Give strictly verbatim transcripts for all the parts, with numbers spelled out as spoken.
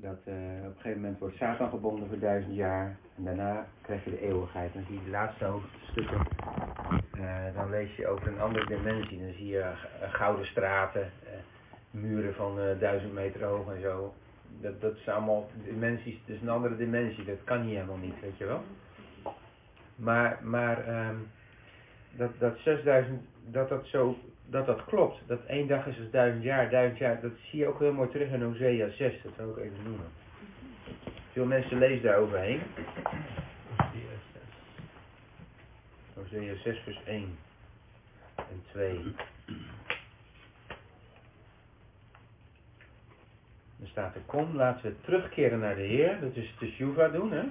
dat uh, op een gegeven moment wordt Satan gebonden voor duizend jaar. En daarna krijg je de eeuwigheid. Dan zie je de laatste hoofdstukken. Uh, dan lees je over een andere dimensie. Dan zie je uh, gouden straten, uh, muren van uh, duizend meter hoog en zo. Dat, dat zijn allemaal dimensies, dat is een andere dimensie. Dat kan hier helemaal niet, weet je wel. Maar, maar um, dat, dat zesduizend, dat dat zo, dat dat klopt. Dat één dag is als duizend jaar, duizend jaar. Dat zie je ook heel mooi terug in Hosea zes. Dat zou ik even noemen. Veel mensen lezen daar overheen. Hosea zes vers één en twee. Dan staat er, kom, laten we terugkeren naar de Heer. Dat is de Teshuva doen, hè.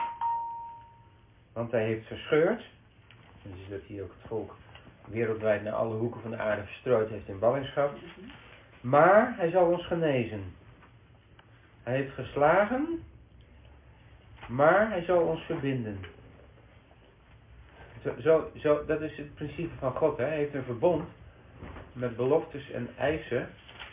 Want hij heeft verscheurd. Dus dat hij ook het volk wereldwijd naar alle hoeken van de aarde verstrooid heeft in ballingschap. Maar hij zal ons genezen. Hij heeft geslagen, maar hij zal ons verbinden. Zo, zo, zo, dat is het principe van God, hè. Hij heeft een verbond met beloftes en eisen.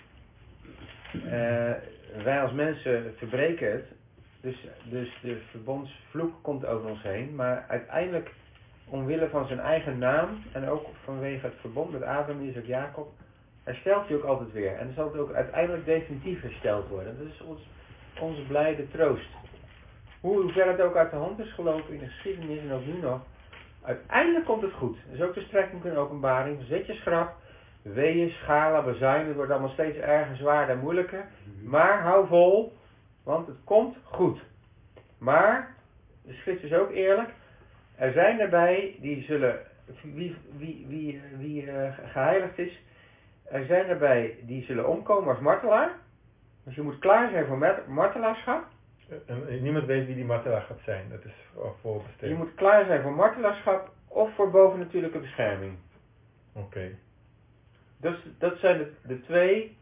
Uh, wij als mensen verbreken het. Dus, dus de verbondsvloek komt over ons heen. Maar uiteindelijk, omwille van zijn eigen naam en ook vanwege het verbond met Abraham, Isaac, Jacob, herstelt hij ook altijd weer. En dan zal het ook uiteindelijk definitief hersteld worden. Dat is ons, onze blijde troost. Hoe, hoe ver het ook uit de hand is gelopen in de geschiedenis en ook nu nog. Uiteindelijk komt het goed. Dat is ook de strekking in de openbaring. Zet je schrap, weeën, schalen, bezuinen. Het wordt allemaal steeds erger, zwaarder en moeilijker. Maar hou vol, want het komt goed. Maar, de schrift is ook eerlijk. Er zijn erbij die zullen, wie, wie, wie, wie uh, geheiligd is. Er zijn erbij die zullen omkomen als martelaar. Dus je moet klaar zijn voor martelaarschap. En niemand weet wie die martelaar gaat zijn. Dat is voorbestemd. Je moet klaar zijn voor martelaarschap of voor bovennatuurlijke bescherming. Oké. Okay. Dus dat zijn de, de twee,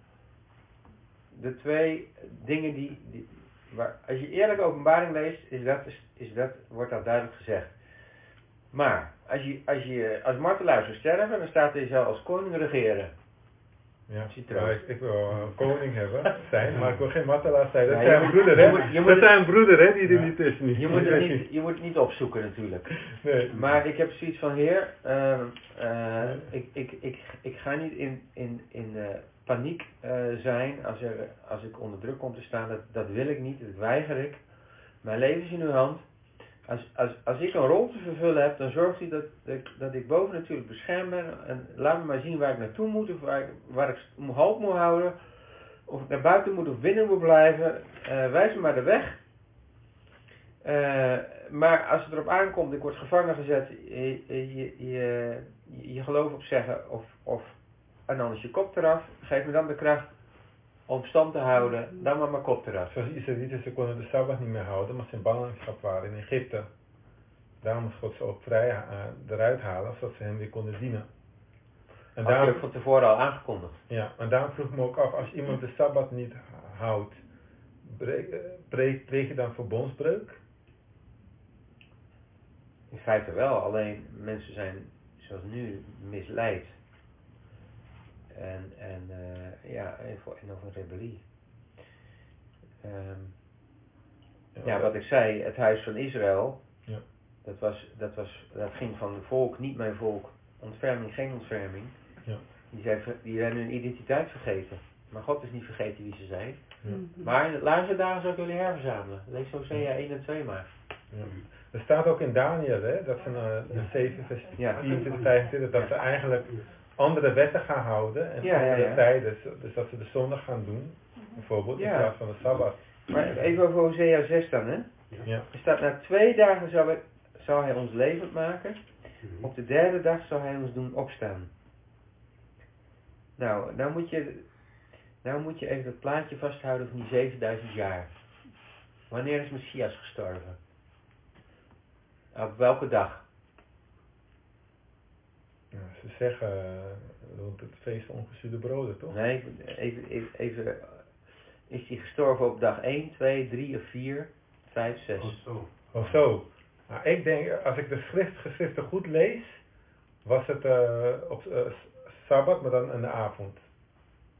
de twee dingen die, die waar, als je eerlijk openbaring leest, is dat, is, is dat, wordt dat duidelijk gezegd. Maar als je als, je, als martelaar zou sterven, dan staat hij zelf als koning regeren. Ja, ja ik, ik wil een koning hebben, zijn, maar ik wil geen martelaar zijn. Dat ja, zijn moet, broeder, hè? Je moet, je moet dat het, zijn broeder, hè? Die er ja. niet is. Niet. Je, moet het niet, je moet het niet opzoeken, natuurlijk. Nee. Maar ik heb zoiets van, heer, uh, uh, nee. ik, ik, ik, ik ga niet in, in, in uh, paniek uh, zijn als, er, als ik onder druk kom te staan. Dat, dat wil ik niet, dat weiger ik. Mijn leven is in uw hand. Als, als, als ik een rol te vervullen heb, dan zorgt u dat, dat, dat ik boven natuurlijk beschermd ben. En laat me maar zien waar ik naartoe moet, of waar ik, waar ik halt moet houden. Of ik naar buiten moet of binnen moet blijven. Uh, wijs me maar de weg. Uh, maar als het erop aankomt, ik word gevangen gezet, je, je, je, je geloof opzeggen of, of en dan is je kop eraf. Geef me dan de kracht om stand te houden, dan maar mijn kop eraf. Zoals Israëlieten, ze konden de Sabbat niet meer houden, maar ze in ballingschap waren in Egypte. Daarom moest God ze ook vrij uh, eruit halen, zodat ze hem weer konden dienen. En daarom heb ik van tevoren al aangekondigd. Ja, en daarom vroeg ik me ook af, als iemand de Sabbat niet houdt, pleeg je dan verbondsbreuk? In feite wel, alleen mensen zijn zoals nu misleid. En, en uh, ja, en nog een rebellie. Um, ja, ja, wat ik zei, het huis van Israël, ja. dat, was, dat, was, dat ging van volk, niet mijn volk, ontferming, geen ontferming. Ja. Die, zijn, die zijn hun identiteit vergeten. Maar God is niet vergeten wie ze zijn. Ja. Maar in de laatste dagen zal ik jullie herverzamelen. Lees Hosea één en twee maar. Ja. Er staat ook in Daniel, hè, dat ze uh, in zeven, vers vierentwintig, vijfentwintig, dat ze eigenlijk andere wetten gaan houden en ja, andere ja, ja. tijden. Dus dat ze de zondag gaan doen, bijvoorbeeld, ja. in plaats van de Sabbat. Maar even over Hosea zes dan, hè. Ja. Er staat, na twee dagen zal, ik, zal hij ons levend maken. Op de derde dag zal hij ons doen opstaan. Nou, nou moet je, nou moet je even het plaatje vasthouden van die zevenduizend jaar. Wanneer is Messias gestorven? Op welke dag? Ja, ze zeggen rond het feest van ongezuurde broden, toch? Nee, even, even, even is hij gestorven op dag één, twee, drie of vier, vijf, zes? Of zo. Of zo. Nou, ik denk, als ik de schrift, geschriften goed lees, was het uh, op uh, Sabbat, maar dan in de avond.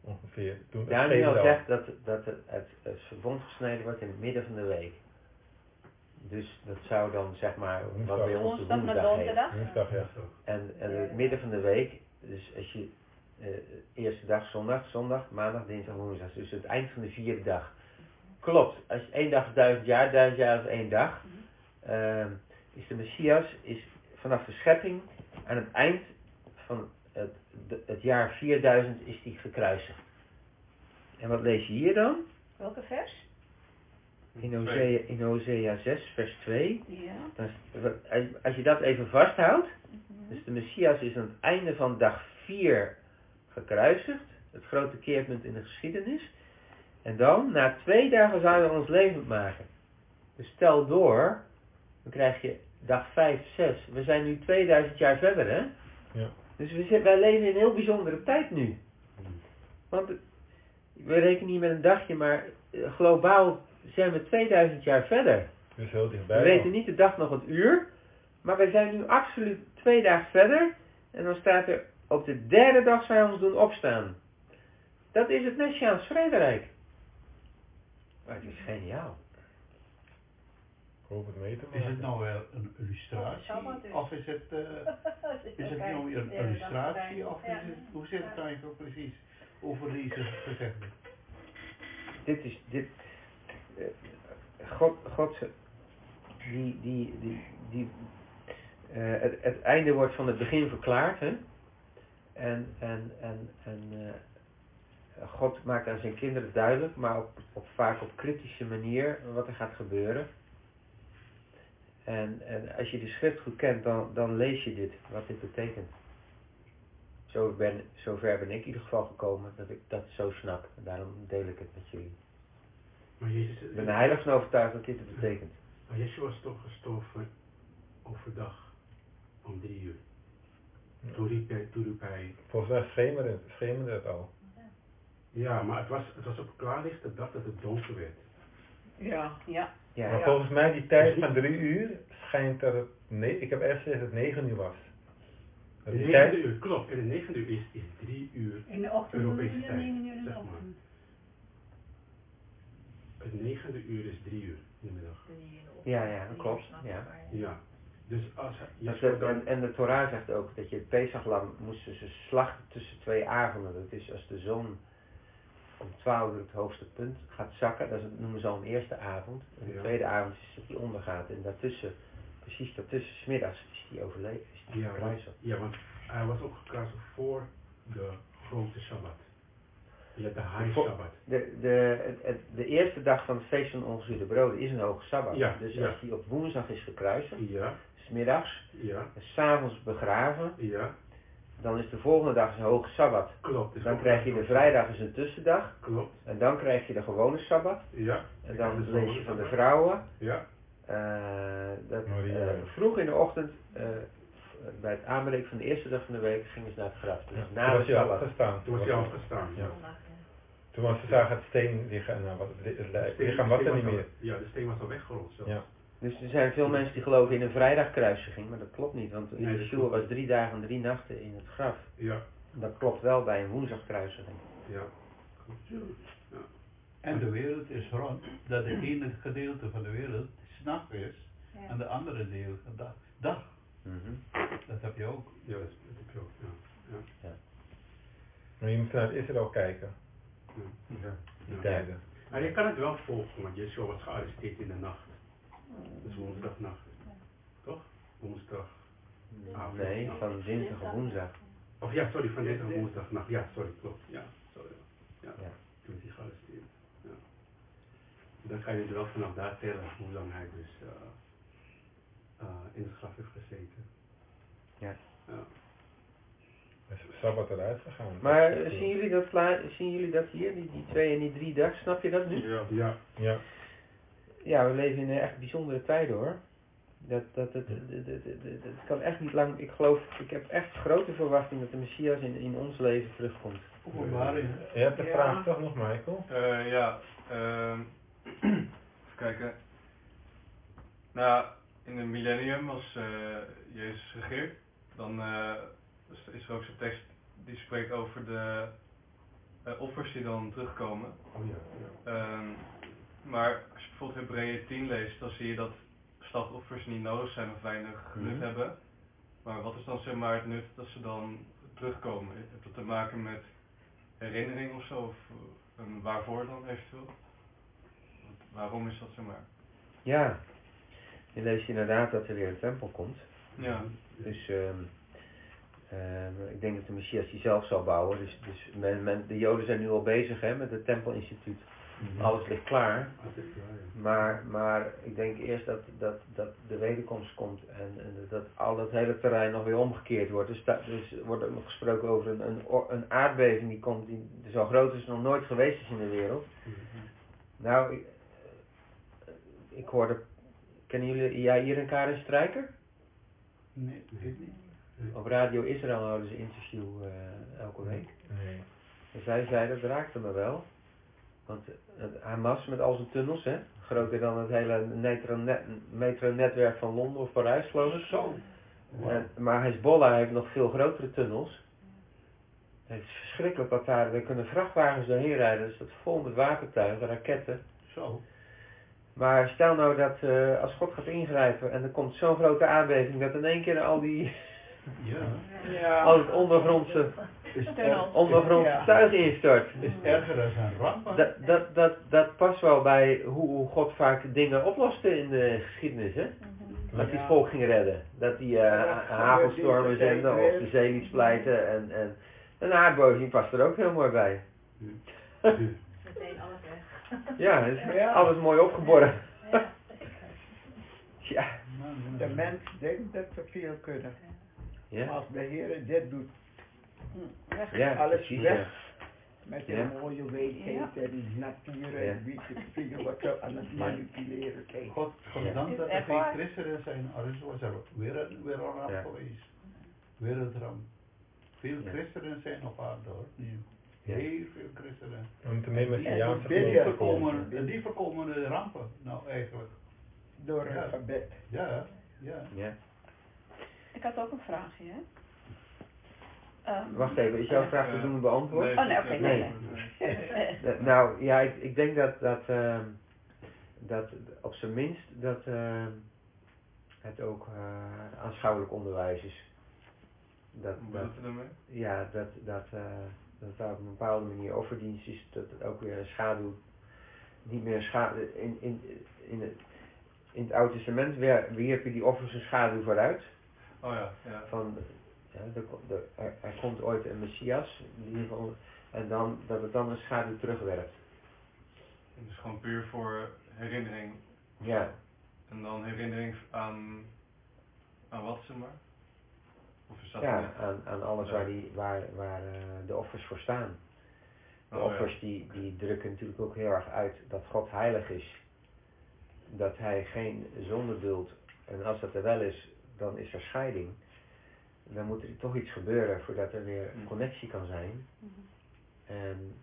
ongeveer. Toen het Daniel scheelde al. zegt dat, dat het, het, het verbond gesneden wordt in het midden van de week. Dus dat zou dan zeg maar Woensdag. wat bij ons de Woensdag naar woensdag heet. donderdag. Woensdag, ja. En, en het midden van de week, dus als je uh, eerste dag zondag, zondag, maandag, dinsdag, woensdag, dus het eind van de vierde dag. Klopt, als je één dag is duizend jaar, duizend jaar is één dag. Uh, is de Messias is vanaf de schepping aan het eind van het, de, het jaar vierduizend is die gekruisigd. En wat lees je hier dan? Welke vers? In Hosea, in Hosea zes, vers twee. Ja. Dan, als je dat even vasthoudt, dus de Messias is aan het einde van dag vier gekruisigd, het grote keerpunt in de geschiedenis. En dan, na twee dagen zouden we ons levend maken. Dus stel door, dan krijg je dag vijf, zes. We zijn nu tweeduizend jaar verder, hè? Ja. Dus we zitten, wij leven in een heel bijzondere tijd nu. Want we rekenen niet met een dagje, maar uh, globaal zijn we tweeduizend jaar verder. Dus heel dichtbij. We weten niet de dag nog het uur, maar wij zijn nu absoluut twee dagen verder. En dan staat er, op de derde dag zou hij ons doen opstaan. Dat is het Messiaans vrederijk. Maar het is geniaal. Ik hoop het mee te maken. Is het nou wel een illustratie? Of is het, uh, is het nou weer een illustratie? Of is het, hoe zit het eigenlijk precies over deze gezegde? Dit is, dit, uh, God, God, die, die, die, die uh, het, het einde wordt van het begin verklaard, hè? En, en, en, en uh, God maakt aan zijn kinderen duidelijk, maar op, op, vaak op kritische manier, wat er gaat gebeuren. En, en als je de schrift goed kent, dan, dan lees je dit, wat dit betekent. Zo ben, zover ben ik in ieder geval gekomen, dat ik dat zo snap. En daarom deel ik het met jullie. Maar Jezus, Ik ben er heilig van overtuigd dat dit het betekent. Maar Jezus was toch gestorven overdag om drie uur. Toen riep hij, toen riep hij... Volgens mij schemerde, schemerde het al. Ja, maar het was, het was op klaarlichte dag dat het donker werd. Ja. Ja. Ja, Maar ja. volgens mij die tijd van drie uur schijnt dat het... Nee, ik heb ergens gezegd dat het negen uur was. Dat De die negende tijd, uur, klopt. En de negende uur is, is drie uur In de ochtend Europese doe je tijd, negen uur in de zeg maar. ochtend. Het negende uur is drie uur in de middag. Ja, ja, dat klopt. Ja. Ja. Dus als hij- Dat Yeshua de- dan... en, en de Torah zegt ook dat je het Pesachlam moesten ze slachten tussen twee avonden. Dat is als de zon om twaalf uur het hoogste punt gaat zakken. Dat is, het noemen ze al een eerste avond. En de Ja. tweede avond is dat die ondergaat. En daartussen, precies daartussen, 's middags, is die overleefd. Is die Ja, want, gekruisigd. ja, want hij was ook gekruisigd voor de grote Sabbat. Ja, de High Voor- Sabbat. De, de, het- het- de eerste dag van het feest van de ongezuurde broden is een hoge Sabbat. Ja, Dus ja. als die op woensdag is gekruisigd, Ja, 's middags, ja, en 's avonds begraven, ja, dan is de volgende dag een hoge Sabbat. klopt. Dus Dan ook krijg je dat- de vrijdag is een tussendag. Klopt, En dan krijg je de gewone Sabbat. ja. En dan krijg je lees je de van de Sabbat. vrouwen. Ja, eh, dat, Maria. eh, vroeg in de ochtend, eh, bij het aanbreken van de eerste dag van de week, gingen ze naar het graf. Dus ja, na toen de was hij al Sabbat. opgestaan. toen was hij al gestaan. Ja. Toen was ze zagen het steen liggen en nou, wat, het, het, het lichaam was er niet meer. Ja, de steen was al weggerold zelfs. Ja. Dus er zijn veel mensen die geloven in een vrijdagkruisiging, maar dat klopt niet. Want Nee, dat Yeshua klopt was niet. drie dagen en drie nachten in het graf. Ja, Dat klopt wel bij een woensdagkruisiging. ja. Klopt. Ja. En de wereld is rond, dat het ene gedeelte van de wereld s'nacht is en de andere deel dag. dag. Mhm. Dat heb je ook. Ja, dat, dat heb je ook. Ja. Ja. Maar je moet naar Israël kijken, Ja. die Ja. tijden. Maar je kan het wel volgen, want Yeshua was gearresteerd in de nacht. Dus woensdagnacht. Toch? Woensdag. avond, Nee, nacht. van dinsdag op woensdag. Of ja, sorry, van dinsdag woensdagnacht. Ja, sorry, klopt. Ja, sorry. Ja, Ja. toen is hij gearresteerd. Ja. Dan kan je er wel vanaf daar tellen hoe lang hij dus uh, uh, in het graf heeft gezeten. Ja. Ja. Is Sabbat eruit gegaan. Maar eh, zien jullie dat, klaar, zien jullie dat hier, die, die twee en die drie dag, snap je dat nu? Ja. Ja. Ja. Ja, we leven in een echt bijzondere tijden hoor. Dat, dat, dat, dat, dat, dat- dat- het kan echt niet lang, ik geloof, ik heb echt grote verwachting dat de Messias in, in ons leven terugkomt. Openbaring. Je hebt de Ja. vraag toch nog, Michael? Eh, ja, ehm, even kijken. Nou, in het millennium, als eh, Jezus regeert, dan eh, is is er ook zo'n tekst die spreekt over de uh, offers die dan terugkomen. Oh ja, ja. Um, maar als je bijvoorbeeld Hebreeën tien leest, dan zie je dat slachtoffers niet nodig zijn of weinig nut Mhm. hebben. Maar wat is dan zeg maar het nut dat ze dan terugkomen? Heeft dat te maken met herinnering of zo? Of um, waarvoor dan eventueel? Wat, waarom is dat zeg maar? Ja, je leest inderdaad dat er weer een tempel komt. Ja. Dus um, um, ik denk dat de Messias die zelf zal bouwen. Dus, dus men, men, de Joden zijn nu al bezig hè, met het tempelinstituut. Mhm. Alles ligt klaar. Dat is waar, ja. Maar, maar ik denk eerst dat, dat, dat de wederkomst komt en, en dat al dat hele terrein nog weer omgekeerd wordt. Dus, da, dus er wordt ook nog gesproken over een, een, een aardbeving die komt, die zo groot is nog nooit geweest is in de wereld. Mhm. Nou, ik, ik hoorde, kennen jullie ja, hier een Karin Strijker? Nee, weet niet. Op Radio Israël houden ze interview uh, elke week. Nee. En zij zei, dat raakte me wel. Want het Hamas met al zijn tunnels, hè, groter dan het hele metronet, metronetwerk van Londen of Parijs, geloof ik. Zo. Wow. En, maar Hezbollah heeft nog veel grotere tunnels. Het is verschrikkelijk wat daar, er kunnen vrachtwagens doorheen rijden, dus dat is vol met wapentuigen, raketten. Zo. Maar stel nou dat uh, als God gaat ingrijpen en er komt zo'n grote aardbeving dat in één keer al die, Ja. Ja. al het ondergrondse, Is, Tunnels. ondergrondse Ja. tuig instort. is erger dan een ramp. hè? Dat, dat, dat, dat past wel bij hoe, hoe God vaak dingen oploste in de geschiedenis, hè? Dat hij het volk ging redden. Dat hij uh, havenstormen zende of de zee liet splijten. En, en een aardbeving past er ook heel mooi bij. Meteen alles weg. Ja, het is Ja. alles mooi opgeborgen. Ja. Ja. Man, man, De man. mens denkt dat ze veel kunnen. Maar Ja, als de Heer dit doet, Weg. ja alles precies. weg. Ja. Met Ja. een mooie wijsheid en natuur Ja. en weet ik veel wat ze aan het manipuleren zijn. God, Ja. goddank dat Is er echt geen waar. christenen zijn, anders was er weer een, weer een ramp Ja. geweest. Wereldramp. Veel Ja. christenen zijn op aarde hoor, nu. Ja. Heel veel christenen. We moeten meer Messiaanse bidden. Die geloof komen. voorkomen, die voorkomen de rampen, nou eigenlijk. Door Ja. een gebed. Ja, ja. Ja. Ik had ook een vraagje, hè? Um, Wacht even, is jouw vraag voldoende beantwoord? Oh, nee, oké, nee, nee. Eh, Uh, nou ja, ik, ik denk dat, dat, uh, dat op zijn minst dat uh, het ook uh, aanschouwelijk onderwijs is. Dat, Hoe dat, bedoelt u daarmee? ja, dat, dat, uh, dat het daar op een bepaalde manier offerdienst is, dat het ook weer een schaduw, niet meer schaduw, in, in, in, het, in het Oude Testament wierp je die offers een schaduw vooruit. Oh ja, ja. Van, ja, er, er, er, er komt ooit een Messias, die, en dan, dat het dan een schaduw terugwerpt. Dus gewoon puur voor herinnering. Ja. En dan herinnering aan, aan wat zeg maar? Of is dat Ja, niet? aan, aan alles waar, die, waar, waar uh, de offers voor staan. De Oh, offers ja. die, die drukken natuurlijk ook heel erg uit dat God heilig is. Dat hij geen zonde duldt. En als dat er wel is, dan is er scheiding. Dan moet er toch iets gebeuren voordat er weer een connectie kan zijn. En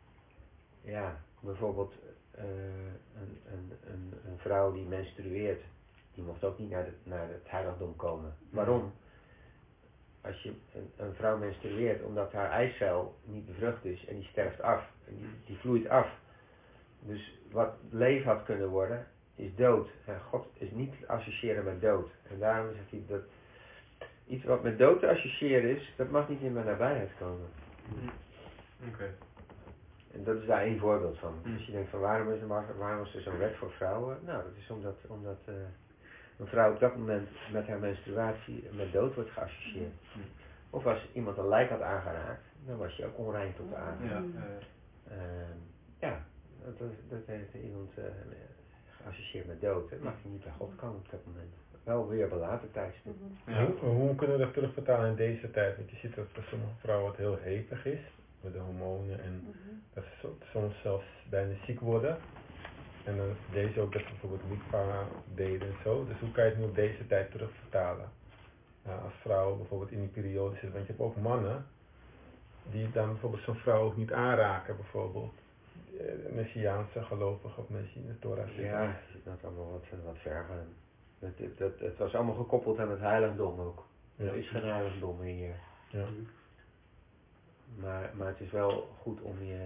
ja, bijvoorbeeld uh, een, een, een, een vrouw die menstrueert, die mocht ook niet naar, de, naar het heiligdom komen. Waarom? Als je een, een vrouw menstrueert omdat haar eicel niet bevrucht is en die sterft af, en die, die vloeit af. Dus wat leven had kunnen worden, is dood. En God is niet te associëren met dood. En daarom zegt hij dat iets wat met dood te associëren is, dat mag niet in mijn nabijheid komen. Oké. Okay. En dat is daar één voorbeeld van. Mm. Als je denkt van waarom is er, waarom is er zo'n wet voor vrouwen? Nou, dat is omdat, omdat uh, een vrouw op dat moment met haar menstruatie met dood wordt geassocieerd. Mm. Of als iemand een lijk had aangeraakt, dan was je ook onrein tot de aarde. Ja, uh, ja dat, dat heeft iemand uh, geassocieerd met dood. Dat mag je niet bij God komen op dat moment. Wel weer belaten tijdstip. ja. Hoe, hoe kunnen we dat terugvertalen in deze tijd? Want je ziet dat voor sommige vrouwen het heel hevig is. Met de hormonen en mm-hmm. dat ze soms zelfs bijna ziek worden. En dan deze ook dat ze bijvoorbeeld mikva deden en zo. Dus hoe kan je het nu op deze tijd terugvertalen? Uh, als vrouw bijvoorbeeld in die periode zit. Want je hebt ook mannen die dan bijvoorbeeld zo'n vrouw ook niet aanraken bijvoorbeeld. Uh, Messiaanse gelovigen of mensen in de Torah zitten. Ja, dat allemaal wat, wat ver gaan. Het, het, het, het was allemaal gekoppeld aan het heiligdom ook. Ja. Er is geen heiligdom hier. Ja. Maar, maar het is wel goed om je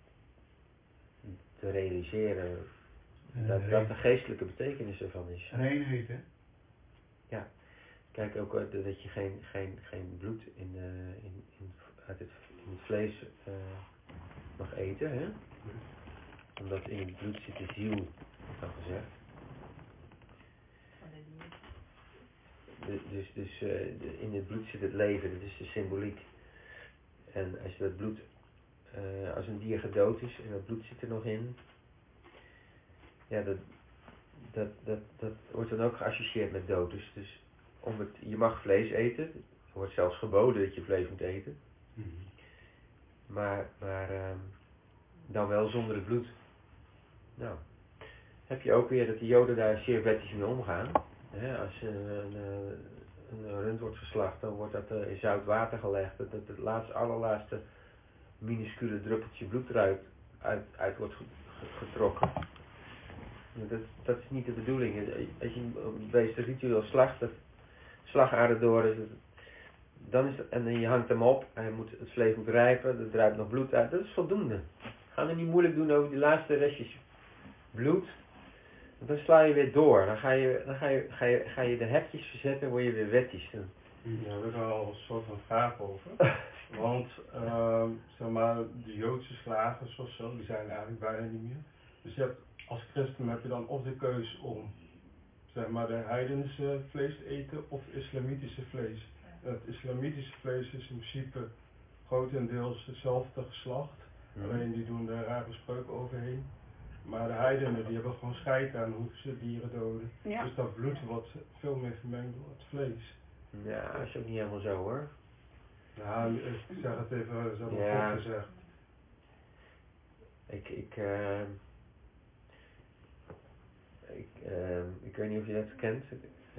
te realiseren Ja, dat, rein- dat de geestelijke betekenis ervan is. Reinheid, hè? Kijk ook uh, dat je geen, geen, geen bloed in, uh, in, in, uit het, in het vlees uh, mag eten, hè? Omdat in het bloed zit de ziel, zo gezegd. De, dus dus uh, de, in het bloed zit het leven, dat is de symboliek. En als je dat bloed, uh, als een dier gedood is en dat bloed zit er nog in, ja, dat, dat, dat, dat wordt dan ook geassocieerd met dood. Dus, dus om het, je mag vlees eten, er wordt zelfs geboden dat je vlees moet eten, Mhm. maar, maar uh, dan wel zonder het bloed. Nou, heb je ook weer dat de Joden daar zeer wettisch mee omgaan. He, als een, een, een rund wordt geslacht, dan wordt dat uh, in zout water gelegd, dat het, het laatste, allerlaatste minuscule druppeltje bloed eruit uit, uit wordt getrokken. Dat, dat is niet de bedoeling. Als je een beest ritueel slacht, dat slagader door, dan is het, en je hangt hem op, en je moet, het vlees moet rijpen, er druipt nog bloed uit, dat is voldoende. Ga er niet moeilijk doen over die laatste restjes bloed. Dan sla je weer door. Dan ga je, dan ga je, ga je, ga je de hekjes verzetten en word je weer wettisch. Ja, we hebben er al een soort van vraag over. Want, uh, zeg maar, de Joodse slagers of zo, die zijn eigenlijk bijna niet meer. Dus je hebt, als christen heb je dan of de keus om, zeg maar, de heidense vlees te eten of het islamitische vlees. En het islamitische vlees is in principe grotendeels hetzelfde geslacht. Mm. Alleen die doen er rare spreuken overheen. Maar de heidenen die hebben gewoon scheid aan hoe ze dieren doden. Ja. Dus dat bloed wordt veel meer vermengd door het vlees. Ja, dat is ook niet helemaal zo hoor. Ja, ik zeg het even zo Ja. kort gezegd. Ik, ik, uh, ik, uh, ik weet niet of je dat kent. Uh,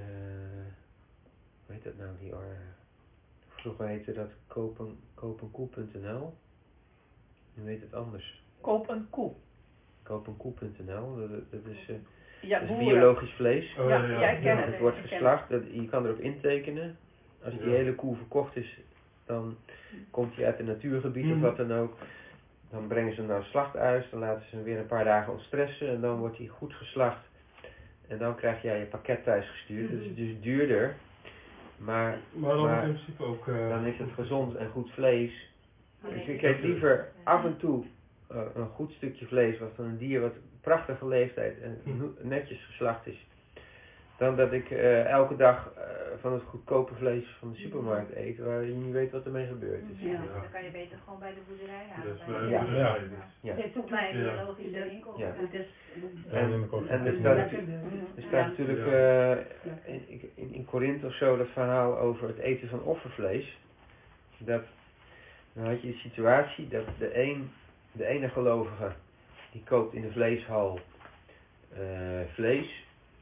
hoe heet dat nou? Die, uh, vroeger heette dat kopen, kopenkoe punt n l. Nu heet het anders. Koop een koe. kopenkoe punt n l. Dat, dat is, uh, Ja, dat is boeren. biologisch vlees. Oh, Ja, ja, ja. jij kent Het het. wordt ik ken geslacht. Dat, je kan erop intekenen. Als die Ja. hele koe verkocht is, dan komt hij uit een natuurgebied of Mhm. wat dan ook. Dan brengen ze hem naar een slachthuis, dan laten ze hem weer een paar dagen ontstressen en dan wordt hij goed geslacht. En dan krijg jij je pakket thuis gestuurd. Dat is dus duurder, maar, Maar dan maar in principe ook... Uh, dan is het gezond en goed vlees. Dus ik eet liever af en toe uh, een goed stukje vlees wat van een dier wat prachtige leeftijd en Hm. netjes geslacht is. Dan dat ik uh, elke dag uh, van het goedkope vlees van de supermarkt eet, waar je niet weet wat ermee gebeurd is. Ja, Ja. dan kan je beter gewoon bij de boerderij halen. Dus bij bij Ja. de Ja. boerderij dus. Ja. Dit is ook bij een Ja. biologische winkel. Ja. Dus, En, neem ik ook en er een staat, keer er staat natuurlijk uh, in, in, in Korinthe of zo dat verhaal over het eten van offervlees. Dat, dan had je de situatie dat de, een, de ene gelovige die koopt in de vleeshal uh, vlees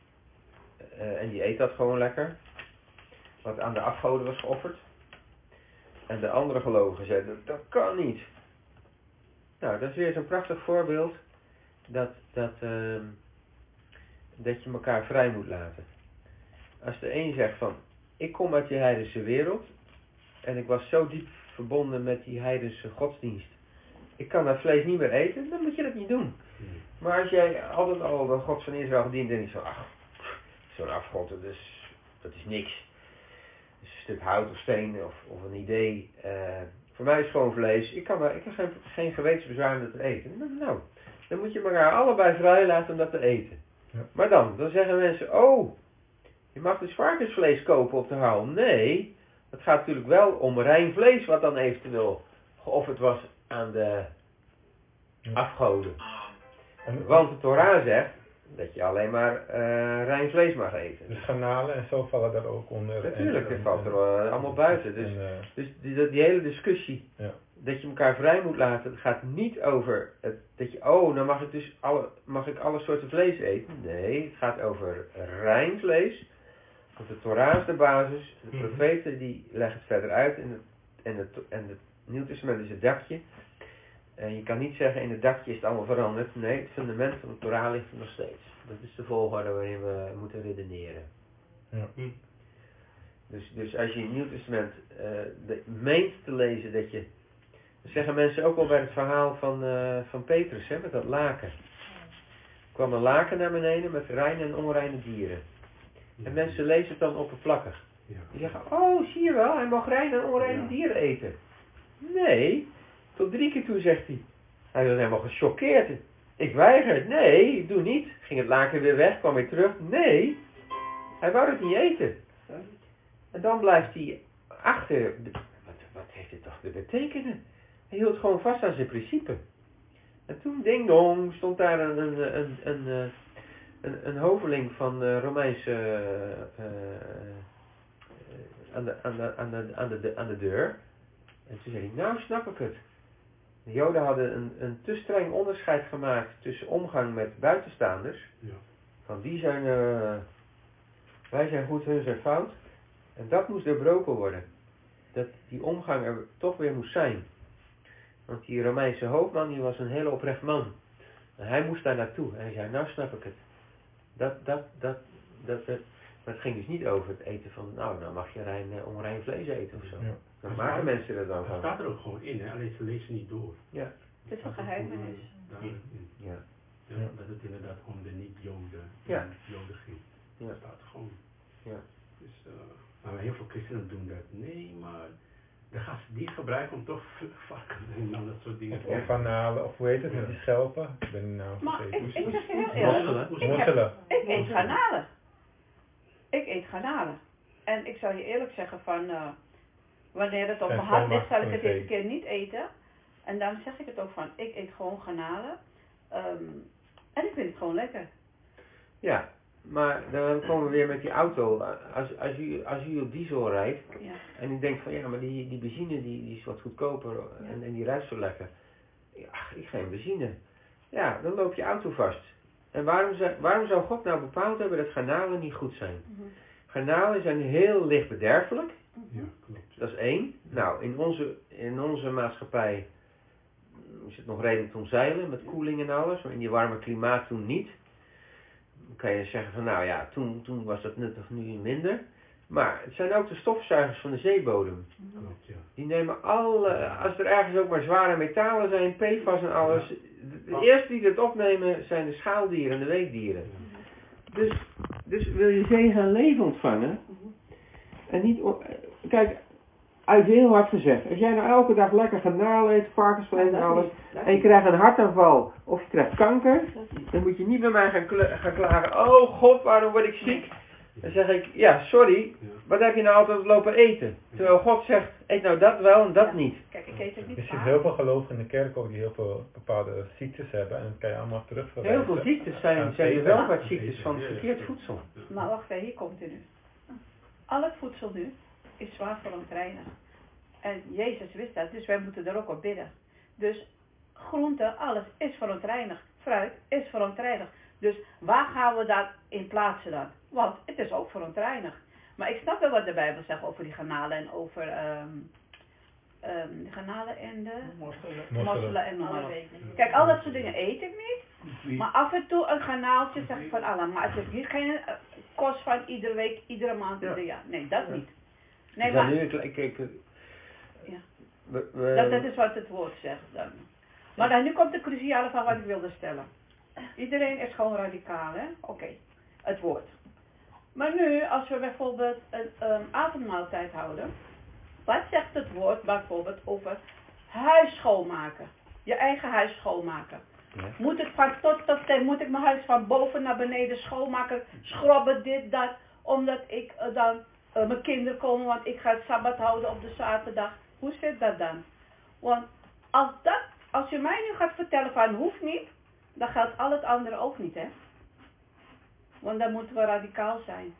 uh, en die eet dat gewoon lekker. Wat aan de afgoden was geofferd. En de andere gelovigen zeiden dat, dat kan niet. Nou, dat is weer zo'n prachtig voorbeeld dat, dat, uh, dat je elkaar vrij moet laten. Als de een zegt van, ik kom uit die heidense wereld en ik was zo diep verbonden met die heidense godsdienst. Ik kan dat vlees niet meer eten, dan moet je dat niet doen. Maar als jij altijd al de God van Israël gedient en je zo, ach, zo'n afgod, dat is, dat is niks. Dat is een stuk hout of steen of, of een idee. Uh, voor mij is het gewoon vlees. Ik kan, daar, ik kan geen, geen gewetensbezwaar om dat te eten. Nou, dan moet je elkaar allebei vrij laten om dat te eten. Ja. Maar dan, dan zeggen mensen, oh, je mag dus varkensvlees kopen op de haal. Nee, het gaat natuurlijk wel om rein vlees wat dan eventueel geofferd was aan de afgoden. En, Want de Torah zegt dat je alleen maar uh, rein vlees mag eten. dus garnalen en zo vallen daar ook onder. Natuurlijk, en, dat valt er uh, allemaal buiten. Dus, en, uh, dus die, die hele discussie, ja. dat je elkaar vrij moet laten, het gaat niet over het, dat je, oh, nou mag ik dus alle, mag ik alle soorten vlees eten. Nee, het gaat over rein vlees. Want de Torah is de basis, de Mhm. profeten die leggen het verder uit en het, en het, en het Nieuw Testament is het dakje. En je kan niet zeggen in het dakje is het allemaal veranderd. Nee, het fundament van de Torah ligt er nog steeds. Dat is de volgorde waarin we moeten redeneren. Ja. Hm. Dus, dus als je in het Nieuw Testament uh, de, meent te lezen dat je Dat zeggen mensen ook wel bij het verhaal van, uh, van Petrus, hè, met dat laken. Er kwam een laken naar beneden met reine en onreine dieren. En mensen lezen het dan oppervlakkig. Die zeggen, oh zie je wel, hij mag reine en onreine ja. dieren eten. Nee, tot drie keer toe zegt hij. Hij was helemaal gechoqueerd. Ik weiger het, nee, ik doe niet. Ging het laken weer weg, kwam weer terug. Nee, hij wou het niet eten. En dan blijft hij achter. Wat, wat heeft dit toch te betekenen? Hij hield gewoon vast aan zijn principe. En toen, ding dong, stond daar een, een, een, een, een, een hoveling van uh, Romeinse uh, uh, aan, de, aan, de, aan, de, aan, de, aan de deur. En toen zei hij, nou snap ik het. De Joden hadden een, een te streng onderscheid gemaakt tussen omgang met buitenstaanders. Ja. Van die zijn, uh, wij zijn goed, hun zijn fout. En dat moest doorbroken worden. Dat die omgang er toch weer moest zijn. Want die Romeinse hoofdman, die was een hele oprecht man. En hij moest daar naartoe. En hij zei, nou snap ik het. Dat, dat, dat, dat, dat. Maar het ging dus niet over het eten van, nou, nou mag je rein, uh, onrein vlees eten of zo. Ja. Dan maken staat, mensen er dan van. Dat staat er ook gewoon in, hè? Alleen ze lezen niet door. Ja. Het is een geheimenis. Ja. Ja. Dat het inderdaad gewoon de niet-Joden ja. Joden ging. Ja. Dat staat er gewoon. Ja. Dus, uh, maar heel veel christenen doen dat. Nee, maar de gasten die gebruiken om toch varken en dan dat soort dingen. Of garnalen, of hoe heet het, ja. met die schelpen. Ik ben nou maar ik, ik zeg je heel eerlijk. Mosselen. Ik, ik eet garnalen. Ik eet garnalen. En ik zal je eerlijk zeggen van, uh, wanneer het op mijn hart ligt, zal ik het deze keer niet eten. En dan zeg ik het ook van, ik eet gewoon garnalen. Um, en ik vind het gewoon lekker. Ja, maar dan komen we weer met die auto. Als, als, u, als u op diesel rijdt, ja. en u denkt van, ja, maar die, die benzine die, die is wat goedkoper ja. en, en die ruikt zo lekker. Ja, ik geen benzine. Ja, dan loopt je auto vast. En waarom zou, waarom zou God nou bepaald hebben dat garnalen niet goed zijn? Mm-hmm. Garnalen zijn heel licht bederfelijk. Ja, klopt. Dat is één. Nou, in onze, in onze maatschappij is het nog redelijk te omzeilen met koeling en alles. Maar in die warme klimaat toen niet. Dan kan je zeggen van nou ja, toen, toen was dat nuttig, nu minder. Maar het zijn ook de stofzuigers van de zeebodem. Klopt, ja. Die nemen alle, als er ergens ook maar zware metalen zijn, P F A S en alles. Ja. De, de eerste die het opnemen zijn de schaaldieren en de weekdieren. Ja. Dus, dus wil je zegen en leven ontvangen. En niet, kijk, uit heel hard gezegd. Als jij nou elke dag lekker garnalen eet, varkensvlees en alles. En je krijgt een hartaanval of je krijgt kanker. Dan moet je niet bij mij gaan, kla gaan klagen. Oh God, waarom word ik ziek? Dan zeg ik, ja sorry, wat heb je nou altijd lopen eten? Terwijl God zegt, eet nou dat wel en dat ja. niet. Kijk, ik eet het niet. Er zitten heel veel gelovigen in de kerk ook die heel veel bepaalde ziektes hebben. En dat kan je allemaal terugverwijzen. Heel veel ziektes zijn, zijn de welvaartsziektes van verkeerd voedsel. Maar wacht even, hier komt het nu. Al het voedsel nu is zwaar verontreinigd. En Jezus wist dat, dus wij moeten er ook op bidden. Dus groente, alles is verontreinigd. Fruit is verontreinigd. Dus waar gaan we dat in plaatsen dan? Want het is ook verontreinigd. Maar ik snap wel wat de Bijbel zegt over die garnalen en over um, um, de garnalen en de mosselen, mosselen en noem maar op. Kijk, al dat soort dingen eet ik niet. Maar af en toe een garnaaltje zeg ik van Allah. Maar het is niet geen uh, kost van iedere week, iedere maand, ja. ieder jaar. Nee, dat niet. Nee, maar... Nu, ik, ik, ik, ja. we, we, dat, dat is wat het woord zegt dan. Maar dan, nu komt de cruciale van wat ik wilde stellen. Iedereen is gewoon radicaal, hè? Oké, okay. Het woord. Maar nu, als we bijvoorbeeld een um, avondmaaltijd houden, wat zegt het woord bijvoorbeeld over huis schoonmaken? Je eigen huis schoonmaken. Ja. Moet ik van tot tot teen, moet ik mijn huis van boven naar beneden schoonmaken, schrobben, dit, dat, omdat ik uh, dan, uh, mijn kinderen komen, want ik ga het sabbat houden op de zaterdag. Hoe zit dat dan? Want als dat, als je mij nu gaat vertellen van hoeft niet, dan geldt al het andere ook niet, hè? Want dan moeten we radicaal zijn.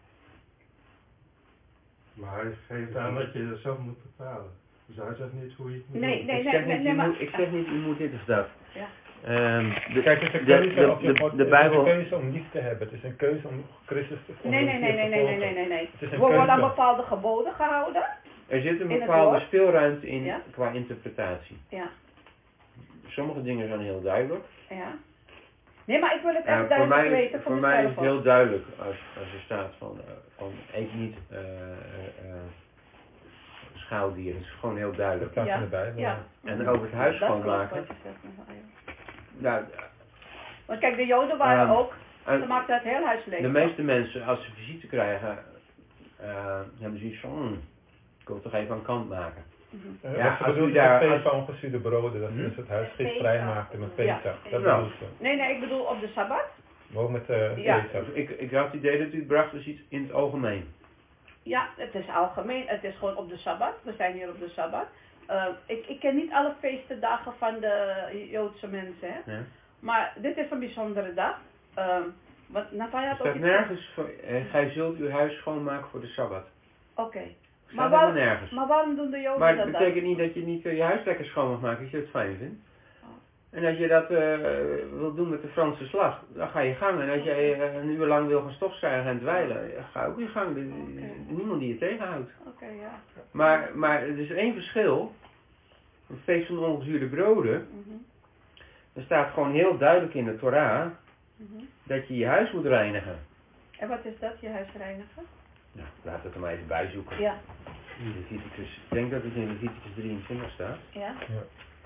Maar hij geeft aan dat je er zelf moet bepalen. Dus hij zegt niet hoe je het moet nee, doen. Nee, ik nee, zeg nee, niet, nee, maar... moet, ik zeg niet, u moet dit of dat. Ja. Um, de, Kijk, het is een keuze, de, de, de, de, de Bijbel... Het is een keuze om lief te hebben. Het is een keuze om Christus te volgen. Nee, nee, nee, nee, nee, nee, nee, nee, nee. We worden aan bepaalde geboden gehouden. Er zit een bepaalde speelruimte in ja? qua interpretatie. Ja. Sommige dingen zijn heel duidelijk. Ja. Nee, maar ik wil het echt uh, duidelijk voor mij, weten voor Voor mezelf mij is het heel duidelijk als, als er staat van, uh, van eet niet uh, uh, schaaldier. Dat is gewoon heel duidelijk. Dat staat Ja. in de Bijbel. Ja. En over het huis Dat klopt schoonmaken. wat je zegt, mevrouw, ja. Nou, Want kijk, de Joden waren Um, ook, en ze maakten het heel huis leeg. de meeste mensen, als ze visite krijgen, uh, hebben zoiets van, hmm, ik wil het toch even aan kant maken. Mm-hmm. Uh, Ja, wat ze als bedoelt u daar- met als- feest van ongezuurde broden, dat ze Hm? dus het huis Feestdag. vrij maakten met Ja. feestdag. Dat Nou. bedoelt ze. Nee, nee, ik bedoel op de Sabbat. Maar ook met uh, Ja. feestdag. Ik, ik had het idee dat u het bracht dus iets in het algemeen. Ja, het is algemeen. Het is gewoon op de Sabbat. We zijn hier op de Sabbat. Uh, ik, ik ken niet alle feestdagen van de Joodse mensen, hè. Ja. Maar dit is een bijzondere dag. Um, want Natalia Er had ook staat iets- nergens, voor, eh, gij zult uw huis schoonmaken voor de Sabbat. Oké. Staat Maar, helemaal waar, nergens. maar waarom doen de Joden Maar dat het dan? betekent niet dat je niet eh, je huis lekker schoon mag maken als je het fijn vindt. Oh. En als je dat uh, wil doen met de Franse slag, dan ga je gang. En als jij uh, een uur lang wil gaan stofzuigen en dweilen, ja, ga ook je gang. Er is Okay. niemand die je tegenhoudt. Oké, ja. Maar, maar er is één verschil. Een feest van de ongezuurde broden. Mm-hmm. Er staat gewoon heel duidelijk in de Torah Mm-hmm. dat je je huis moet reinigen. En wat is dat, je huis reinigen? Nou, laat het er maar even bij zoeken. Ja. Leviticus, ik denk dat het in Leviticus drieëntwintig staat. Ja? Ja.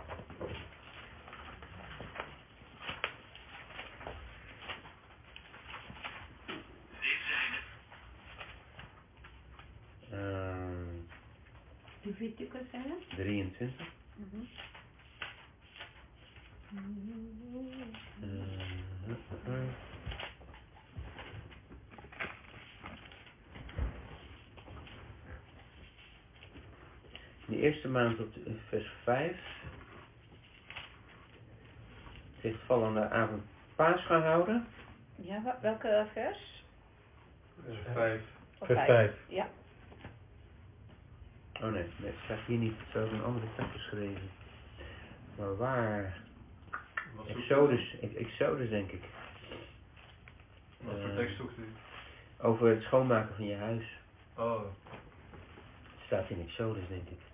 Uh, Leviticus, hè? drieëntwintig. Mm-hmm. Uh, uh, uh. De eerste maand op de, vers vijf. Heeft vallende avond paas gaan houden. Ja, wa- welke vers? Vijf. Of Vers vijf. Ja. Oh nee, nee, het staat hier niet. Het staat op een andere plek geschreven. Maar waar? Exodus, Exodus denk ik. Wat voor Uh, tekst zoekt u? Over het schoonmaken van je huis. Oh. Het staat in Exodus denk ik.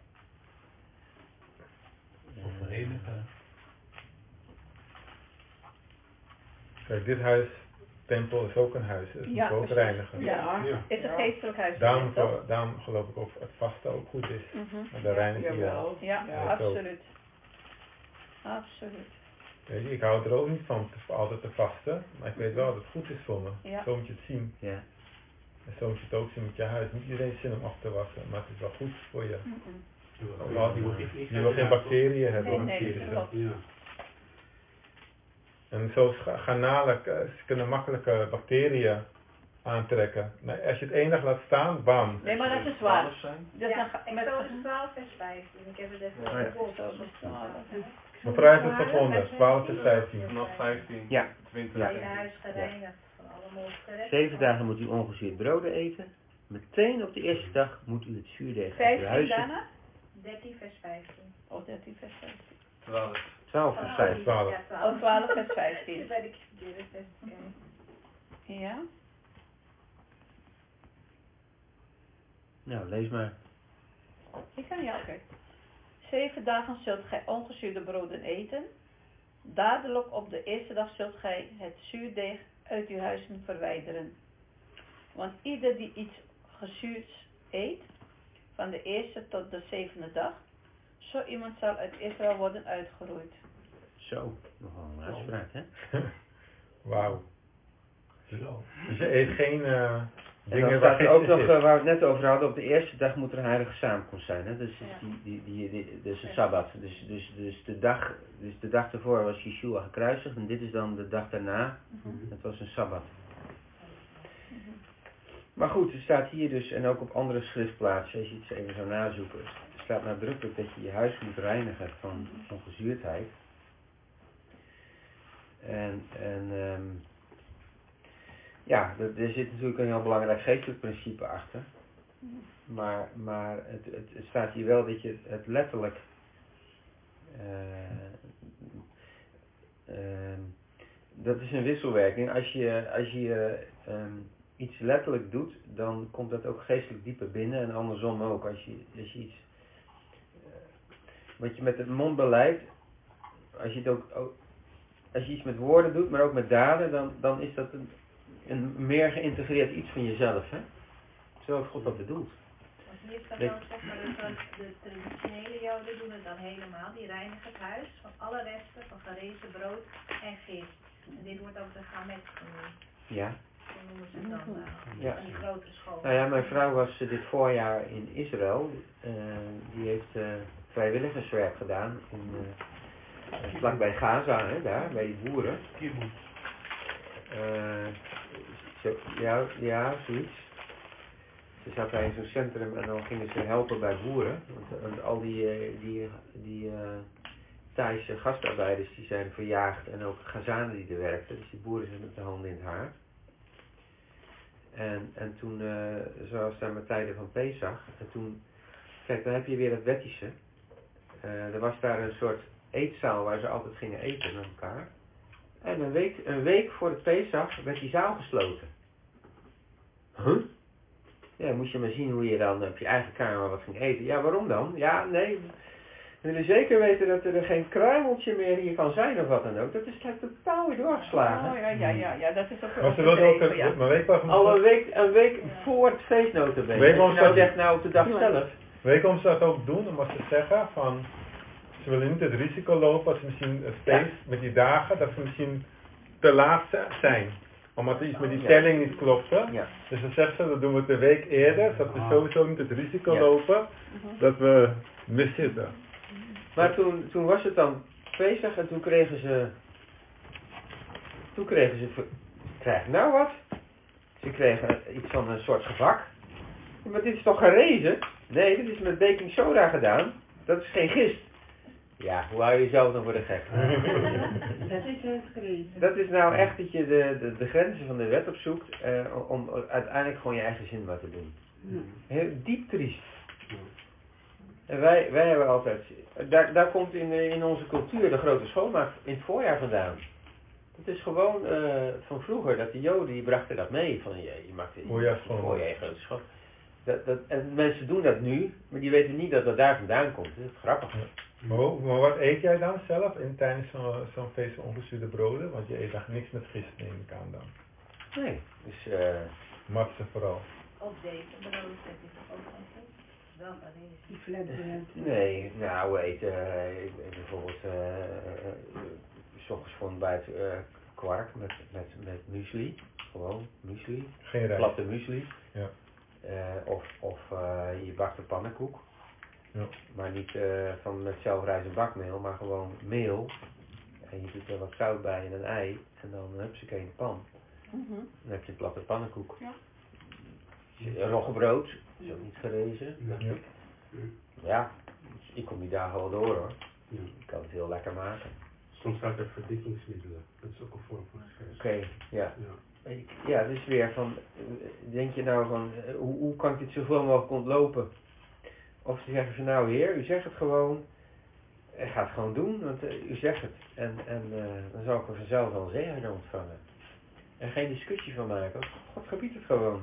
Of verenigen. Kijk, dit huis, tempel is ook een huis. Dus Ja, moet ook precies. reinigen. Ja, Ja. is een geestelijk huis. Daarom, toch? voor- daarom geloof ik of het vasten ook goed is. Mhm. Maar dan reinig je wel. Jawel. Ja, Ja, absoluut. Absoluut. Weet je, ik hou er ook niet van te, altijd te vasten. Maar ik weet wel dat het goed is voor me. Ja. Zo moet je het zien. Ja. En zo moet je het ook zien met je huis. Niet iedereen heeft zin om af te wassen. Maar het is wel goed voor je. Mm-mm. Omdat je, je wil geen bacteriën hebben. Nee, hoor. nee, Virussen. dat klopt. Ja. En zoals ga- garnalen, eh, ze kunnen makkelijke bacteriën aantrekken. Maar als je het één dag laat staan, bam. Nee, maar dat is waar. twaalf zijn? Dus Ja, dan ga- met Exodus twaalf vers vijftien. Ik heb het even Ja. Oh ja. gevolgd. Exodus twaalf. Mevrouw heeft het gevonden, twaalf tot vijftien. Vanaf vijftien. Ja. twintig. Ja. Je huis gereinigd van alle mogelijke Zeven dagen moet u ongezuurd broden eten. Meteen op de eerste dag moet u het zuurdeeg uit uw vijftien huisje. daarna? dertien vers vijftien. Oh, dertien vers vijftien. twaalf. twaalf vers vijf. twaalf. Ja, Oh, twaalf vers vijftien. Dat weet ik verkeerd. Dus oké. Ja? Nou, lees maar. Ik kan ja, oké. Zeven dagen zult gij ongezuurde broden eten. Dadelijk op de eerste dag zult gij het zuurdeeg uit uw huizen verwijderen. Want ieder die iets gezuurds eet, van de eerste tot de zevende dag, zo iemand zal uit Israël worden uitgeroeid. Zo, nogal een uitspraak, hè? Wauw. Zo. Dus je eet geen eh, En dingen dan waar staat er ook gist nog, in eh, zit. waar we het net over hadden, op de eerste dag moet er een heilige samenkomst zijn, hè? Dus, Ja. die, die, die, die, dus een Sabbat. Dus, dus, dus, de dag, dus de dag ervoor was Yeshua gekruisigd en dit is dan de dag daarna. Het was een Sabbat. Maar goed, er staat hier dus, en ook op andere schriftplaatsen, als je het even zou nazoeken, er staat nadrukkelijk dat je je huis moet reinigen van, van gezuurdheid. En, en um, ja, er, er zit natuurlijk een heel belangrijk geestelijk principe achter. Maar, maar het, het, het staat hier wel dat je het letterlijk uh, uh, dat is een wisselwerking. Als je, als je um, iets letterlijk doet, dan komt dat ook geestelijk dieper binnen en andersom ook. Als je, als je iets uh, wat je met het mond beleidt, als je het ook, ook als je iets met woorden doet, maar ook met daden, dan, dan is dat een, een meer geïntegreerd iets van jezelf, hè? Zo heeft God dat bedoeld. Hier staat dan zeg maar dat de traditionele Joden doen het dan helemaal. Die reinigen het huis van alle resten van gerezen brood en gist. En dit wordt ook de gamet genoemd. Ja. Zo noemen ze het dan uh, Ja. van die grote school. Nou ja, mijn vrouw was uh, dit voorjaar in Israël. Uh, die heeft uh, vrijwilligerswerk gedaan in, uh, vlakbij Gaza, hè, daar, bij die boeren. Uh, zo, ja, ja, zoiets. Ze zat bij zo'n centrum en dan gingen ze helpen bij boeren. Want, want al die, uh, die, die uh, Thaise gastarbeiders die zijn verjaagd en ook Gazanen die er werkten. Dus die boeren zijn met de handen in het haar. En, en toen, uh, zoals daar met tijden van Pesach, en toen, kijk, dan heb je weer het wettische. Uh, er was daar een soort eetzaal waar ze altijd gingen eten met elkaar. En een week, een week voor het Pesach werd die zaal gesloten. Huh? Ja, moest je maar zien hoe je dan op je eigen kamer wat ging eten. Ja, waarom dan? Ja, nee, we willen zeker weten dat er geen kruimeltje meer hier kan zijn of wat dan ook. Dat is gelijk totaal weer doorgeslagen. Oh ja, ja, ja, ja, dat is ook Maar ze wilden ook een, ja. maar weet je Al een week, een week voor het feest notabene. Weet je Als je nou wat- zegt, nou op de dag zelf. Weet je waarom ze dat ook doen? Omdat ze zeggen van, ze willen niet het risico lopen als ze misschien het feest met die dagen, dat ze misschien te laat zijn. Omdat er iets met die Ja. telling niet klopte. Ja. Dus dan zeggen ze, dat doen we het een week eerder, zodat we sowieso niet het risico Ja. lopen dat we miszitten. Maar toen, toen was het dan Pesach en toen kregen ze, toen kregen ze, krijg nou wat? Ze kregen iets van een soort gebak. Maar dit is toch gerezen? Nee, dit is met baking soda gedaan. Dat is geen gist. Ja, hoe hou je jezelf dan voor de gek? Dat is het gerezen. Dat is nou echt dat je de, de, de grenzen van de wet opzoekt eh, om uiteindelijk gewoon je eigen zin maar te doen. Heel diep triest. En wij, wij hebben altijd, daar, daar komt in, in onze cultuur de grote schoonmaak in het voorjaar vandaan. Het is gewoon uh, van vroeger, dat de Joden die brachten dat mee, van je, je maakt in het voorjaar je grote schoon. Dat, dat, en mensen doen dat nu, maar die weten niet dat dat daar vandaan komt. Dat is grappig. Ja. Maar, maar wat eet jij dan zelf in tijdens zo'n zo'n feest van ongezuurde broden? Want je eet daar niks met gist, neem ik aan dan. Nee, dus uh, matsen vooral. Op deze brood heb je toch ook van gist? Wel van deze. Die flatbread. Nee, nou we eten uh, bijvoorbeeld uh, uh, s ochtends voor ontbijt uh, kwark met, met, met muesli. Gewoon muesli. Geen rijst. Platte muesli. Ja. Uh, of of uh, je bakt een pannenkoek. Ja. Maar niet uh, van met zelfrijzend bakmeel, maar gewoon meel. En je doet er wat zout bij en een ei. En dan heb je in de pan. Mm-hmm. Dan heb je een platte pannenkoek. Ja. Een roggebrood. Is ook niet gerezen. Ja. Ja, ik kom die dagen wel door hoor. Ja. Ik kan het heel lekker maken. Soms staat er verdikkingsmiddelen. Dat is ook een vorm van gist. Oké, okay, ja. Ja. Ik, ja, het is weer van, denk je nou van, hoe, hoe kan ik dit zoveel mogelijk ontlopen? Of ze zeggen van, nou heer, u zegt het gewoon, ga het gewoon doen, want uh, u zegt het. En, en uh, dan zal ik er vanzelf wel een zegen ontvangen. En geen discussie van maken, God gebiedt het gewoon.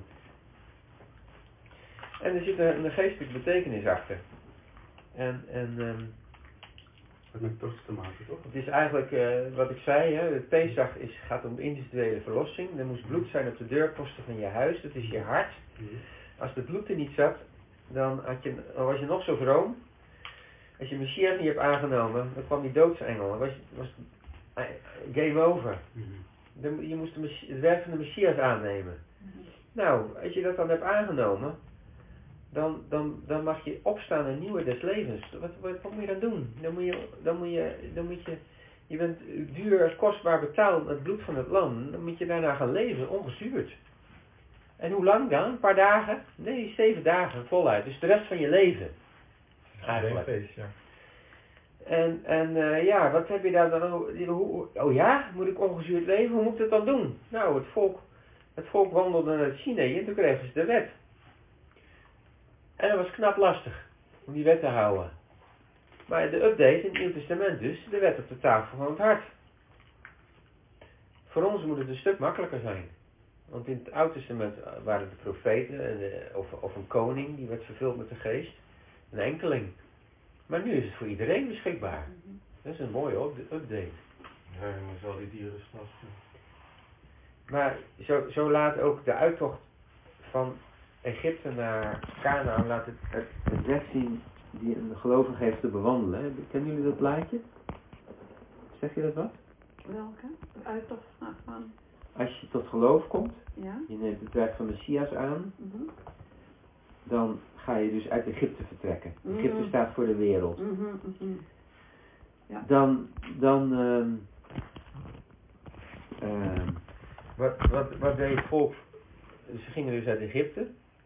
En er zit een, een geestelijke betekenis achter. En, en um, dat met dorst te maken, toch? het is eigenlijk, uh, wat ik zei, hè, het Pesach is, gaat om individuele verlossing. Er moest bloed zijn op de deurposten van je huis, dat is je hart. Mm-hmm. Als het bloed er niet zat, dan, had je, dan was je nog zo vroom. Als je Messias niet hebt aangenomen, dan kwam die doodsengel. Dan was, was uh, game over. Mm-hmm. Dan, je moest de, het werk van de Messias aannemen. Mm-hmm. Nou, als je dat dan hebt aangenomen, dan, dan, dan mag je opstaan een nieuwe des levens. Wat, wat, wat moet je dan doen? Dan moet je, dan moet je, dan moet je, je bent duur, kostbaar betaald met het bloed van het lam. Dan moet je daarna gaan leven, ongezuurd. En hoe lang dan? Een paar dagen? Nee, zeven dagen voluit. Dus de rest van je leven. Eigenlijk. Feest, ja. En, en uh, ja, wat heb je daar dan? Hoe, oh ja, moet ik ongezuurd leven? Hoe moet ik dat dan doen? Nou, het volk, het volk wandelde naar het Sinai en toen kregen ze de wet. En dat was knap lastig om die wet te houden. Maar de update in het Nieuw Testament dus, de wet op de tafel van het hart. Voor ons moet het een stuk makkelijker zijn. Want in het Oude Testament waren de profeten en de, of, of een koning die werd vervuld met de geest. Een enkeling. Maar nu is het voor iedereen beschikbaar. Dat is een mooie update. Ja, maar zal die dieren slachten. Maar zo, zo laat ook de uittocht van Egypte naar Canaan laat het, het, het weg zien die een gelovige heeft te bewandelen. Kennen jullie dat plaatje? Zeg je dat wat? Welke? Uittocht van? Als je tot geloof komt, ja? je neemt het werk van Messias aan, mm-hmm. dan ga je dus uit Egypte vertrekken. Mm-hmm. Egypte staat voor de wereld. Mm-hmm, mm-hmm. Ja. Dan, dan, um, um, wat, wat, wat deed het volk? Ze gingen dus uit Egypte.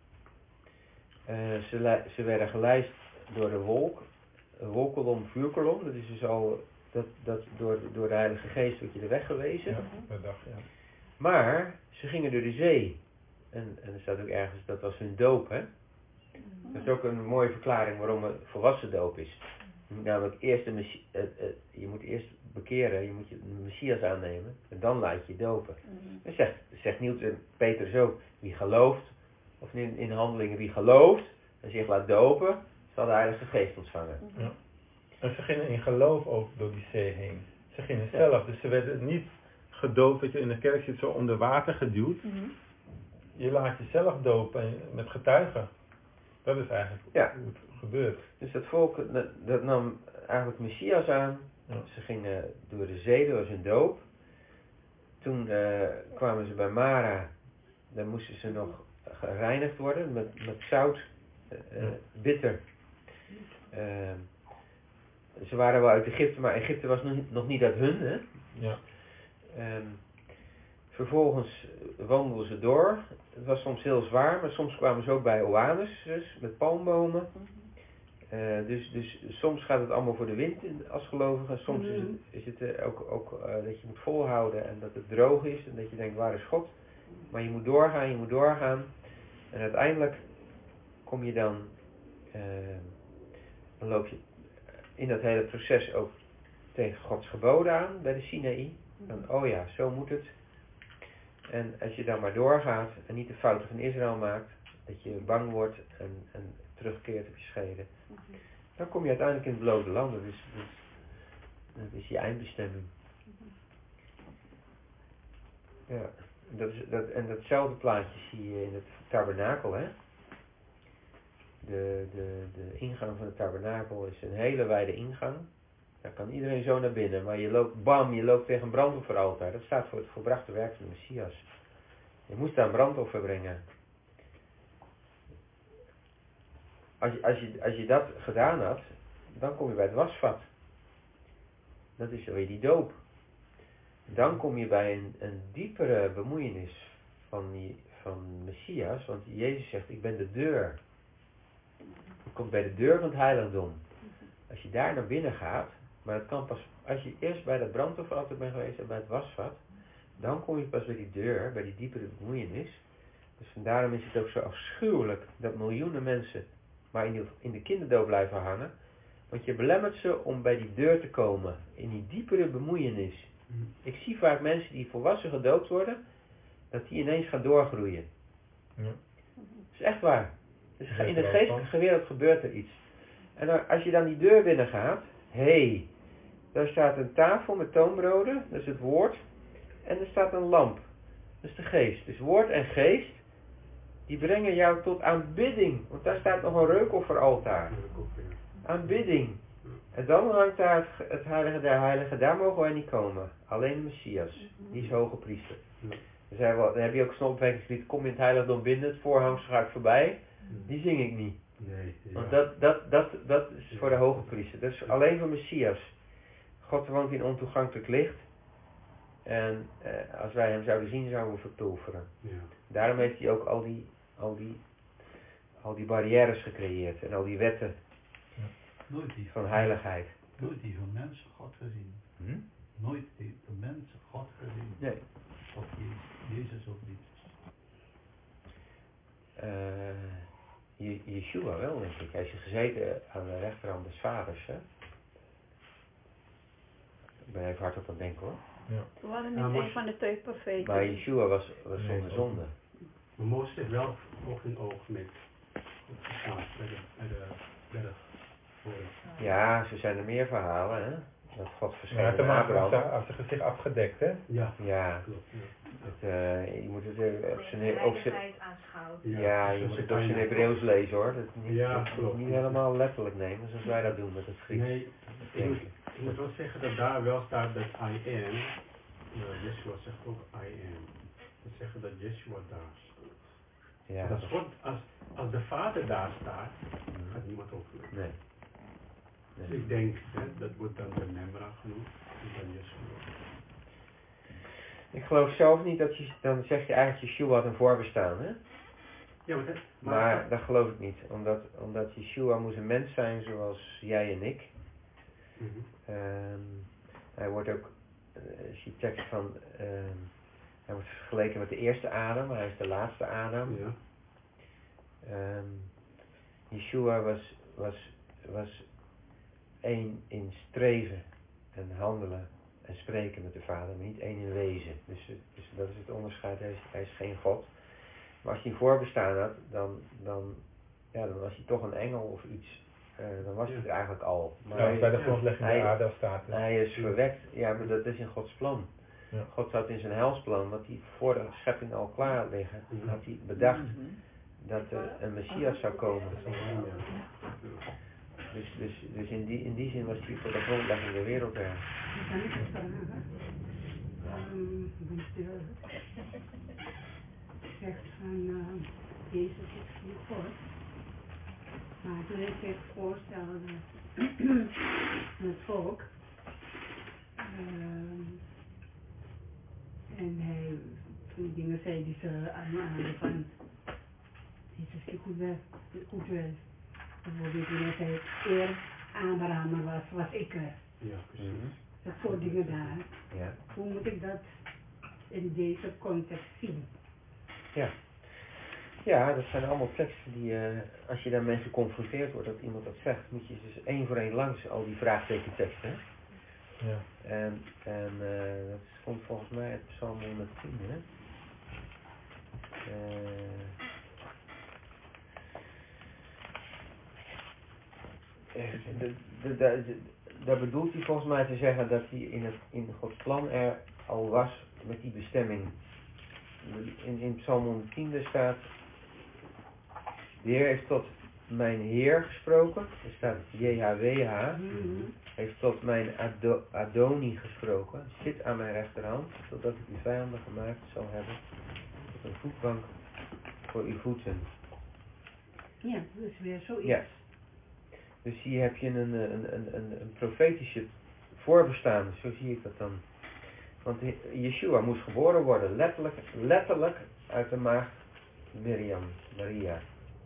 Uh, ze, ze werden geleid door de wolk. Een wolkolom, vuurkolom. Dat is dus al, dat, dat door, door de Heilige Geest wordt je de weg gewezen. Ja, per dag, ja. Maar ze gingen door de zee. En, en er staat ook ergens, dat was hun doop, hè. Dat is ook een mooie verklaring waarom het volwassen doop is. Je moet namelijk eerst de messie, uh, uh, je moet eerst bekeren, je moet je de Messias aannemen en dan laat je je dopen. Mm-hmm. Dat zegt, zegt Newton, Peter zo, wie gelooft, of in, in handelingen wie gelooft en zich laat dopen, zal de Heilige Geest ontvangen. Mm-hmm. Ja. En ze gingen in geloof ook door die zee heen. Ze gingen ja. zelf, dus ze werden niet gedoopt, dat je in de kerk zit zo onder water geduwd. Mm-hmm. Je laat jezelf dopen met getuigen. Dat is eigenlijk ja. hoe het gebeurt. Dus dat volk, dat, dat nam eigenlijk Messias aan. Ja. Ze gingen door de zee, door hun doop. Toen uh, kwamen ze bij Mara. Dan moesten ze nog gereinigd worden met, met zout, uh, ja. bitter. Uh, ze waren wel uit Egypte, maar Egypte was nog, nog niet uit hun. Hè? Ja. Um, vervolgens wandelden ze door. Het was soms heel zwaar, maar soms kwamen ze ook bij oases, dus, met palmbomen. Uh, dus, dus soms gaat het allemaal voor de wind als gelovige. Soms mm-hmm. is het, is het ook, ook uh, dat je moet volhouden en dat het droog is. En dat je denkt, waar is God? Maar je moet doorgaan, je moet doorgaan. En uiteindelijk kom je dan, uh, dan loop je in dat hele proces ook tegen Gods geboden aan bij de Sinaï. Dan, oh ja, zo moet het. En als je dan maar doorgaat en niet de fouten van Israël maakt, dat je bang wordt en, en terugkeert op je scheden, mm-hmm. dan kom je uiteindelijk in het beloofde land. Dat is, dat is, dat is je eindbestemming. Mm-hmm. Ja, dat is, dat, en datzelfde plaatje zie je in het tabernakel, hè. De, de, de ingang van het tabernakel is een hele wijde ingang. Daar kan iedereen zo naar binnen, maar je loopt, bam, je loopt tegen een brandofferaltaar. Dat staat voor het volbrachte werk van de Messias. Je moest daar een brandoffer brengen. Als je, als, je, als je dat gedaan had, dan kom je bij het wasvat. Dat is weer die doop. Dan kom je bij een, een diepere bemoeienis van, die, van Messias, want Jezus zegt, ik ben de deur. Je komt bij de deur van het heiligdom. Als je daar naar binnen gaat, maar het kan pas, als je eerst bij dat brandofferaltaar bent geweest en bij het wasvat, dan kom je pas bij die deur, bij die diepere bemoeienis. Dus daarom is het ook zo afschuwelijk dat miljoenen mensen maar in de, in de kinderdoop blijven hangen. Want je belemmert ze om bij die deur te komen, in die diepere bemoeienis. Ik zie vaak mensen die volwassen gedoopt worden, dat die ineens gaan doorgroeien. Ja. Dat is echt waar. Dus in de geestelijke wereld gebeurt er iets. En dan, als je dan die deur binnen gaat, hé, hey, daar staat een tafel met toonbroden, dat is het woord, en er staat een lamp, dat is de geest. Dus woord en geest, die brengen jou tot aanbidding, want daar staat nog een reukofferaltaar. Aanbidding. En dan hangt daar het, het heilige der heiligen, daar mogen wij niet komen. Alleen de Messias, die is hoge priester. Dan, zijn we, dan heb je ook zo'n opwekkingslied, kom je in het heiligdom binnen, het voorhangsel gaat voorbij, die zing ik niet. Nee, ja. Want dat, dat, dat, dat is voor de hoge priester. Dat is alleen voor Messias. God woont in ontoegankelijk licht. En eh, als wij hem zouden zien, zouden we verpulveren. Ja. Daarom heeft hij ook al die, al, die, al die barrières gecreëerd. En al die wetten ja. Nooit die van heiligheid. Nooit die van mensen God gezien. Hm? Nooit die van mensen God gezien. Nee. Of Jezus, Jezus ook niet. Uh, Yeshua wel, denk ik. Hij is gezeten aan de rechterhand des vaders, hè. Ik ben even hard op aan het denken, hoor. Ja. We waren niet ja, een van de twee profeten. Maar Yeshua was, was nee, zonder zonde. Maar Mozes heeft wel oog in oog met ja, bij de, bij de berg. Ja, zo zijn er meer verhalen, hè. dat God Ja, verscheen te aan maken Abraham. als zijn- als zijn gezicht afgedekt, hè? Ja, Ja, klopt. Ja. het, uh, je moet het uh, op zijn de he- op zijn heiligheid aanschouwt. Ja, ja, dus je dat moet is het op zijn bijna- Hebreeuws lezen hoor. Dat niet, Ja, dat klopt. niet helemaal letterlijk nemen zoals wij dat doen met het Grieks. Nee, ik moet, ik moet wel zeggen dat daar wel staat dat I am. Uh, Yeshua zegt ook I am. Dat zeggen dat Yeshua daar staat. Ja, Als, God, als, als de Vader daar staat, gaat niemand overleven. nee. Dus nee. ik denk, hè, dat wordt dan de Memra genoemd, en dan Yeshua. Ik geloof zelf niet dat je, dan zeg je eigenlijk Yeshua had een voorbestaan, hè? Ja, maar, dat, maar, Maar dat geloof ik niet, omdat, omdat Yeshua moest een mens zijn zoals jij en ik. Mhm. Um, hij wordt ook, uh, als je tekst van, um, hij wordt vergeleken met de eerste Adam, maar hij is de laatste Adam. Ja. Um, Yeshua was, was, was één in streven en handelen en spreken met de Vader, maar niet één in wezen. Dus, dus dat is het onderscheid, hij is, hij is geen God. Maar als hij een voorbestaan had, dan, dan, ja, dan was hij toch een engel of iets. Uh, dan was hij er eigenlijk al. Maar Ja, hij, bij de grondlegging hij, der aarde staat het. hij is verwekt, ja, maar dat is in Gods plan. Ja. God had in zijn heilsplan, wat hij voor de schepping al klaar liggen, Ja. had hij bedacht dat er een Messias zou komen. Dus, dus, dus in, die, in die zin was hij voor de grondlegging der wereld er. Kan ik het vragen? Um, zegt van uh, Jezus is niet God. Maar toen hij zich voorstelde aan het volk. Um, en hij toen dingen zei die ze aanhalen van Jezus die goed weg, goed weg. Bijvoorbeeld toen hij zei, eer Abraham was, was ik er. Ja, precies. Mm-hmm. Dat soort dingen daar. Ja. Hoe moet ik dat in deze context zien? Ja. Ja, dat zijn allemaal teksten die, uh, als je daarmee geconfronteerd wordt, dat iemand dat zegt, moet je dus één voor één langs al die vraagtekenteksten. Ja. En, en uh, dat komt volgens mij uit Psalm honderdtien, hè. Uh, Daar bedoelt hij volgens mij te zeggen dat hij in, het, in Gods plan er al was met die bestemming. In, in Psalm honderdtien daar staat, de Heer heeft tot mijn Heer gesproken, er staat J H W H, mm-hmm. heeft tot mijn Ado, Adoni gesproken, zit aan mijn rechterhand, zodat ik uw vijanden gemaakt zal hebben, tot een voetbank voor uw voeten. Ja, dat is weer zoiets. Ja. Dus hier heb je een, een, een, een, een profetische voorbestaan, zo zie ik dat dan. Want Yeshua moest geboren worden, letterlijk, letterlijk uit de maagd Miriam, Maria.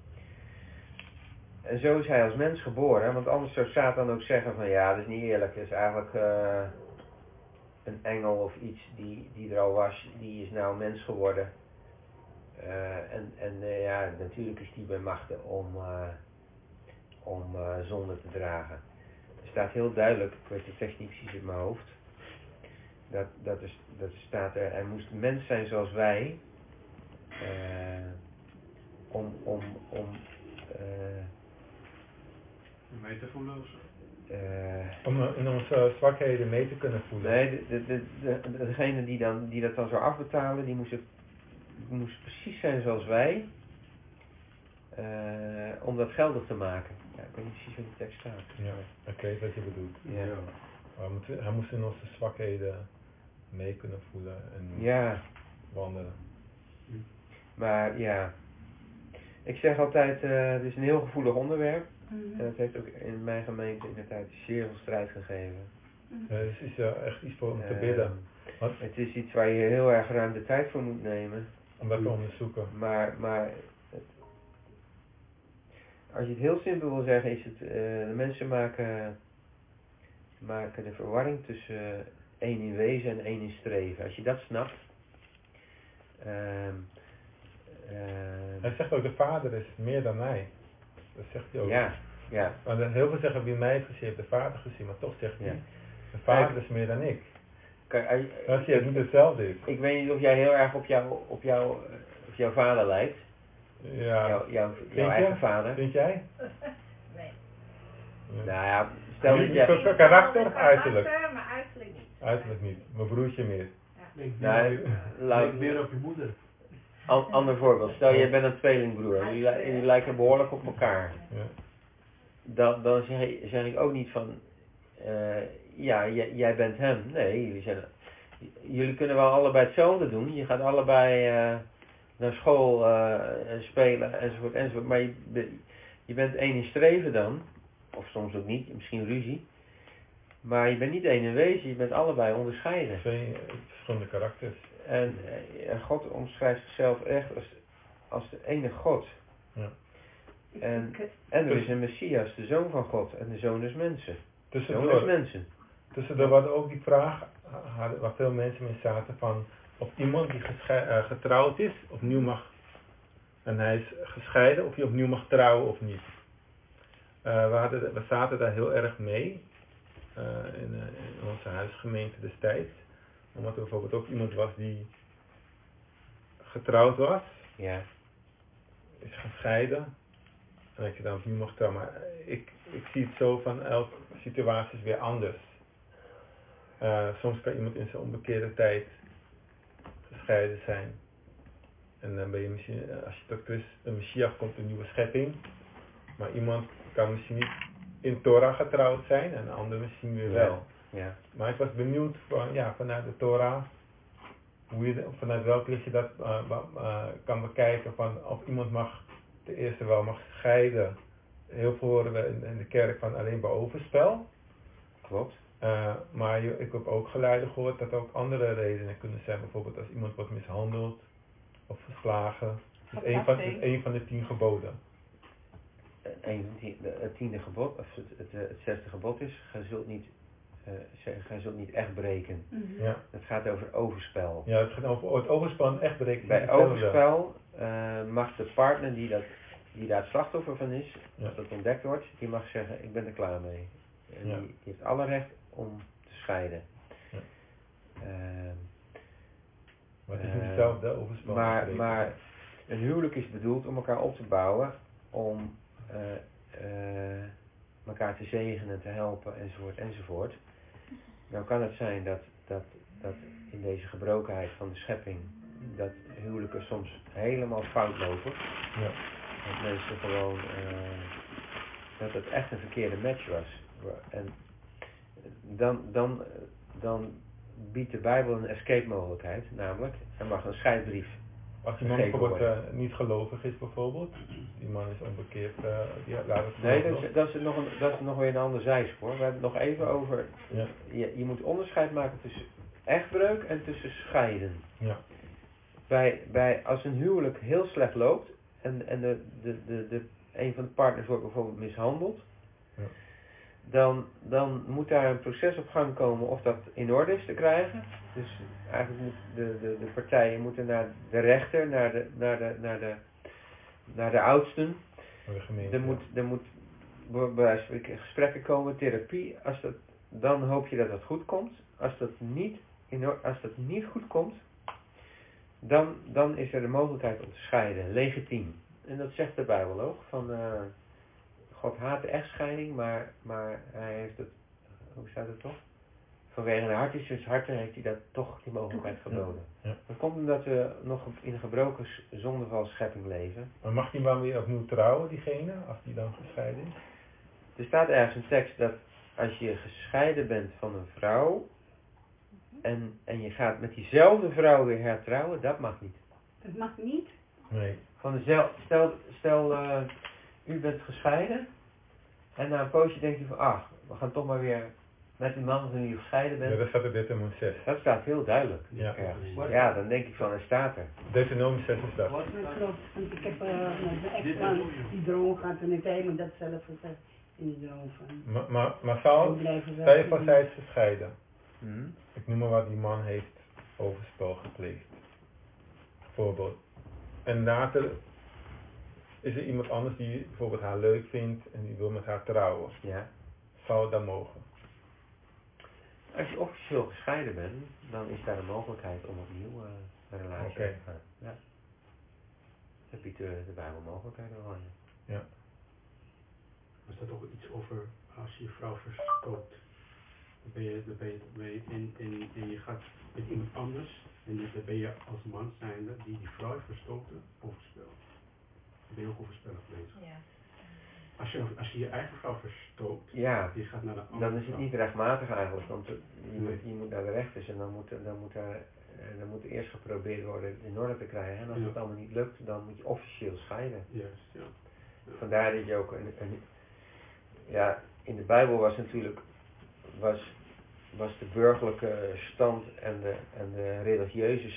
En zo is hij als mens geboren, want anders zou Satan ook zeggen van ja, dat is niet eerlijk, het is eigenlijk uh, een engel of iets die, die er al was, die is nou mens geworden. Uh, en en uh, ja, natuurlijk is die bij machten om, uh, om uh, zonde te dragen. Er staat heel duidelijk, ik weet de tekst niet precies in mijn hoofd, dat, dat, is, dat staat er, hij moest een mens zijn zoals wij, uh, om, om, om uh, mee te voelen of zo? Uh, om in onze zwakheden mee te kunnen voelen. Nee, de, de, de, de, degene die, dan, die dat dan zou afbetalen, die moest, het, moest precies zijn zoals wij, uh, om dat geldig te maken. Ja, ik weet niet precies wat die tekst staat. Ja, ik weet wat je bedoelt. Ja. Ja. Hij, moet, hij moest in onze zwakheden mee kunnen voelen en ja. wandelen. Maar ja, ik zeg altijd, uh, het is een heel gevoelig onderwerp. Mm-hmm. En het heeft ook in mijn gemeente in de tijd zeer veel strijd gegeven. Mm-hmm. Ja, het is uh, echt iets voor om te uh, bidden. Wat? Het is iets waar je heel erg ruim de tijd voor moet nemen. Om dat te onderzoeken. Maar, maar het, als je het heel simpel wil zeggen, is het, uh, de mensen maken, maken de verwarring tussen uh, één in wezen en één in streven. Als je dat snapt. Uh, uh, hij zegt ook, de Vader is meer dan mij. Dat zegt hij ook. Ja, ja. Want heel veel zeggen, wie mij heeft gezien, heeft de Vader gezien. Maar toch zegt hij, ja. De Vader is meer dan ik. Kijk, als je doet hetzelfde. Ik, ik weet niet of jij heel erg op, jou, op, jou, op jouw vader lijkt. Ja. Jouw, jouw, jouw eigen vader. Vind jij? Nee. Nou ja, stel dat jij... Karakter, karakter, uiterlijk. Karakter, maar uiterlijk niet. Uiterlijk niet. Mijn broertje meer. Lijkt Nee, meer, laat- lijkt meer op je moeder. An, ander voorbeeld. Stel, jij bent een tweelingbroer. en Jullie, li- jullie lijken behoorlijk op elkaar. Ja. Dan, dan zeg, ik, zeg ik ook niet van... eh, ja, jij, jij bent hem. Nee, jullie zijn... Jullie kunnen wel allebei hetzelfde doen. Je gaat allebei eh, naar school eh, spelen enzovoort enzovoort. Maar je, be- je bent één in streven dan. Of soms ook niet. Misschien ruzie. Maar je bent niet één in wezen. Je bent allebei onderscheiden. Twee eh, verschillende karakters. En eh, God omschrijft zichzelf echt als, als de ene God. Ja. En, en er is een Messias, de Zoon van God. En de Zoon is mensen. Zoon is Tussendoor, mensen. tussendoor was ook die vraag, hadden- waar veel mensen mee zaten van of iemand die gesche- uh, getrouwd is, opnieuw mag, en hij is gescheiden, of hij opnieuw mag trouwen of niet. Uh, we, hadden, we zaten daar heel erg mee, uh, in, uh, in onze huisgemeente destijds. Omdat er bijvoorbeeld ook iemand was die getrouwd was, Ja. is gescheiden, en dat je dan opnieuw mag trouwen. Maar ik, ik zie het zo van elke situatie is weer anders. Uh, soms kan iemand in zijn onbekeerde tijd gescheiden zijn. En dan ben je misschien, als je tot Christus, een Messias komt, een nieuwe schepping. Maar iemand kan misschien niet in Torah getrouwd zijn en een ander misschien weer wel. Ja. Maar ik was benieuwd van, ja, vanuit de Torah, hoe je, vanuit welk licht je dat uh, uh, kan bekijken van of iemand mag, de eerste wel mag scheiden. Heel veel horen we in, in de kerk van alleen bij overspel. Klopt. Uh, maar je, ik heb ook geluiden gehoord dat er ook andere redenen kunnen zijn. Bijvoorbeeld als iemand wordt mishandeld of verslagen. Dat is een van, is een van de tien geboden. Een van die, de, het tiende gebod, of het, het, het zesde gebod is, gij zult niet, uh, gij zult niet echt breken. Mm-hmm. Ja. Het gaat over overspel. Ja, het gaat over het overspel en echt breken. Bij overspel uh, mag de partner die, dat, die daar het slachtoffer van is, ja. Als dat ontdekt wordt, die mag zeggen, ik ben er klaar mee. En ja. die, die heeft alle recht om te scheiden. Ja. Uh, maar het is niet hetzelfde overspel. Maar, maar een huwelijk is bedoeld om elkaar op te bouwen, om uh, uh, elkaar te zegenen, te helpen, enzovoort, enzovoort. Nou kan het zijn dat, dat, dat in deze gebrokenheid van de schepping, dat huwelijken soms helemaal fout lopen. Ja. Dat mensen gewoon, uh, dat het echt een verkeerde match was. En dan, dan, dan biedt de Bijbel een escape mogelijkheid, namelijk er mag een scheidbrief. Als iemand bijvoorbeeld uh, niet gelovig is bijvoorbeeld, die man is onbekeerd, uh, die laat het Nee, dat is, dat, is nog een, dat is nog weer een ander zijspoor. We hebben het nog even over, ja. je, je moet onderscheid maken tussen echtbreuk en tussen scheiden. Ja. Bij, bij, als een huwelijk heel slecht loopt en, en de, de, de, de, een van de partners wordt bijvoorbeeld mishandeld, ja. dan, dan moet daar een proces op gang komen of dat in orde is te krijgen. Dus eigenlijk moeten de, de, de partijen moeten naar de rechter, naar de, naar de, naar de, naar de oudsten. De gemeente, er moet, er moet bij gesprekken komen, therapie. Als dat, dan hoop je dat het goed komt. Als dat niet, in orde, als dat niet goed komt, dan, dan is er de mogelijkheid om te scheiden. Legitiem. En dat zegt de Bijbel ook. Van, uh, God haat de echtscheiding, maar, maar hij heeft het, hoe staat het toch? Vanwege de hartjes harten heeft hij dat toch die mogelijkheid geboden. Ja. Ja. Dat komt omdat we nog in een gebroken zondeval schepping leven. Maar mag die man weer opnieuw trouwen, diegene, als die dan gescheiden is? Er staat ergens een tekst dat als je gescheiden bent van een vrouw en, en je gaat met diezelfde vrouw weer hertrouwen, dat mag niet. Dat mag niet? Nee. Van dezelfde, stel, stel uh, u bent gescheiden en na een poosje denkt u van, ah, we gaan toch maar weer met die man van wie je gescheiden bent. Ja, dat staat in Deuteronomium zes. Dat staat heel duidelijk. Ja, ja. ja dan denk ik van, er staat er. Deuteronomium zes is dat. Dat klopt, want ik heb uh, mijn ex-man die droom gehad en ik heb me dat zelf gezegd in die droom van. Maar, maar, maar Saul, stel je voor zij is gescheiden. Hmm? Ik noem maar wat, die man heeft overspel gepleegd. Bijvoorbeeld. En later is er iemand anders die bijvoorbeeld haar leuk vindt en die wil met haar trouwen. Ja. Zou dat mogen? Als je officieel gescheiden bent, dan is daar een mogelijkheid om opnieuw uh, een relatie okay. te gaan. Ja. Dat biedt de, de Bijbel mogelijkheden al. Ja. Er staat ook iets over uh, als je je vrouw verstookt, dan ben je, dan ben je, dan ben je en, en, en je gaat met iemand anders, en dan ben je als man zijnde die die vrouw heeft verstoten, overspel. Dan ben je ook overspellig bezig. Ja. Als je, als je je eigen vrouw verstookt, Ja, die gaat naar de andere dan is het vrouw. niet rechtmatig eigenlijk, want je, Nee. moet, je moet naar de rechters en dan moet, dan moet er dan moet eerst geprobeerd worden in orde te krijgen. En als Ja. het allemaal niet lukt, dan moet je officieel scheiden. Juist, ja. Ja. Vandaar dat je ook, een, een, ja, in de Bijbel was natuurlijk, was, was de burgerlijke stand en de, en de religieuze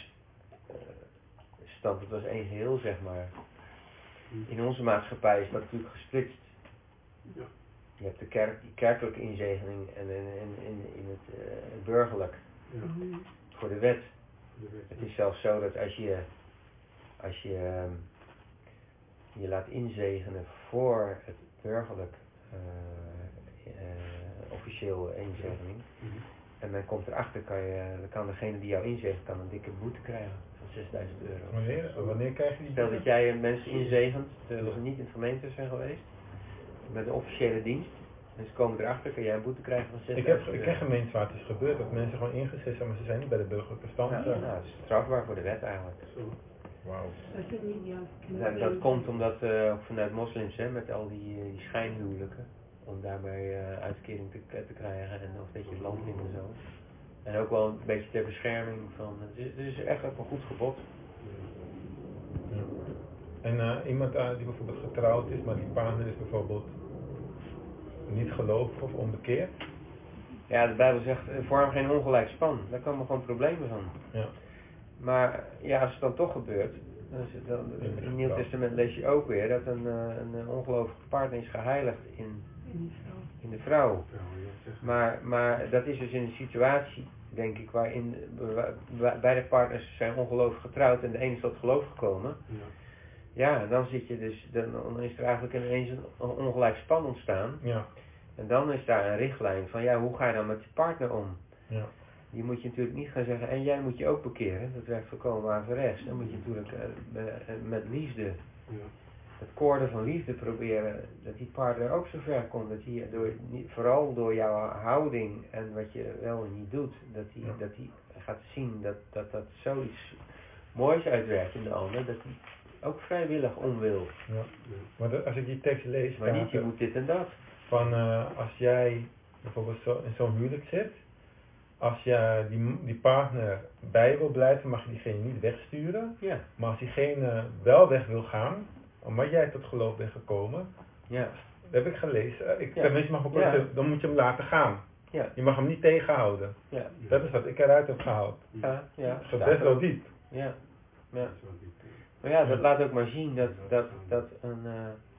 stand, het was één geheel zeg maar. In onze maatschappij is dat natuurlijk gesplitst. Ja. Je hebt de kerk, die kerkelijke inzegening en in, in, in, in het uh, burgerlijk, Ja. voor de wet. De wet, Het ja. is zelfs zo dat als je, als je um, je laat inzegenen voor het burgerlijk uh, uh, officieel inzegening, Mhm. en men komt erachter, kan, je, dan kan degene die jou inzegent kan een dikke boete krijgen van zesduizend euro. Wanneer, wanneer krijg je die Stel boete? dat jij mensen inzegent, terwijl ze niet in het gemeente zijn geweest, met een officiële dienst, en ze komen erachter, kan jij een boete krijgen van Ik zesduizend heb, euro. ik ken gemeentes waar het is gebeurd, dat mensen gewoon ingezet zijn, maar ze zijn niet bij de burgerlijke stand. Ja, nou, dat is strafbaar voor de wet eigenlijk. Zo. Wauw. Dat is niet juist. Dat, dat komt omdat uh, vanuit moslims, hè, met al die, uh, die schijnhuwelijken, om daarmee uh, uitkering te, te krijgen en of dat je het land in en zo. En ook wel een beetje ter bescherming van, het is, het is echt ook een goed gebod. Ja. En uh, iemand uh, die bijvoorbeeld getrouwd is, maar die partner is bijvoorbeeld niet gelovig of onbekeerd. Ja, de Bijbel zegt, uh, vorm geen ongelijk span. Daar komen gewoon problemen van. Ja. Maar ja, als het dan toch gebeurt, dan is het dan, in het Nieuw Testament lees je ook weer dat een, uh, een ongelovige partner is geheiligd in, in de vrouw. Maar, maar dat is dus in een situatie, denk ik, waarin uh, beide partners zijn ongelovig getrouwd en de ene is tot geloof gekomen. Ja. Ja, dan zit je dus, dan is er eigenlijk ineens een ongelijk span ontstaan. Ja. En dan is daar een richtlijn van, ja, hoe ga je dan met je partner om? Ja. Die moet je natuurlijk niet gaan zeggen, en jij moet je ook bekeren. Dat werkt volkomen averechts. Dan moet je natuurlijk uh, met liefde, Ja. het koorden van liefde proberen, dat die partner ook zo ver komt. Dat die, door, niet, vooral door jouw houding en wat je wel en niet doet, dat die, Ja. dat die gaat zien dat, dat dat zoiets moois uitwerkt in de ander, dat die ook vrijwillig om wil. Ja. Maar de, als ik die tekst lees, Maar niet, je moet dit en dat. Van uh, als jij bijvoorbeeld zo, in zo'n huwelijk zit, als je die, die partner bij wil blijven, mag je diegene niet wegsturen. Ja. Maar als diegene wel weg wil gaan, omdat jij tot geloof bent gekomen, Ja. dat heb ik gelezen. Ik, Ja. Tenminste, mag ik Ja. ja. Dan moet je hem laten gaan. Ja. Je mag hem niet tegenhouden. Ja. Dat is wat ik eruit heb gehaald. Ja, ja. Dat is best wel diep. Ja. Ja. Dat is wel diep, ja. Maar ja, dat laat ook maar zien dat, dat, dat een... Uh,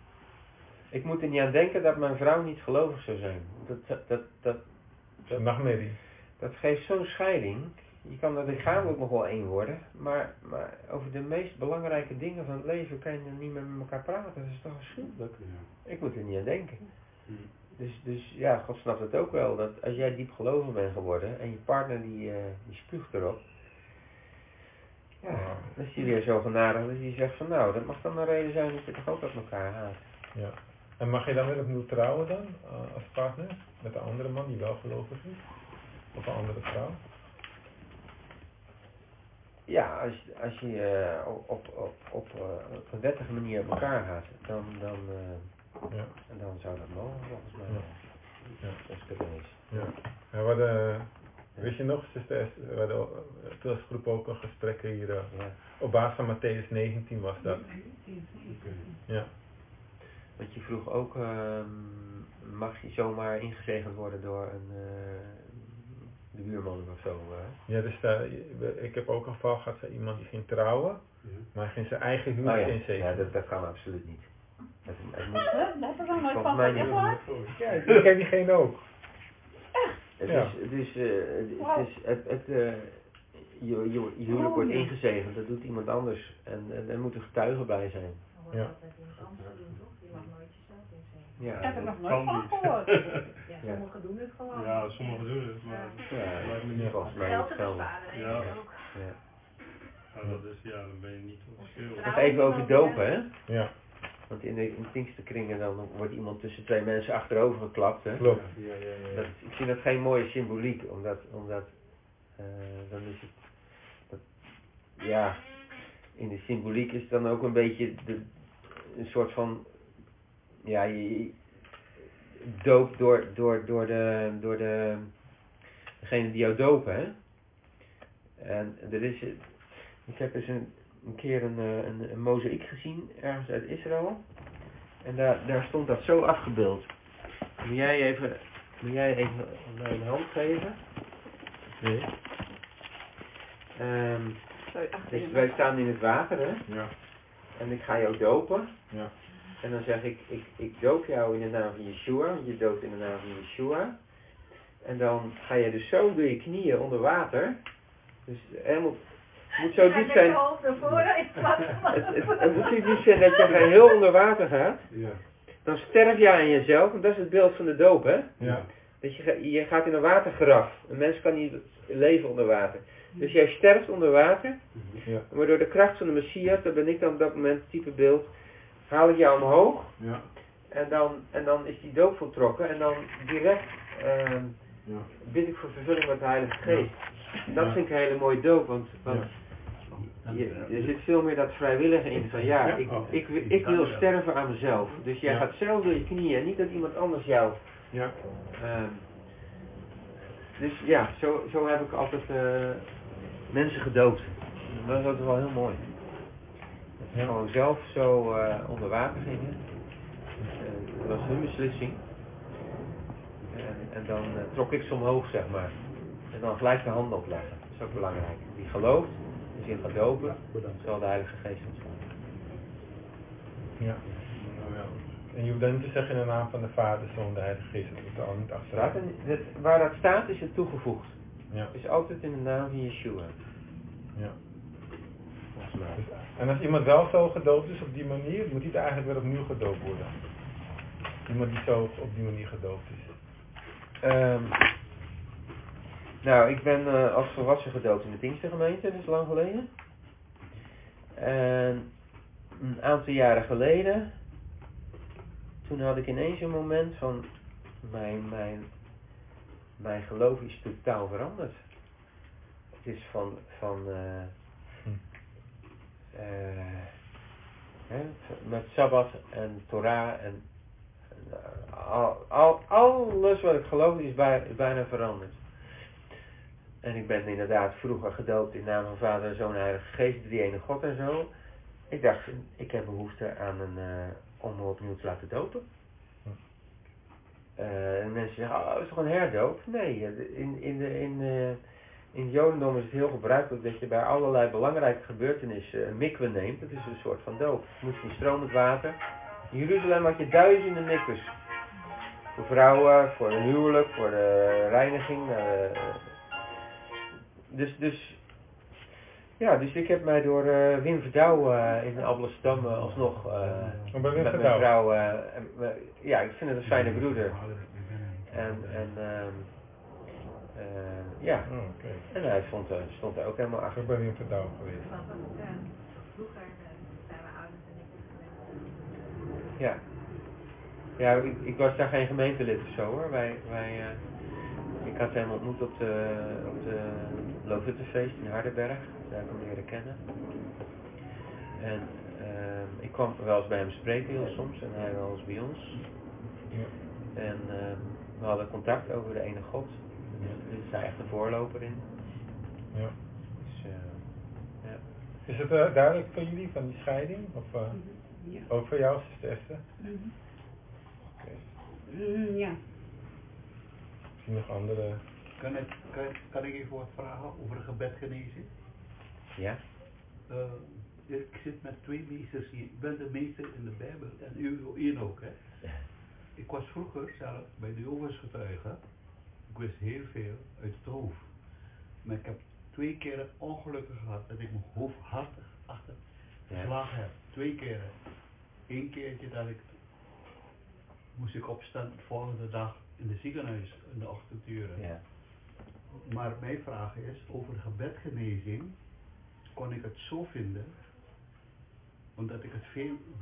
ik moet er niet aan denken dat mijn vrouw niet gelovig zou zijn. Dat, dat, dat, dat, Dat is een nachtmerrie. dat geeft zo'n scheiding. Je kan er lichamelijk nog wel één worden, maar, maar over de meest belangrijke dingen van het leven kan je niet meer met elkaar praten. Dat is toch afschuwelijk. Ja. Ik moet er niet aan denken. Hm. Dus, dus ja, God snapt het ook wel, dat als jij diep gelovig bent geworden en je partner die, uh, die spuugt erop, ja, dan is hij weer zo genadig dat hij zegt van nou, dat mag dan een reden zijn dat je toch ook uit elkaar haat. Ja. En mag je dan weer opnieuw trouwen dan, uh, als partner? Met een andere man die wel gelovig is? Of een andere vrouw? Ja, als, als je uh, op, op, op, op, uh, op een wettige manier op elkaar gaat, dan, dan, uh, ja. dan zou dat mogen volgens mij. Ja. Ja. Dat is het eens. Ja. Ja, we hadden, weet je nog, zuster Esther, we hadden toen als groep ook een gesprek hier, uh, Ja. op basis van Matthäus negentien was dat. Ja. Want je vroeg ook, uh, mag je zomaar ingezegend worden door een, uh, de buurman of zo? Uh? Ja, dus uh, ik heb ook een geval gehad van iemand die ging trouwen, Ja. maar hij ging zijn eigen huwelijk Oh ja. inzegenen. Ja, dat, dat kan absoluut niet. Dat, het moet, Huh? Daar heb ik nog nooit volgens van mij gehoord. niet. Echt waar? Ja, ik ken diegene ook. Het Ja. is, het is, uh, het, is het, het, uh, je, je, je huwelijk wordt ingezegend, dat doet iemand anders en, en er moet een getuige bij zijn. Dan wordt Ja. dat met iemand anders doen, toch? Je mag nooit jezelf inzeggen. Ja, Ik heb er nog kan nooit van niet. gehoord. Ja, Ja. sommigen doen het gewoon. Ja, sommigen doen het, maar ja, lijkt me niet niet volgens mij Geld niet te geldig. besparen, denk Ja. ik ook. Ja. ja, dat is, ja, dan ben je niet officieel. Nog even over dopen, hè? Ja. Want in de in Pinksterkringen dan wordt iemand tussen twee mensen achterover geklapt. Hè? Klopt. Ja, ja, ja. Dat, ik vind dat geen mooie symboliek, omdat, omdat uh, dan is het, dat, ja, in de symboliek is het dan ook een beetje de, een soort van, ja, je doop door, door, door de, door de, degene die jou dopen, hè. En er is, ik heb eens een, een keer een, een, een mozaïek gezien, ergens uit Israël. En daar, daar stond dat zo afgebeeld. Moet jij even, moet jij even mij een hand geven? Nee. Um, dus wij staan in het water, hè? Ja. En ik ga jou dopen. Ja. En dan zeg ik, ik, ik doop jou in de naam van Yeshua, want je doopt in de naam van Yeshua. En dan ga je dus zo door je knieën onder water. Dus helemaal, het moet zo diep zijn. Het, het, het moet zo diep zijn dat je heel onder water gaat. Ja. Dan sterf je aan jezelf, want dat is het beeld van de doop, hè? Ja. Dat je, je gaat in een watergraf. Een mens kan niet leven onder water. Dus jij sterft onder water. Ja. Maar door de kracht van de Messias, dat ben ik dan op dat moment het type beeld, haal ik jou omhoog. Ja. En dan, en dan is die doop voltrokken. En dan direct uh, ja. bid ik voor vervulling met de Heilige Geest. Ja. Dat vind ik een hele mooie doop, want, want ja. je, er zit veel meer dat vrijwillige in van ja, ik, ik, ik, ik wil sterven aan mezelf. Dus jij ja. gaat zelf door je knieën en niet dat iemand anders jou. Ja. Uh, dus ja, zo, zo heb ik altijd uh, mensen gedoopt. Dat is altijd wel heel mooi. Dat ze ja. gewoon zelf zo uh, onder water gingen. Uh, dat was hun beslissing. En, en dan uh, trok ik ze omhoog, zeg maar. En dan gelijk de handen opleggen. Dat is ook belangrijk. Die gelooft, die zich gaat dopen, zal de Heilige Geest ontvangen. Ja. En je hoeft dan niet te zeggen in de naam van de Vader, Zoon, de Heilige Geest. Dat moet er al niet achteraan. Waar dat staat is het toegevoegd. Ja. Het is altijd in de naam van Yeshua. Ja. Dus, en als iemand wel zo gedoopt is op die manier, moet hij eigenlijk weer opnieuw gedoopt worden. Iemand die zo op die manier gedoopt is. Um, nou, ik ben uh, als volwassen gedoopt in de Pinkstergemeente, dat is lang geleden. En een aantal jaren geleden, toen had ik ineens een moment van, mijn, mijn, mijn geloof is totaal veranderd. Het is van, van uh, uh, hè, met Sabbat en Torah en uh, al, al, alles wat ik geloof is, bij, is bijna veranderd. En ik ben inderdaad vroeger gedoopt in naam van Vader en Zoon en Heilige Geest, drie ene God en zo. Ik dacht, ik heb behoefte aan een, uh, om me opnieuw te laten dopen. Uh, en mensen zeggen, oh, dat is toch een herdoop? Nee, in, in, de, in, uh, in het Jodendom is het heel gebruikelijk dat je bij allerlei belangrijke gebeurtenissen een mikwe neemt. Dat is een soort van doop. Je moet in stromend water. In Jeruzalem had je duizenden mikwes. Voor vrouwen, voor een huwelijk, voor de reiniging. Uh, dus, dus, ja, dus ik heb mij door uh, Wim Verdouw uh, in Alblasserdam uh, alsnog uh, met mijn vrouw, uh, uh, ja, ik vind het een fijne broeder. En, en um, uh, ja, oh, okay. En hij stond, uh, stond er ook helemaal achter. Ik ben Wim Verdouw geweest. Vroeger zijn mijn ouders en ik geweest. Ja. Ja, ik, ik was daar geen gemeentelid of zo hoor. Wij, wij, uh, ik had hem ontmoet op de, op de Lovuttefeest in Hardenberg. Daar heb ik hem leren kennen. En uh, ik kwam wel eens bij hem spreken heel soms en hij wel eens bij ons. Ja. En uh, we hadden contact over de ene God. Dus is hij echt een voorloper in. Ja. Dus, uh, ja. Is het uh, duidelijk voor jullie van die scheiding? Of uh, ja. ook voor jou, zuster Esther? Mm-hmm. Okay. Mm, ja. Misschien nog andere... Kan ik, kan, kan ik even wat vragen over gebedgenezing? Ja? Uh, ik zit met twee meesters hier. Ik ben de meester in de Bijbel en u, u ook, hè? Ja. Ik was vroeger zelf bij de Jehovah's getuigen. Ik wist heel veel uit het hoofd. Maar ik heb twee keren ongelukken gehad dat ik mijn hoofd hard achter geslagen heb. Twee keren. Eén keertje dat ik moest ik opstaan de volgende dag in de ziekenhuis in de ochtenduren. Ja. Maar mijn vraag is, over gebedgenezing kon ik het zo vinden, omdat ik het veel wist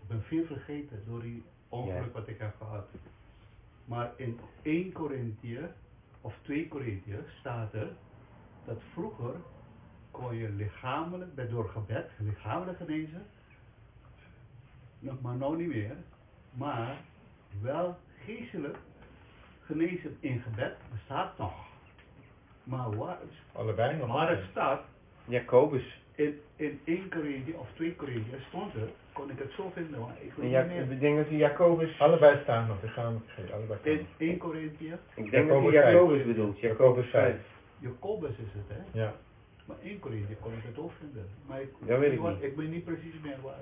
Ik ben veel vergeten door die ongeluk Ja. wat ik heb gehad. Maar in één Korintië of twee Korintië staat er dat vroeger kon je lichamelijk, bij door gebed, lichamelijk genezen. Nog maar nou niet meer. Maar wel geestelijk genezen in gebed bestaat nog. Maar waar, Allebei nog. waar het staat, Jacobus. in, in één Korintië of twee Korintië stond er, kon ik het zo vinden, maar ik En weet ja, niet meer. ik denk dat u Jacobus... Allebei staan nog, die gaan we allebei staan In nog. één Korintië, Ik denk dat u Jacobus Jacobus vijf. bedoelt. Jacobus Jacobus vijf. vijf. Jacobus is het hè, Ja. maar één Korintië kon ik het ook vinden. Maar ik, Dat weet ik wat- niet. ik weet niet precies meer waar.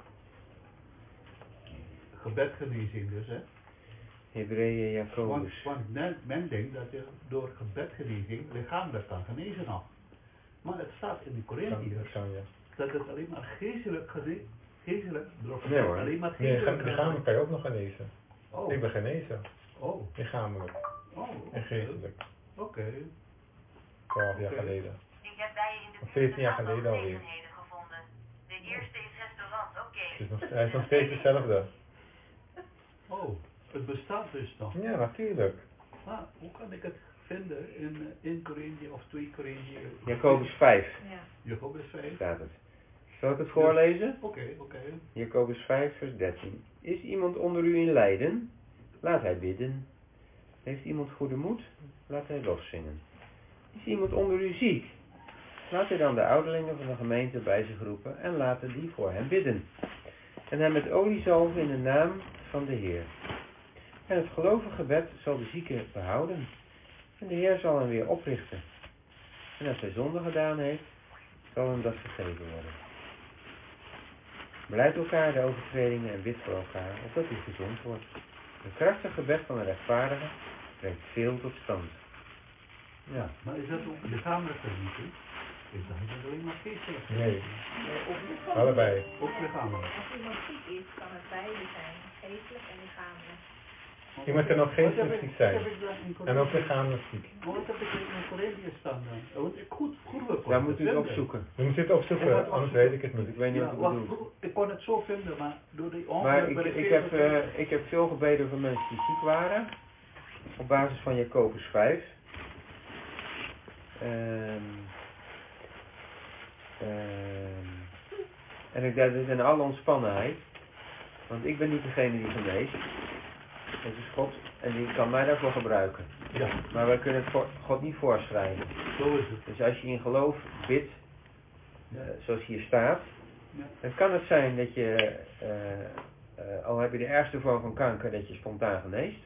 Gebedgenezing dus hè. Hebreeën Want, Jacobus. want men, men denkt dat je door gebedgenezing lichamelijk kan genezen nog. Maar het staat in de Kan, Korintiërs kan, ja. dat het alleen maar geestelijk genezen, geestelijk, door Nee, hoor. alleen maar Nee, geestelijk licha- lichamelijk kan je ook nog genezen. Oh, Ik ben genezen. oh, Lichamelijk oh, en geestelijk. oké. twaalf jaar Oké. geleden. Ik heb bij je in de Of buurt veertien een jaar aantal geleden alweer. gelegenheden gevonden. De eerste is restaurant, oké. Het is nog, hij is nog steeds hetzelfde. Oh, het bestaat dus nog. Ja, natuurlijk. Maar hoe kan ik het vinden in eh, één Korintië of twee Korintië? Jacobus vijf Ja. Jacobus vijf. staat het. Zal ik het voorlezen? Oké, oké. Jacobus vijf vers dertien. Is iemand onder u in lijden? Laat hij bidden. Heeft iemand goede moed? Laat hij loszingen. Is iemand onder u ziek? Laat hij dan de ouderlingen van de gemeente bij zich roepen en laten die voor hem bidden. En hem met olie zalven in de naam van de Heer. En het gelovige gebed zal de zieke behouden. En de Heer zal hem weer oprichten. En als hij zonde gedaan heeft, zal hem dat vergeven worden. Beleid elkaar de overtredingen en bid voor elkaar, opdat u gezond wordt. Een krachtig gebed van een rechtvaardige brengt veel tot stand. Ja, maar is dat ook lichamelijk genezing? Is dat is dat alleen maar geestelijk? Nee, Ook, allebei. ook lichamelijk. Als iemand ziek is, kan het beide zijn, geestelijk en lichamelijk. Iemand kan ook Wat heb geestelijk ik- ziek zijn. wat heb ik dan in En Corinthië- ook lichamelijk ziek. Maar wat heb ik in Corinthië staan dan? Oh, Want ik goed, vroeger kon Daar ik moet u het het vinden. opzoeken. We moeten het opzoeken, Ik moet het anders opzoeken. weet ik het niet. Ik weet niet Ja, wat u wacht, bedoelt. vroeger- ik kon het zo vinden, maar door die ongeluk Maar ik, ben ik, veel heb, vergeten. eh, ik heb veel gebeden voor mensen die ziek waren. Op basis van Jacobus vijf. Ehm, ehm, en ik deed het in alle ontspannenheid. Want ik ben niet degene die geneest. Het is God en die kan mij daarvoor gebruiken. Ja, Maar wij kunnen het voor God niet voorschrijven. zo is het. Dus als je in geloof bidt, Ja. eh, zoals hier staat, Ja. dan kan het zijn dat je, eh, eh, al heb je de ergste vorm van kanker, dat je spontaan geneest.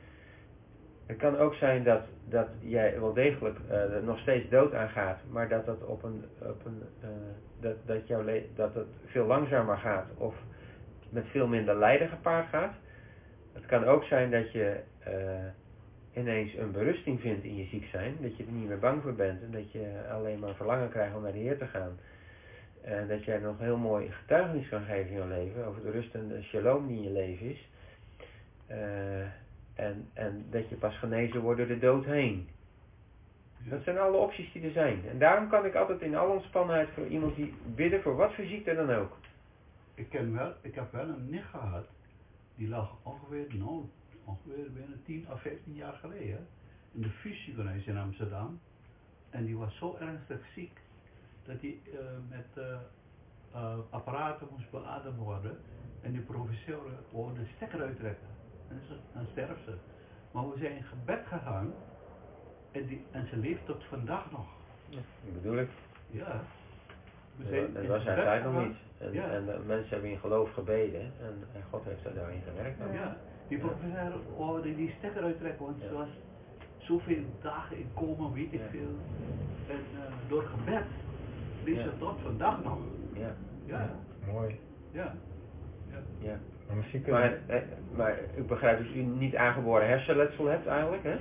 Het kan ook zijn dat, dat jij wel degelijk eh, er nog steeds dood aangaat, maar dat het op een, op een eh, dat, dat, jouw le- dat het veel langzamer gaat of met veel minder lijden gepaard gaat. Het kan ook zijn dat je eh, ineens een berusting vindt in je ziek zijn, dat je er niet meer bang voor bent en dat je alleen maar verlangen krijgt om naar de Heer te gaan. En dat jij nog heel mooi getuigenis kan geven in je leven over de rust en de shalom die in je leven is. Uh, en, en dat je pas genezen wordt door de dood heen. Dat zijn alle opties die er zijn. En daarom kan ik altijd in alle ontspannenheid voor iemand die bidden voor wat voor ziekte dan ook. Ik, ken wel, ik heb wel een nicht gehad, die lag ongeveer, nou, ongeveer bijna tien of vijftien jaar geleden in de fysieziekenhuis in Amsterdam. En die was zo ernstig ziek dat hij uh, met uh, uh, apparaten moest beademd worden. En die professoren wouden de stekker uittrekken. En ze, dan sterft ze. Maar we zijn in gebed gegaan en, die, en ze leeft tot vandaag nog. Ja, dat bedoel ik. Ja. We Ja, zijn dat in was haar gebed tijd nog gegaan. niet. En, Ja. en de mensen hebben in geloof gebeden en, en God heeft daar daarin gewerkt. Ja, ja. Die Ja. professor wilde die stekker uittrekken, want Ja. ze was zoveel dagen in coma, weet ik Ja. veel. En uh, door gebed leeft Ja. ze tot vandaag nog. Ja. Ja, Mooi. ja. ja. Ja. Maar misschien Maar, kunnen eh, maar ik begrijp dat u niet aangeboren hersenletsel hebt eigenlijk, hè?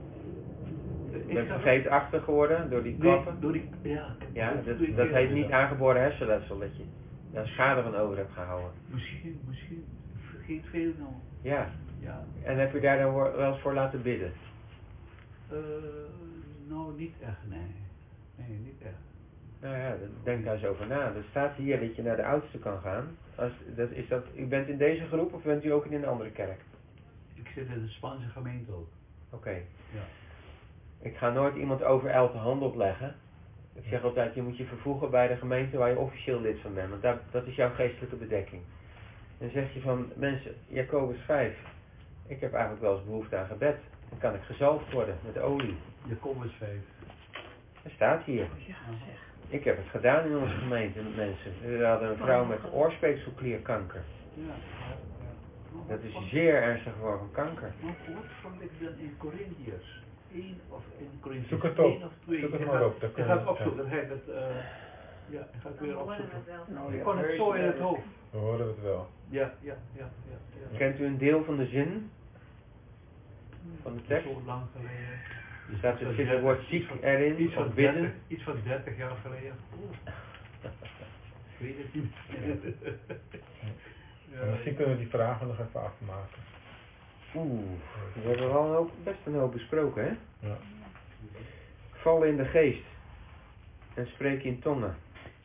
U Ik bent heb- vergeetachtig geworden door die Nee, klappen. door die, ja, ik heb Ja, het dat, twee dat keer heet niet gedaan. aangeboren hersenletsel, dat je daar schade van over hebt gehouden. Misschien, misschien, vergeet veel nou. Ja, Ja, en heb je daar dan wel eens voor laten bidden? uh, nou niet echt, nee. Nee, niet echt. Nou ja, denk daar eens over na. Er staat hier dat je naar de oudste kan gaan. Als, dat, is dat, u bent in deze groep of bent u ook in een andere kerk? Ik zit in de Spaanse gemeente ook. Oké. Okay. Ja. Ik ga nooit iemand over elke hand opleggen. Ik zeg altijd, je moet je vervoegen bij de gemeente waar je officieel lid van bent. Want dat, dat is jouw geestelijke bedekking. Dan zeg je van, mensen, Jacobus vijf. Ik heb eigenlijk wel eens behoefte aan gebed. Dan kan ik gezalfd worden met olie. Jacobus vijf. Dat staat hier. Ja, zeg. Ik heb het gedaan in onze gemeente met mensen. We hadden een vrouw met oorspeekselklierkanker. Ja, ja, ja. Dat is zeer ernstig vorm van kanker. Maar wat vond ik dan in Corinthiërs? één of in Corinthiërs Zoek het op. één of twee? Zoek het Je maar gaat- op. Dat Je kan gaat je- opzoeken, dan ga ik het, uh, ja, ik ga het weer Dan horen we opzoeken. het wel. Nou, Ik kon het zo in het hoofd. We horen het wel. Ja, ja, ja, ja. ja. Kent u een deel van de zin van de tekst? Zo lang geleden. Er staat Iets het, van zit het woord dertig, ziek iets van- erin, Iets van of bidden. dertig, iets van dertig jaar geleden. Oeh. Ik weet het niet. En misschien kunnen we die vragen nog even afmaken. Oeh, we hebben wel een hoop, best een hoop besproken, hè? Ja. Vallen in de geest en spreken in tongen.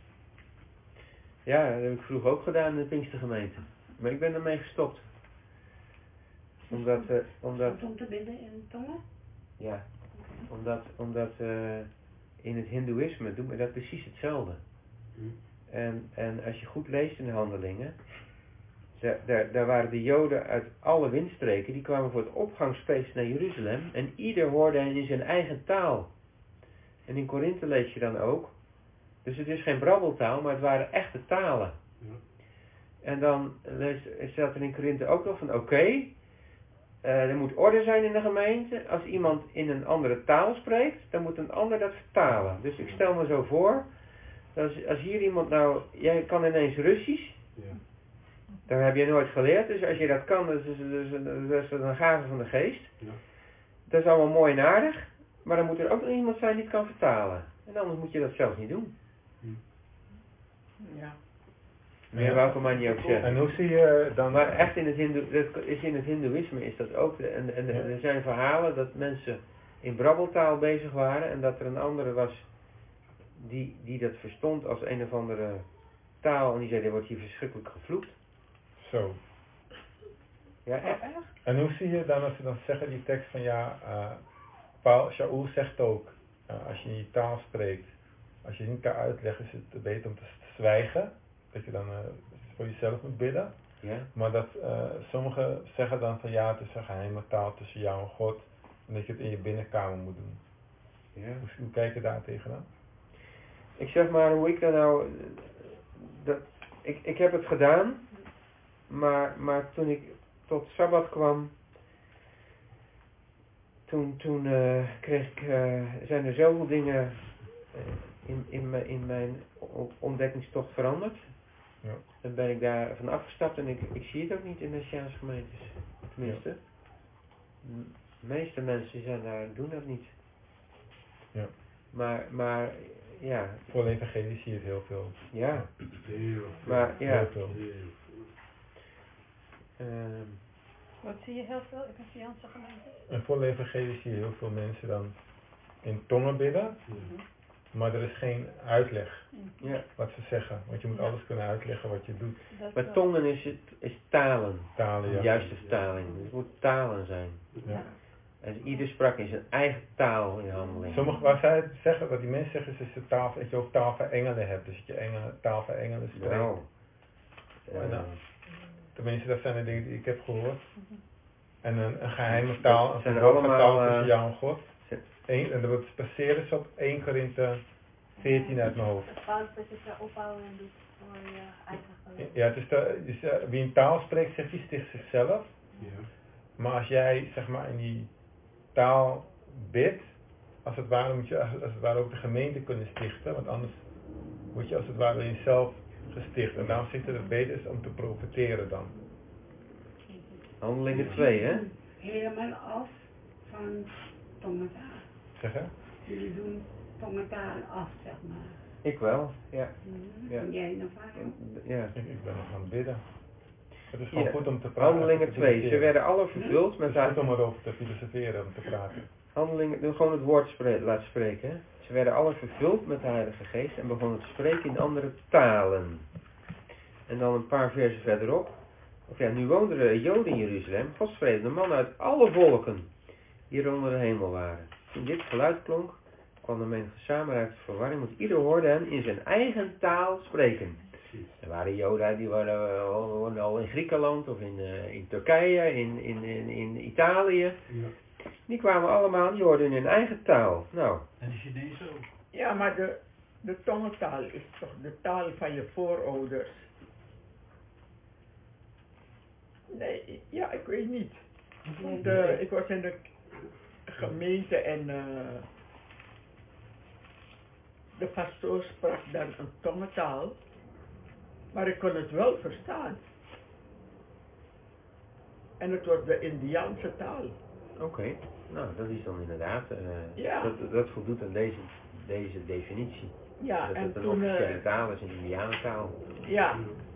Ja, dat heb ik vroeger ook gedaan in de Pinkstergemeente. Maar ik ben ermee gestopt. Omdat, uh, omdat, Om te bidden in tongen? ja, omdat, omdat uh, in het hindoeïsme doen we dat precies hetzelfde. En, en als je goed leest in de handelingen, daar, daar, daar waren de Joden uit alle windstreken, die kwamen voor het opgangsfeest naar Jeruzalem en ieder hoorde hen in zijn eigen taal. En in Korinthe lees je dan ook, dus het is geen brabbeltaal, maar het waren echte talen. Ja. En dan lees, staat er in Korinthe ook nog van, oké, okay, uh, er moet orde zijn in de gemeente. Als iemand in een andere taal spreekt, dan moet een ander dat vertalen. Dus ik stel me zo voor, als, als hier iemand nou, jij kan ineens Russisch, Ja. dat heb je nooit geleerd, dus als je dat kan, dat is, dat is, dat is een gave van de geest. Ja. Dat is allemaal mooi en aardig, maar dan moet er ook nog iemand zijn die het kan vertalen. En anders moet je dat zelf niet doen. Ja. Meer wou ik er maar niet over zeggen. En hoe zie je dan... Maar echt in het, hindoe, dat is in het hindoeïsme is dat ook. En, en Ja. er zijn verhalen dat mensen in brabbeltaal bezig waren en dat er een andere was die, die dat verstond als een of andere taal en die zei, er wordt hier verschrikkelijk gevloekt. Zo. Ja, echt. En hoe zie je dan, als ze dan zeggen die tekst van ja, uh, Paul Shaul zegt ook, uh, als je in je taal spreekt, als je het niet kan uitleggen, is het beter om te zwijgen. Dat je dan uh, voor jezelf moet bidden. Ja. Maar dat uh, sommigen zeggen dan van ja, het is een geheime taal tussen jou en God. En dat je het in je binnenkamer moet doen. Ja. Hoe, hoe kijk je daar tegenaan? Ik zeg maar hoe ik dat nou... Dat, ik, ik heb het gedaan, maar, maar toen ik tot Sabbat kwam, toen, toen uh, kreeg ik, uh, zijn er zoveel dingen uh, in, in, mijn, in mijn ontdekkingstocht veranderd. Ja. Dan ben ik daar van afgestapt en ik, ik zie het ook niet in Messiaanse gemeentes. Tenminste. Ja. De meeste mensen zijn daar, doen dat niet. Ja. Maar, maar, ja. Voor de evangelie zie je het heel veel. Ja. Heel veel. Maar, ja. Heel veel. Heel veel. Uh, Wat zie je heel veel in Messiaanse gemeenten? En voor de evangelie zie je heel veel mensen dan in tongen bidden. Ja. Maar er is geen uitleg ja. wat ze zeggen. Want je moet alles kunnen uitleggen wat je doet. Dat maar wel. tongen is, het, is talen. Talen, ja. De juiste vertaling. Het moet talen zijn. Ja. En ieder sprak in zijn eigen taal in handeling. Sommige, waar zij het zeggen, wat die mensen zeggen, is dat je, taal, dat je ook taal van engelen hebt. Dus dat je engelen, taal van engelen spreekt. Nou, Maar uh, nou, tenminste, dat zijn de dingen die ik heb gehoord. En een, een geheime taal, een zijn er verborgen allemaal, taal tussen uh, jou en God. Eén, en dat baseren ze op één Korinthe veertien uit mijn hoofd. Het fout dat je het opbouwen en doet voor je eigen geloof. Ja, het is de, dus, uh, wie een taal spreekt, zegt hij sticht zichzelf. Ja. Maar als jij, zeg maar, in die taal bidt, als het ware moet je als, als het ware ook de gemeente kunnen stichten, want anders word je als het ware jezelf gesticht. En daarom zegt het het beter is om te profiteren dan. Handelingen twee, hè? Helemaal af van tongentaal. Zeg hè? Jullie doen tongentaal af, zeg maar. Ik wel, ja. Mm-hmm. Ja. En jij nog vaker? Ja. Ik, ik ben nog aan het bidden. Het is gewoon Ja. goed om te praten. Handelingen te twee, ze filosoferen. werden alle vervuld Het met is haar... goed om erover te filosoferen, om te praten. Handelingen, dus gewoon het woord spre- laten spreken. Hè? Ze werden alle vervuld met de Heilige Geest en begonnen te spreken in andere talen. En dan een paar versen verderop. Of ja, nu woonden er Joden in Jeruzalem, godvrezende mannen uit alle volken die er onder de hemel waren. Toen dit geluid klonk, kwam de menigte samen uit verwarring, want ieder hoorde hen in zijn eigen taal spreken. Er waren Joden die waren al, al in Griekenland of in, uh, in Turkije, in, in, in, in Italië. Ja. Die kwamen allemaal, die hoorden in hun eigen taal. Nou. En de Chinezen ook. Ja, maar de, de tongentaal is toch de taal van je voorouders? Nee, ja, ik weet niet. De, ik was in de gemeente en uh, de pastoor sprak dan een tongentaal, maar ik kon het wel verstaan. En het was de Indiaanse taal. Oké, okay. Nou dat is dan inderdaad, uh, ja. dat, dat voldoet aan deze, deze definitie. Ja, dat en het een toen, officiële uh, taal is, een Indianentaal. Ja.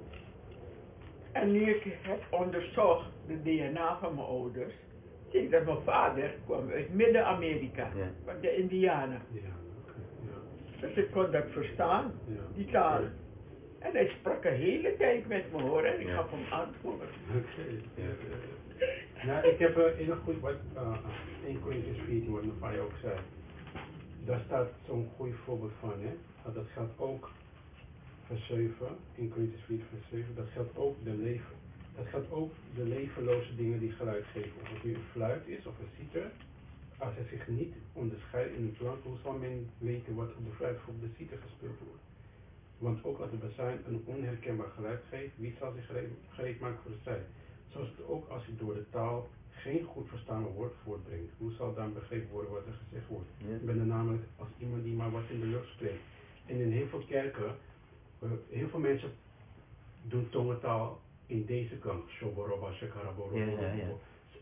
En nu ik heb onderzocht de D N A van mijn ouders, zie ik dat mijn vader kwam uit Midden-Amerika, ja. van de Indianen. Ja, okay, ja. Dus ik kon dat verstaan, ja. die taal. Ja. En hij sprak een hele tijd met me hoor en ik ja. gaf hem antwoord. Oké, okay. ja, ja, ja. Nou, ik heb uh, in een goed, wat uh, één Corinthians veertien, wat Navai ook zei. Daar staat zo'n goed voorbeeld van, hè. Uh, dat gaat ook vers zeven, één Corinthians veertien vers zeven, dat geldt ook de leven. Dat geldt ook de levenloze dingen die geluid geven. Of het nu een fluit is of een citer. Als hij zich niet onderscheidt in een klank, hoe zal men weten wat op de fluit of op de citer gespeeld wordt? Want ook als de bazuin een onherkenbaar geluid geeft, wie zal zich gereed, gereed maken voor de strijd? Zoals het ook als hij door de taal geen goed verstaanbaar woord voortbrengt. Hoe zal dan begrepen worden wat er gezegd wordt? Ja. Ik ben er namelijk als iemand die maar wat in de lucht spreekt. En in heel veel kerken, uh, heel veel mensen doen tongentaal in deze kant. Shoboroba, Shekaraboro. Ja, ja, ja.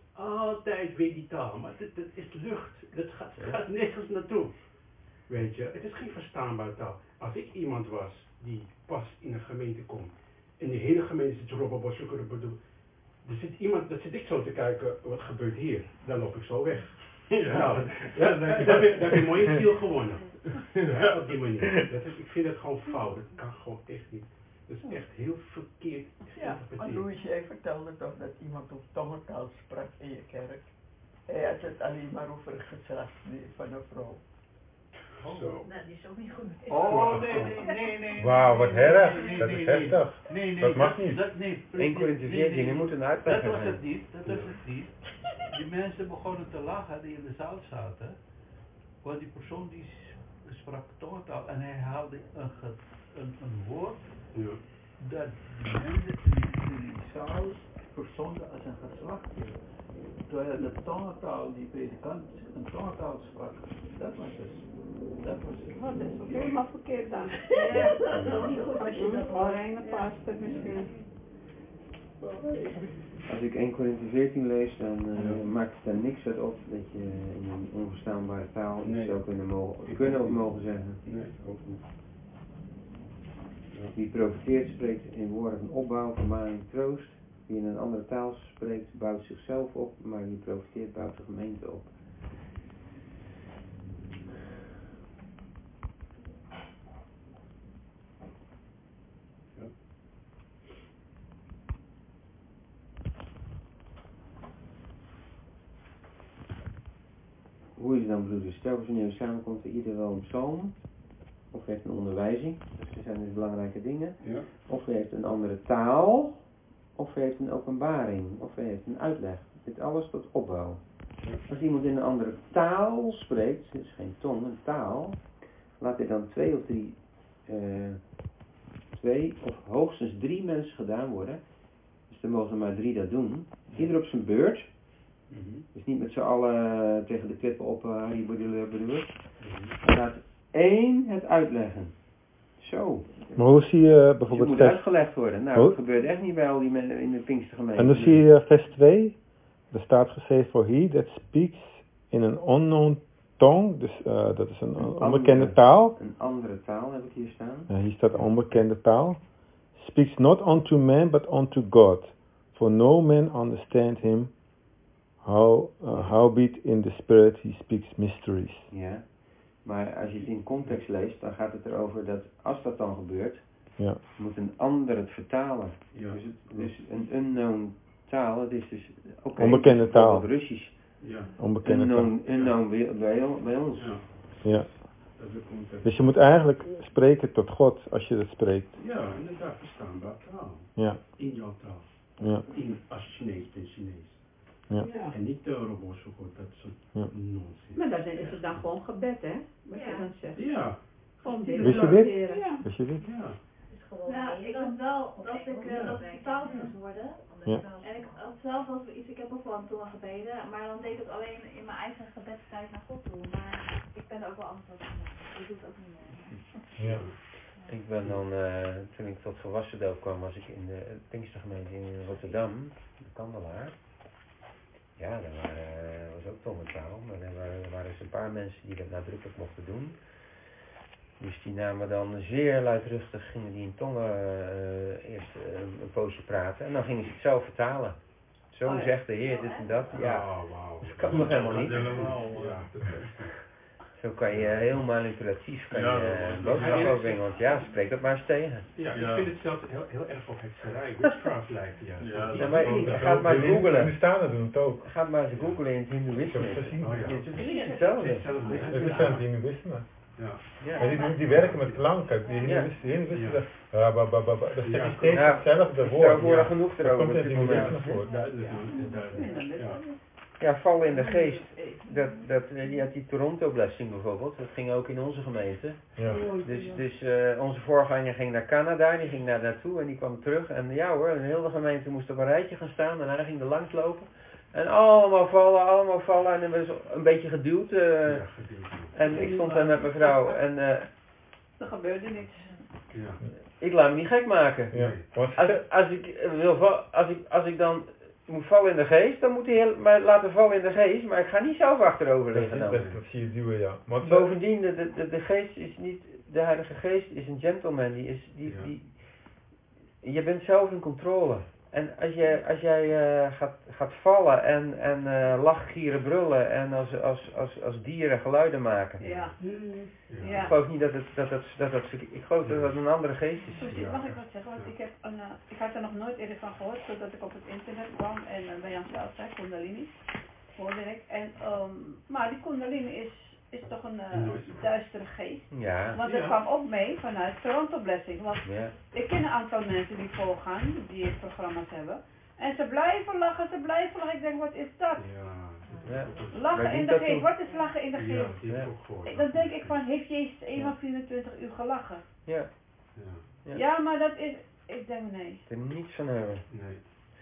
Altijd weet die taal, maar dit, dit is lucht. Dat gaat, gaat nergens naartoe. Weet je, het is geen verstaanbare taal. Als ik iemand was die pas in een gemeente komt en de hele gemeente zit Robba, Shekaraboro. Er zit iemand, dat zit ik zo te kijken, wat gebeurt hier? Dan loop ik zo weg. Ja, nou, ja, dan, dan, dan, dan heb je mooi ziel gewonnen. Ja, op die manier. Dat is, ik vind het gewoon fout. Dat kan gewoon echt niet. Dat is echt heel verkeerd Ja, maar Louis, jij vertelde toch dat iemand op tongentaal sprak in je kerk. Hij had het alleen maar over het geslacht van een vrouw. Oh, zo. Nou, die is ook niet goed. Oh, nee, nee, nee, nee. Wauw, wat nee, erg. nee, nee, Dat nee, is nee, heftig. Nee, nee, Dat mag dat, niet. Dat, nee, één Corinthië veertien, je moet een uitleg Dat was hebben. het niet, dat was het niet. Die mensen begonnen te lachen die in de zaal zaten. Want die persoon die sprak tongentaal en hij haalde een, een, een woord Ja. dat die mensen in die zaal verstonden als een geslachtje. Terwijl de tongentaal, die predikant, een tongentaal sprak. Dat was het. Dat was het. Oh, dat is ook helemaal verkeerd dan. Ja, dat is ook niet goed. Als je dat wel reine pastor misschien. Als ik één Corinthië veertien lees, dan uh, maakt het er niks uit op dat je in een onverstaanbare taal iets Nee. zou kunnen, mogen, kunnen of mogen zeggen. Nee, ook niet. Ja. Wie profeteert spreekt in woorden van opbouw, vermaning, troost. Wie in een andere taal spreekt bouwt zichzelf op, maar wie profeteert bouwt de gemeente op. Ja. Hoe is het dan, broeders? Telkens wanneer we samenkomt, ieder wel een psalm, of heeft een onderwijzing, dat zijn dus belangrijke dingen, Ja. of heeft een andere taal, of heeft een openbaring, of heeft een uitleg. Dit alles tot opbouw. Ja. Als iemand in een andere taal spreekt, dus geen tong, een taal, laat hij dan twee of drie, uh, twee of hoogstens drie mensen gedaan worden. Dus er mogen maar drie dat doen. Ieder op zijn beurt. Mm-hmm. Dus niet met z'n allen tegen de klippen op uh, Harry Boedeleur bedoel. Mm-hmm. Laat één het uitleggen. Zo. Maar hoe zie je Dus het bijvoorbeeld moet vers... uitgelegd worden. Nou, Hoe? dat gebeurt echt niet bij al die mensen in de Pinkstergemeente. En dan zie je vers twee. Er staat geschreven voor he that speaks in an unknown tongue. Dus uh, dat is een, Een onbekende andere- taal. Een andere taal heb ik hier staan. Ja, hier staat onbekende taal. Speaks not unto man but unto God. For no man understand him. How, uh, howbeit in the spirit he speaks mysteries. Ja, maar als je het in context leest, dan gaat het erover dat als dat dan gebeurt, ja. moet een ander het vertalen. Ja. Dus, het, dus een unknown taal, het is dus ook onbekende taal. Russisch. Ja. Onbekende unknown, taal. unknown bij, bij, bij ons. Ja. Ja. Dat is de context. Dus je moet eigenlijk spreken tot God als je dat spreekt. Ja, inderdaad, verstaanbaar taal. Ja. In jouw taal. Ja. In, als je Chinees bent, Chinees. Ja. Ja. En niet de robots voor God, dat soort Ja. nonsens. Maar dan is het dan gewoon gebed, hè? Wat je dan zegt. Ja. Gewoon Wist je dit? Ja. Wist je dit? Ja. Nou, ik had wel dat ik uh, dat het vertaald moest worden. Ja. En ik had zelf wel iets, ik heb ook wel toen al gebeden, maar dan deed ik het alleen in mijn eigen gebedstijd naar God toe. Maar ik ben er ook wel anders over. Ik doe het ook niet meer. Ja. Ik ben dan, uh, toen ik tot volwassen doop kwam, was ik in de Pinkstergemeente in Rotterdam, de Kandelaar. Ja, daar waren, uh, was ook tongentaal, maar er waren, er waren dus een paar mensen die dat nadrukkelijk mochten doen. Dus die namen dan zeer luidruchtig, gingen die in tongen uh, eerst uh, een poosje praten en dan gingen ze het zelf vertalen. Zo oh, ja. zegt de Heer dit en dat. Ja, Oh, wow. dat kan nog helemaal niet. Ja. Zo kan je heel manipulatief kan Ja, je dat een was- boodschap ja, overbrengen, want ja, spreek dat maar eens tegen. Ja, Ja. ik vind het zelfs heel, heel erg op hekserij. Witchcraft lijkt ja. Ja, Ja, maar Oh, ik dat ga het maar ook- googlen. De Hindustanen doen het ook. Ga het maar eens googlen in het Hindoeïsme. Ik heb het gezien. Oh, ja. Het is precies hetzelfde. Hetzelfde. Het is aan het Hinduïsme. Ja. Ja. Maar die, die, die werken met klanken. Die Hinduïsten, die Hinduïsten zeggen, ah, ba, ba, ba, ba. Dat is Ja. steeds Ja. hetzelfde Ik woord. zou voor Ja. genoeg Dat erover komt op in dit het moment. Hinduïsme voor. Duidelijk, duidelijk. Ja. Ja, vallen in de geest. Dat, dat, je had die Toronto blessing bijvoorbeeld, dat ging ook in onze gemeente. Ja. Dus, dus uh, onze voorganger ging naar Canada, die ging daar naartoe en die kwam terug. En ja hoor, een hele gemeente moest op een rijtje gaan staan en hij ging er langs lopen. En allemaal vallen, allemaal vallen en er was een beetje geduwd. Uh, Ja, gedeeld. en ik stond daar met mijn vrouw en uh, Er gebeurde niks. Ja. ik laat me niet gek maken. Ja. Want Als, als, ik, uh, wil, va- als, ik, als ik dan moet vallen in de geest, dan moet hij heel, mij laten vallen in de geest, maar ik ga niet zelf achterover dat, liggen dat, dan. dat, dat zie je duwen, ja. Want, Bovendien, de, de, de, de geest is niet, de Heilige Geest is een gentleman, die is, die, Ja. die, je bent zelf in controle. En als jij, als jij uh, gaat, gaat vallen en, en uh, lachen, gieren, brullen en als, als, als, als dieren geluiden maken. Ja. Ik Ja. geloof niet dat het, dat het, dat het, ik geloof dat het een andere geest is. Precies, mag ik wat zeggen? Want ik, heb een, uh, ik had er nog nooit eerder van gehoord, totdat ik op het internet kwam en uh, bij Jan zelf zei, Kundalini, hoorde ik. En, um, maar die Kundalini is, is toch een uh, duistere geest. Ja. Want dat Ja. kwam ook mee vanuit Toronto Blessing. Want Ja. ik ken een aantal mensen die volgaan, die programma's hebben. En ze blijven lachen, ze blijven lachen. Ik denk, wat is dat? Ja. Ja. Lachen Maar in die de dat geest, doen- wat is lachen in de Ja, geest? die heb ik Ja. ook gehoord. Ik- Dan denk ik van, heeft Jezus eenmaal vierentwintig uur gelachen? Ja. Ja. Ja. Ja, maar dat is, ik denk nee. Er niets van hebben. Nee.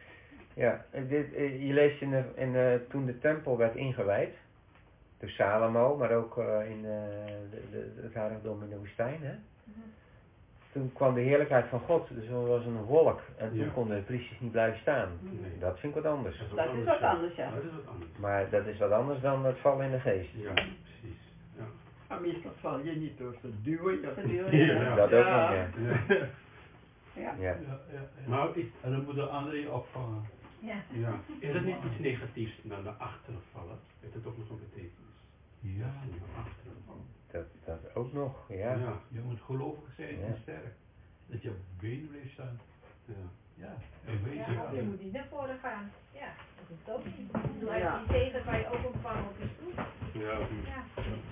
Ja, en dit, eh, je leest in de, in de, toen de tempel werd ingewijd, door Salomo, maar ook uh, in uh, de, de, het heiligdom in de woestijn, hè? Mhm. Toen kwam de heerlijkheid van God, dus er was een wolk en toen Ja. konden de priesters niet blijven staan. Nee. Dat vind ik wat anders. Dat is Dat is wat anders, ja. Dat is wat anders. Maar dat is wat anders dan het vallen in de geest. Ja, precies. Ja. Maar meestal val je niet door te duwen. Ja. Te duwen, Ja. ja. Dat ook Ja. nog, ja. Ja. Ja. Ja. Ja, ja, ja. Maar is, En dan moet de André opvangen. Ja. ja. is het niet iets negatiefs naar de achteren vallen? Heeft het ook nog een betekenis? Ja. Naar achteren vallen. Dat, dat ook nog, ja. Ja. Je moet gelovig zijn Ja. en sterk. Dat je op benen blijft staan. Ja. Ja, en weet je. Ja, of je moet niet naar voren gaan. Ja, dat hoeft ook niet. Ik bedoel, als Ja. je die tegen kan je ook opvangen op je stoel. Ja. Ja.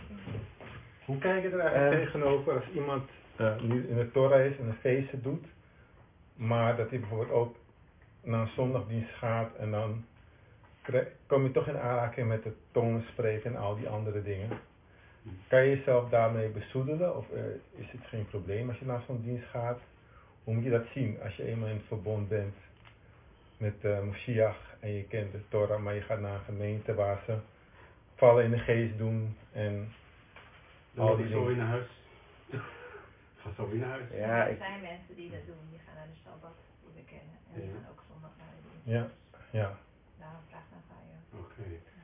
hoe kijk je er eigenlijk Eh. tegenover als iemand uh, nu in de Torah is en een feestje doet, maar dat hij bijvoorbeeld ook naar een zondagdienst gaat en dan krijg- kom je toch in aanraking met het tongen spreken en al die andere dingen. Kan je jezelf daarmee bezoedelen of uh, is het geen probleem als je naar zo'n dienst gaat? Hoe moet je dat zien als je eenmaal in het verbond bent met uh, Moshiach en je kent de Torah, maar je gaat naar een gemeente waar ze vallen in de geest doen en Dan al wil die ik zo weer dingen. naar huis. Ga zo weer naar huis. Ja, er ik, zijn mensen die dat doen, die gaan naar de Sabbat, die we kennen. En die Ja. gaan ook zondag naar de dienst. Ja, ja. Daarom vraag naar ga je. Oké.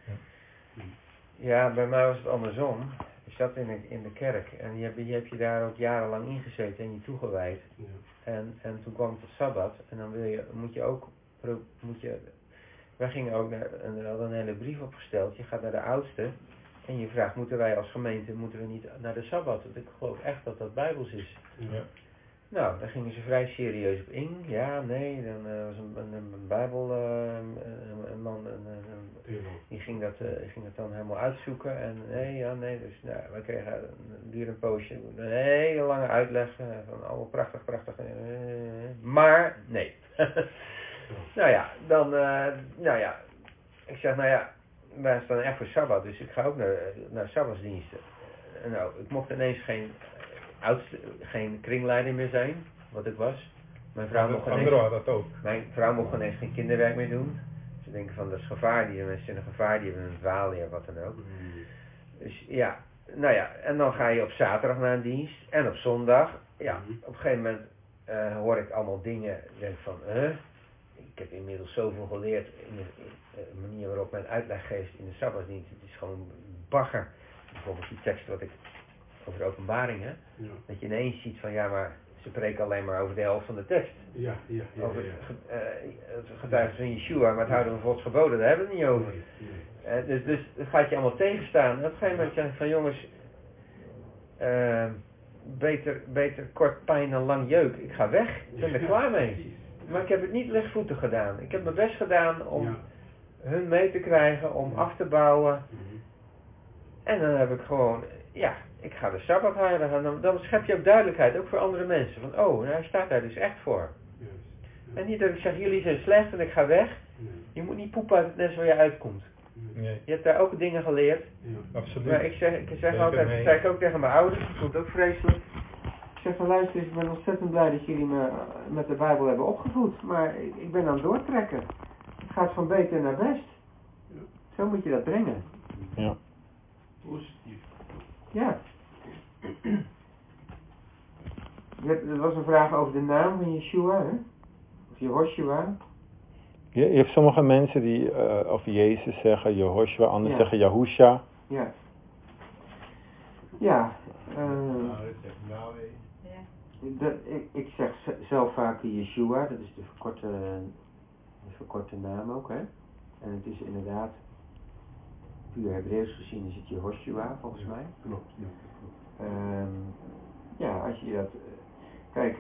ja, bij mij was het andersom. Ik zat in de, in de kerk en je hebt, je hebt je daar ook jarenlang ingezeten en je toegewijd. Ja. En, en toen kwam het tot Sabbat en dan wil je, moet je ook, pro- moet je, wij gingen ook naar, en er hadden een hele brief opgesteld. Je gaat naar de oudste en je vraagt, moeten wij als gemeente, moeten we niet naar de Sabbat? Want ik geloof echt dat dat Bijbels is. Ja. Nou, daar gingen ze vrij serieus op in. Ja, nee, dan uh, was een, een, een Bijbel, uh, een, een man, een, een, die ging dat, uh, ging dat dan helemaal uitzoeken. En nee, ja, nee, dus nou, wij kregen een duur een poosje, een hele lange uitleg uh, van allemaal prachtig, prachtig. Uh, maar, nee. Nou ja, dan, uh, nou ja, ik zeg, nou ja, wij staan echt voor Sabbat, dus ik ga ook naar, naar Sabbatsdiensten. Uh, nou, ik mocht ineens geen... Oudste, geen kringleider meer zijn, wat ik was. Mijn vrouw, mocht ineens, dat ook. mijn vrouw mocht ineens geen kinderwerk meer doen. Ze denken van dat is gevaar, die mensen zijn een gevaar, die hebben een dwaalleer, wat dan ook. Mm. Dus ja, nou ja, en dan ga je op zaterdag naar een dienst en op zondag. Ja, mm. op een gegeven moment uh, hoor ik allemaal dingen, denk van, huh? Ik heb inmiddels zoveel geleerd in de, in de manier waarop mijn uitleg geeft in de Sabbatsdienst. Het is gewoon bagger. Bijvoorbeeld die tekst wat ik over de openbaringen, ja. Dat je ineens ziet van ja, maar ze preken alleen maar over de helft van de tekst. Ja, ja, ja. Over ja, ja. het uh, getuigen van Yeshua, maar het houden van Gods geboden, daar hebben we het niet over. Nee, nee. Uh, dus, dus het gaat je allemaal tegenstaan. En op een gegeven moment zeg ik van jongens, uh, beter, beter kort pijn dan lang jeuk. Ik ga weg, ik ben er ja, klaar mee. Precies. Maar ik heb het niet lichtvoetig gedaan. Ik heb mijn best gedaan om ja. hun mee te krijgen, om ja. af te bouwen. Mm-hmm. En dan heb ik gewoon, ja, ik ga de Sabbat heiligen. Dan, dan schep je ook duidelijkheid, ook voor andere mensen. Van, oh, nou, hij staat daar dus echt voor. Yes. Ja. En niet dat ik zeg, jullie zijn slecht en ik ga weg. Nee. Je moet niet poepen uit het nest waar je uitkomt. Nee. Je hebt daar ook dingen geleerd. Ja. Absoluut. Maar ik zeg, ik zeg altijd, dat zei ik ook tegen mijn ouders, ik vond het ook vreselijk. Ik zeg van, luister, ik ben ontzettend blij dat jullie me met de Bijbel hebben opgevoed. Maar ik, ik ben aan het doortrekken. Het gaat van beter naar best. Ja. Zo moet je dat brengen. Ja. Positief. Ja. Er was een vraag over de naam van Yeshua, hè? Of Jehoshua. Je, je hebt sommige mensen die uh, of Jezus zeggen, Jehoshua, anderen ja. zeggen Yahusha. Ja. Ja. Uh, dat, ik, ik zeg zelf vaak Yeshua, dat is de verkorte, de verkorte naam ook, hè? En het is inderdaad, puur Hebreeuws gezien is het Jehoshua, volgens ja, mij. Klopt, ja, klopt. Um, ja, als je dat... Kijk,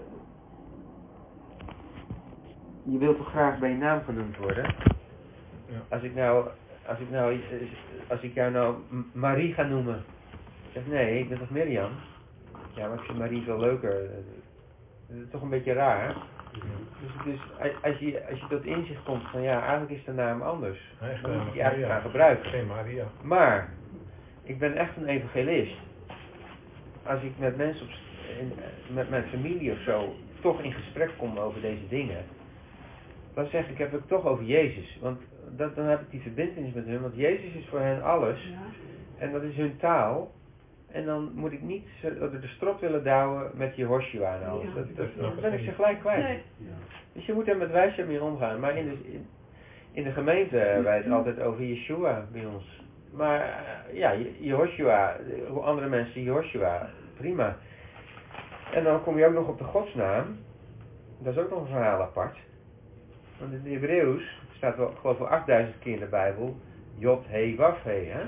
je wilt toch graag bij je naam genoemd worden? Ja. Als ik nou, als ik nou, als ik jou nou Marie ga noemen, ik zeg nee, ik ben toch Mirjam? Ja, maar ik vind Marie veel leuker. Dat is toch een beetje raar. Ja. Dus, dus als je, als je tot inzicht komt van ja, eigenlijk is de naam anders. Dan moet je die eigenlijk gaan gebruiken. Geen Maria. Maar, ik ben echt een evangelist. Als ik met mensen op, in, met mijn familie of zo toch in gesprek kom over deze dingen, dan zeg ik, heb ik het toch over Jezus. Want dat, dan heb ik die verbintenis met hun, want Jezus is voor hen alles. Ja. En dat is hun taal. En dan moet ik niet door de strop willen douwen met Jehoshua en alles. Ja. Dat, dat, dan ben ik ze gelijk kwijt. Nee. Ja. Dus je moet er met wijsheid mee omgaan. Maar in de, in, in de gemeente hebben wij het altijd over Yeshua bij ons. Maar uh, ja, Jehoshua, hoe andere mensen Jehoshua, prima. En dan kom je ook nog op de godsnaam. Dat is ook nog een verhaal apart. Want in het Hebreeuws staat wel, geloof ik, achtduizend keer in de Bijbel, Jod, He, Waf, He, hè?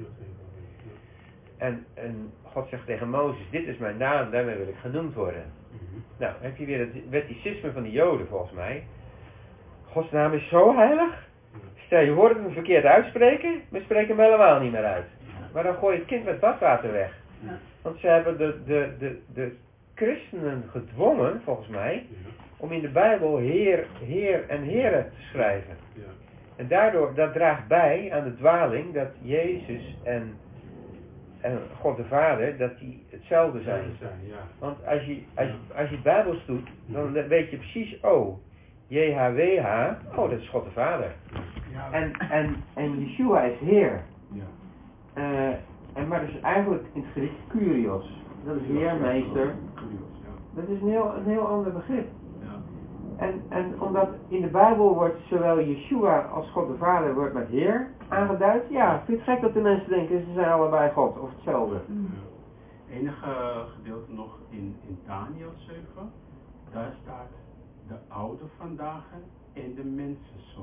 En, en God zegt tegen Mozes, dit is mijn naam, daarmee wil ik genoemd worden. Mm-hmm. Nou, heb je weer het wetticisme van de Joden volgens mij. Gods naam is zo heilig. Stel je hoort het hem verkeerd uitspreken, we spreken hem helemaal niet meer uit. Maar dan gooi je het kind met badwater weg. Want ze hebben de, de, de, de christenen gedwongen, volgens mij, om in de Bijbel Heer, Heer en Here te schrijven. En daardoor, dat draagt bij aan de dwaling dat Jezus en, en God de Vader, dat die hetzelfde zijn. Want als je, als je, als je Bijbels doet, dan weet je precies, oh, J H W H, oh, dat is God de Vader. En, en, en Yeshua is Heer. Uh, en, maar dat is eigenlijk in het Grieks Kyrios. Dat is Heer, Meester. Dat is een heel, een heel ander begrip. En, en omdat in de Bijbel wordt zowel Yeshua als God de Vader wordt met Heer aangeduid. Ja, vind je het gek dat de mensen denken ze zijn allebei God of hetzelfde? Ja. Enige gedeelte nog in, in Daniel zeven. Daar staat de oude vandaag en de mensenzoon.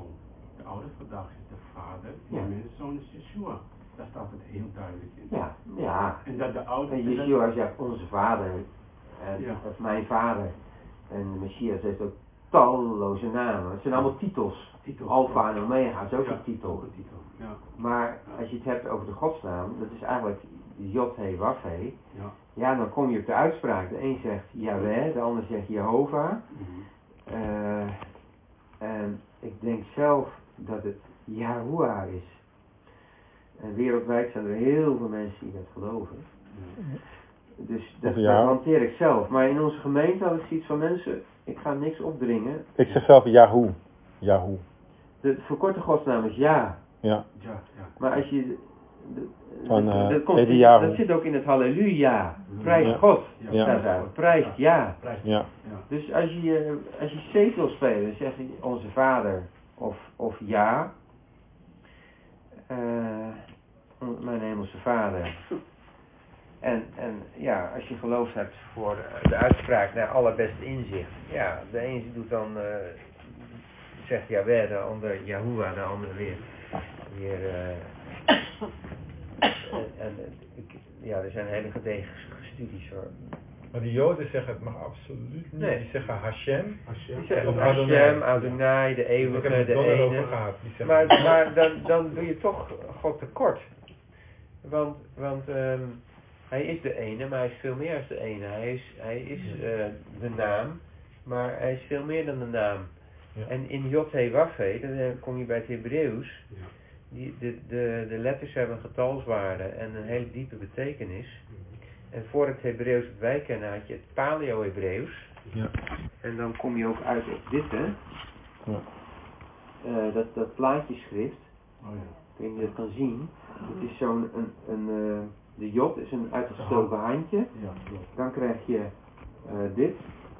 de oude vandaag is de vader, Ja. en mijn zoon is Yeshua. Daar staat het heel duidelijk in. Ja, ja. En dat de oude... En Yeshua zegt onze vader, en Ja. of mijn vader. En de Messias heeft ook talloze namen. Het zijn allemaal titels. Titels. Alpha en Omega is ook Ja, een titel. ook een titel. Ja. Maar als je het hebt over de godsnaam, dat is eigenlijk Jod He Waf He. Ja. Ja, dan kom je op de uitspraak. De een zegt Yahweh, de ander zegt Jehovah. Mhm. Uh, en ik denk zelf dat het Yahuwah is. En wereldwijd zijn er heel veel mensen die dat geloven. Mhm. Dus dat, Ja. dat hanteer ik zelf. Maar in onze gemeente had ik zoiets van mensen, ik ga niks opdringen. Ik zeg zelf Yahoo. Yahoo. De verkorte godsnaam is ja. Ja. Ja, ja. Maar als je... De, Van, dat, uh, dat, komt, Eliyahu. dat zit ook in het halleluja. Prijs Ja. God. Ja. Staat daar. Prijs ja. Prijs. Ja. Ja. Dus als je, als je C wil spelen, dan zeg je onze vader of, of ja. Uh, mijn hemelse vader. En, en ja, als je geloof hebt voor de, de uitspraak naar allerbeste inzicht. Ja, de een doet dan, uh, zegt Yahweh, de ander Yahuwah, de ander weer. weer uh, en, en ik, ja, er zijn hele gedegen studies hoor. Maar die Joden zeggen het mag absoluut niet. Nee. Die zeggen Hashem. Hashem. Die zeggen Adonai. Hashem, Adonai, de eeuwige, Ik heb de het er ene. over gehad. Die zeggen Maar, maar dan, dan doe je toch God tekort. Want, want um, hij is de ene, maar hij is veel meer dan de ene. Hij is, hij is uh, de naam, maar hij is veel meer dan de naam. Ja. En in Jod He Waf He, dan kom je bij het Hebreeuws. Ja. Die, de, de, de letters hebben een getalswaarde en een hele diepe betekenis. En voor het Hebreeuws dat wij kennen had je het Paleo-Hebreeuws. Ja. En dan kom je ook uit op dit, hè. Ja. Uh, dat, dat plaatjeschrift. Oh ja. Ik weet niet of je dat kan zien. Het is zo'n, een, een, uh, de Jod is een uitgestoken handje. Ja, klopt. Dan krijg je uh, dit.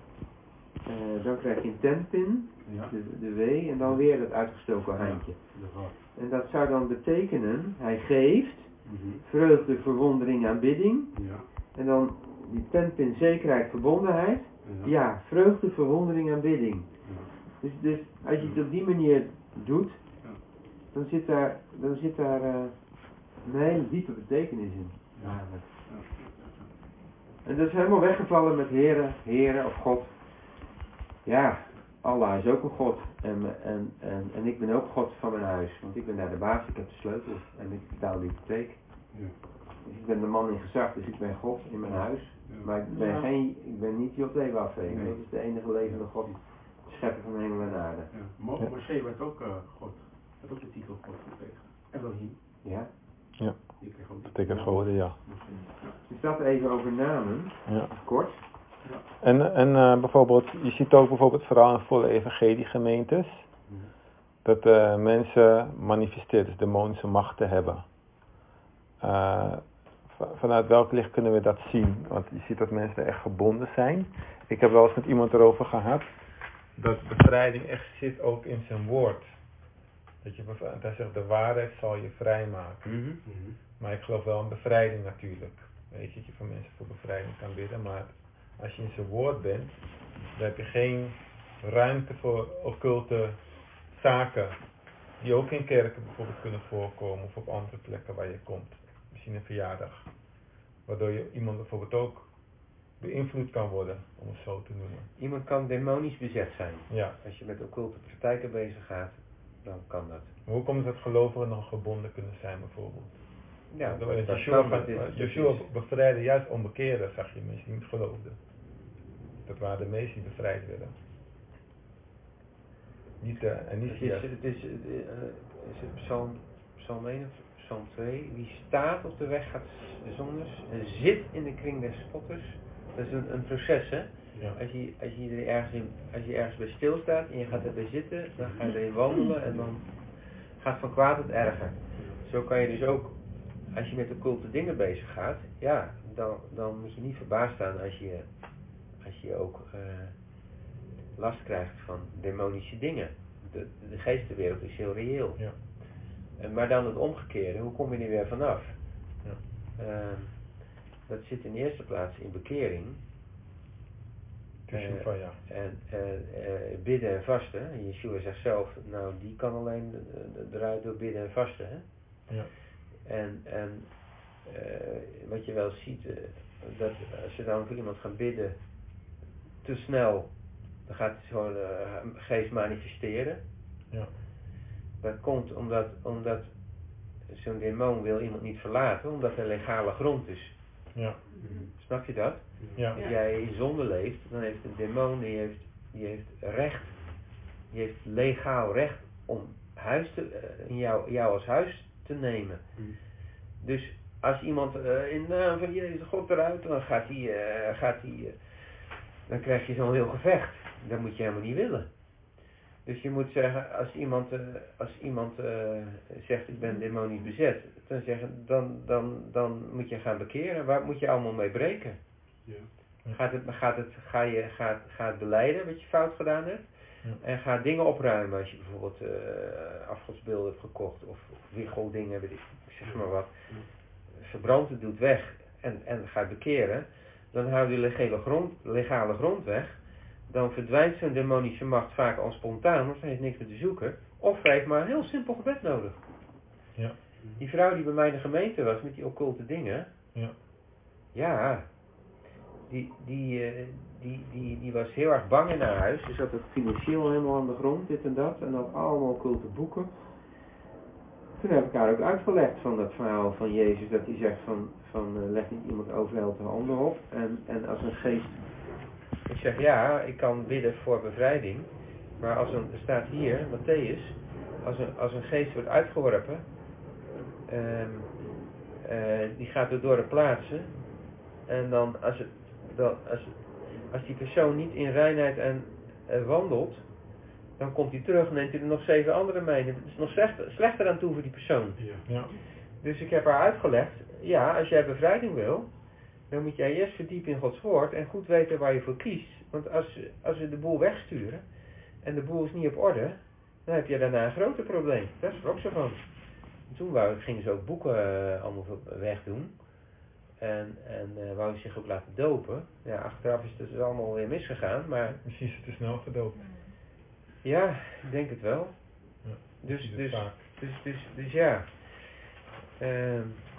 Uh, dan krijg je een tenpin, Ja. de, de W, en dan weer dat uitgestoken handje. Ja. En dat zou dan betekenen, hij geeft, Mm-hmm. vreugde, verwondering, aanbidding. Ja. En dan die tenpin, zekerheid, verbondenheid. Ja. Ja, vreugde, verwondering, aanbidding. Ja. Dus, dus als je het op die manier doet, Ja. dan zit daar, dan zit daar uh, een hele diepe betekenis in. Ja. Ja. Ja. En dat is helemaal weggevallen met heren, heren of God. Ja, Allah is ook een God. En, en, en, en ik ben ook God van mijn huis. Want ik ben daar de baas, ik heb de sleutel. En ik betaal de hypotheek. Ja. Dus ik ben de man in gezag, dus ik ben God in mijn huis. Ja. Maar ik ben, Ja. geen, ik ben niet Jod He Waf He. Nee. Dat is de enige levende God. Schepper van hemel en aarde. Ja. Mo Ja. Moshe werd ook uh, God. Had ook de titel God gekregen. Elohim. Ja. Ja. Die kreeg ook de Betekent geworden, ja. Moshe. Ja. Dus dat even over namen. Ja. Kort. Ja. En, en uh, bijvoorbeeld, je ziet ook bijvoorbeeld vooral in volle evangeliegemeentes, Ja. dat uh, mensen manifesteert, dus demonische machten hebben. Uh, vanuit welk licht kunnen we dat zien? Want je ziet dat mensen er echt gebonden zijn. Ik heb wel eens met iemand erover gehad, dat bevrijding echt zit ook in zijn woord. Dat je, hij zegt, de waarheid zal je vrijmaken. Mm-hmm. Mm-hmm. Maar ik geloof wel in bevrijding natuurlijk. Weet je, dat je van mensen voor bevrijding kan bidden, maar als je in zijn woord bent, dan heb je geen ruimte voor occulte zaken die ook in kerken bijvoorbeeld kunnen voorkomen of op andere plekken waar je komt. Misschien een verjaardag. Waardoor je iemand bijvoorbeeld ook beïnvloed kan worden, om het zo te noemen. Iemand kan demonisch bezet zijn. Ja. Als je met occulte praktijken bezig gaat, dan kan dat. Maar hoe komt het dat gelovigen nog gebonden kunnen zijn bijvoorbeeld? Ja, dat, dat, dat dat Yeshua, kan, dat is, Yeshua dat is, bevrijdde juist onbekeerden, zag je mensen die niet geloofden. Dat waren de meesten die bevrijd werden. Niet, uh, en niet het is, het is, uh, is het Psalm, Psalm één of Psalm twee. Wie staat op de weg gaat de zondes en zit in de kring der spotters. Dat is een, een proces, hè. Ja. Als je, als, je er ergens in, als je ergens bij stilstaat en je gaat erbij zitten, dan ga je erin wandelen en dan gaat van kwaad tot erger. Zo kan je dus ook, als je met occulte dingen bezig gaat, ja, dan, dan moet je niet verbaasd staan als je, als je ook uh, last krijgt van demonische dingen. De, de geestenwereld is heel reëel. Ja. Uh, maar dan het omgekeerde, hoe kom je er weer vanaf? Ja. Uh, dat zit in de eerste plaats in bekering. Teshuvah, ja. En uh, uh, bidden en vasten. En Yeshua zegt zelf, nou die kan alleen uh, eruit door bidden en vasten. Hè? Ja. En, en uh, wat je wel ziet, uh, dat als je dan voor iemand gaat bidden, te snel, dan gaat het gewoon uh, geest manifesteren. Ja. Dat komt omdat, omdat zo'n demon wil iemand niet verlaten, omdat er legale grond is. Ja. Snap je dat? Ja. Als jij in zonde leeft, dan heeft een demon, die heeft, die heeft recht, die heeft legaal recht om huis te, uh, in jou, jou als huis te nemen. Mm. Dus als iemand uh, in naam van Jezus God eruit, dan gaat hij, uh, gaat hij, uh, dan krijg je zo'n heel gevecht. Dat moet je helemaal niet willen. Dus je moet zeggen, als iemand, uh, als iemand uh, zegt ik ben demonisch bezet, dan, zeggen, dan, dan, dan moet je gaan bekeren. Waar moet je allemaal mee breken? Ja. Gaat het, gaat het, ga je gaat, gaat beleiden wat je fout gedaan hebt. Ja. En ga dingen opruimen als je bijvoorbeeld uh, afgodsbeelden hebt gekocht of, of wicgeldingen, weet ik, zeg maar wat. Ja. Verbrand het, doet weg en, en ga bekeren. Dan hou je legale grond, legale grond weg. Dan verdwijnt zo'n demonische macht vaak al spontaan, want hij heeft niks meer te zoeken. Of hij heeft maar een heel simpel gebed nodig. Ja. Die vrouw die bij mij in de gemeente was met die occulte dingen. Ja. Ja. Die, die, uh, die, die, die was heel erg bang in haar huis. Ze zat ook financieel helemaal aan de grond, dit en dat. En had allemaal occulte boeken. Toen heb ik haar ook uitgelegd van dat verhaal van Jezus. Dat hij zegt van, van uh, leg niet iemand overal de handen op. En, en als een geest... Ik zeg ja, ik kan bidden voor bevrijding. Maar als een, er staat hier, Matthäus. Als een, als een geest wordt uitgeworpen. Um, uh, die gaat door dorre plaatsen. En dan als, het, dan als, als die persoon niet in reinheid en uh, wandelt, dan komt hij terug en neemt hij er nog zeven anderen mee. Het is nog slechter, slechter aan toe voor die persoon. Ja. Ja. Dus ik heb haar uitgelegd, ja, als jij bevrijding wil, dan moet jij eerst verdiepen in Gods woord en goed weten waar je voor kiest. Want als, als we de boel wegsturen en de boel is niet op orde, dan heb je daarna een groter probleem. Daar schrok ze van. En toen wou, gingen ze ook boeken uh, allemaal wegdoen. En, en uh, wou ze zich ook laten dopen. Ja, achteraf is het dus allemaal weer misgegaan, maar... Misschien is het te snel gedoopt. Ja, ik denk het wel. Ja, dus, dus, vaak. dus, dus, dus ja. Uh,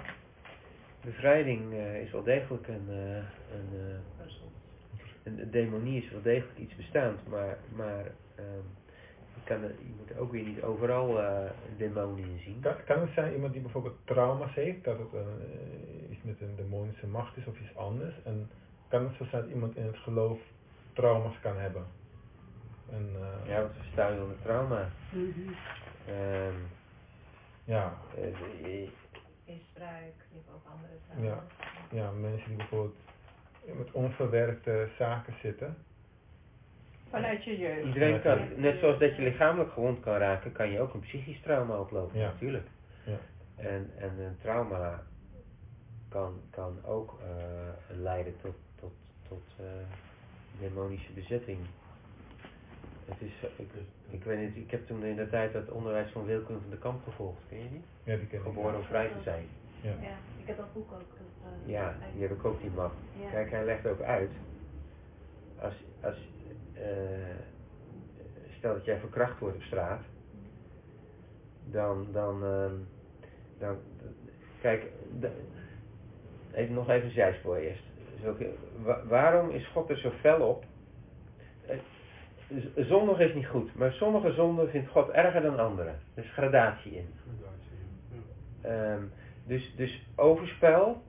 bevrijding uh, is wel degelijk een, uh, een, uh, een, een demonie is wel degelijk iets bestaand, maar, maar uh, je, kan, je moet er ook weer niet overal uh, demonie in zien. Kan, kan het zijn iemand die bijvoorbeeld trauma's heeft, dat het uh, iets met een demonische macht is of iets anders? En kan het zo zijn dat iemand in het geloof trauma's kan hebben? En, uh, ja, wat verstaan we onder trauma? Mm-hmm. Um, ja. Uh, Misbruik, je hebt ook andere trauma's. Ja, ja, mensen die bijvoorbeeld met onverwerkte zaken zitten. Vanuit je jeugd. Iedereen kan, net zoals dat je lichamelijk gewond kan raken, kan je ook een psychisch trauma oplopen, ja. natuurlijk. Ja. En, en een trauma kan, kan ook uh, leiden tot, tot, tot uh, demonische bezetting. Het is, ik, ik weet niet, ik heb toen in de tijd het onderwijs van Wilken van de Kamp gevolgd, ken je die? Ja, die ken ik. Geboren om vrij te zijn. Ja, ja ik heb dat boek ook. Dat, uh, ja, die heb ik ook, die man. Ja. Kijk, hij legt ook uit, als, als uh, stel dat jij verkracht wordt op straat, dan, dan, uh, dan kijk, de, even nog even een zijspoor eerst. Dus wa waarom is God er zo fel op? Uh, Zondig is niet goed, maar sommige zonden vindt God erger dan andere. Er is gradatie in. Ja. Um, dus, dus overspel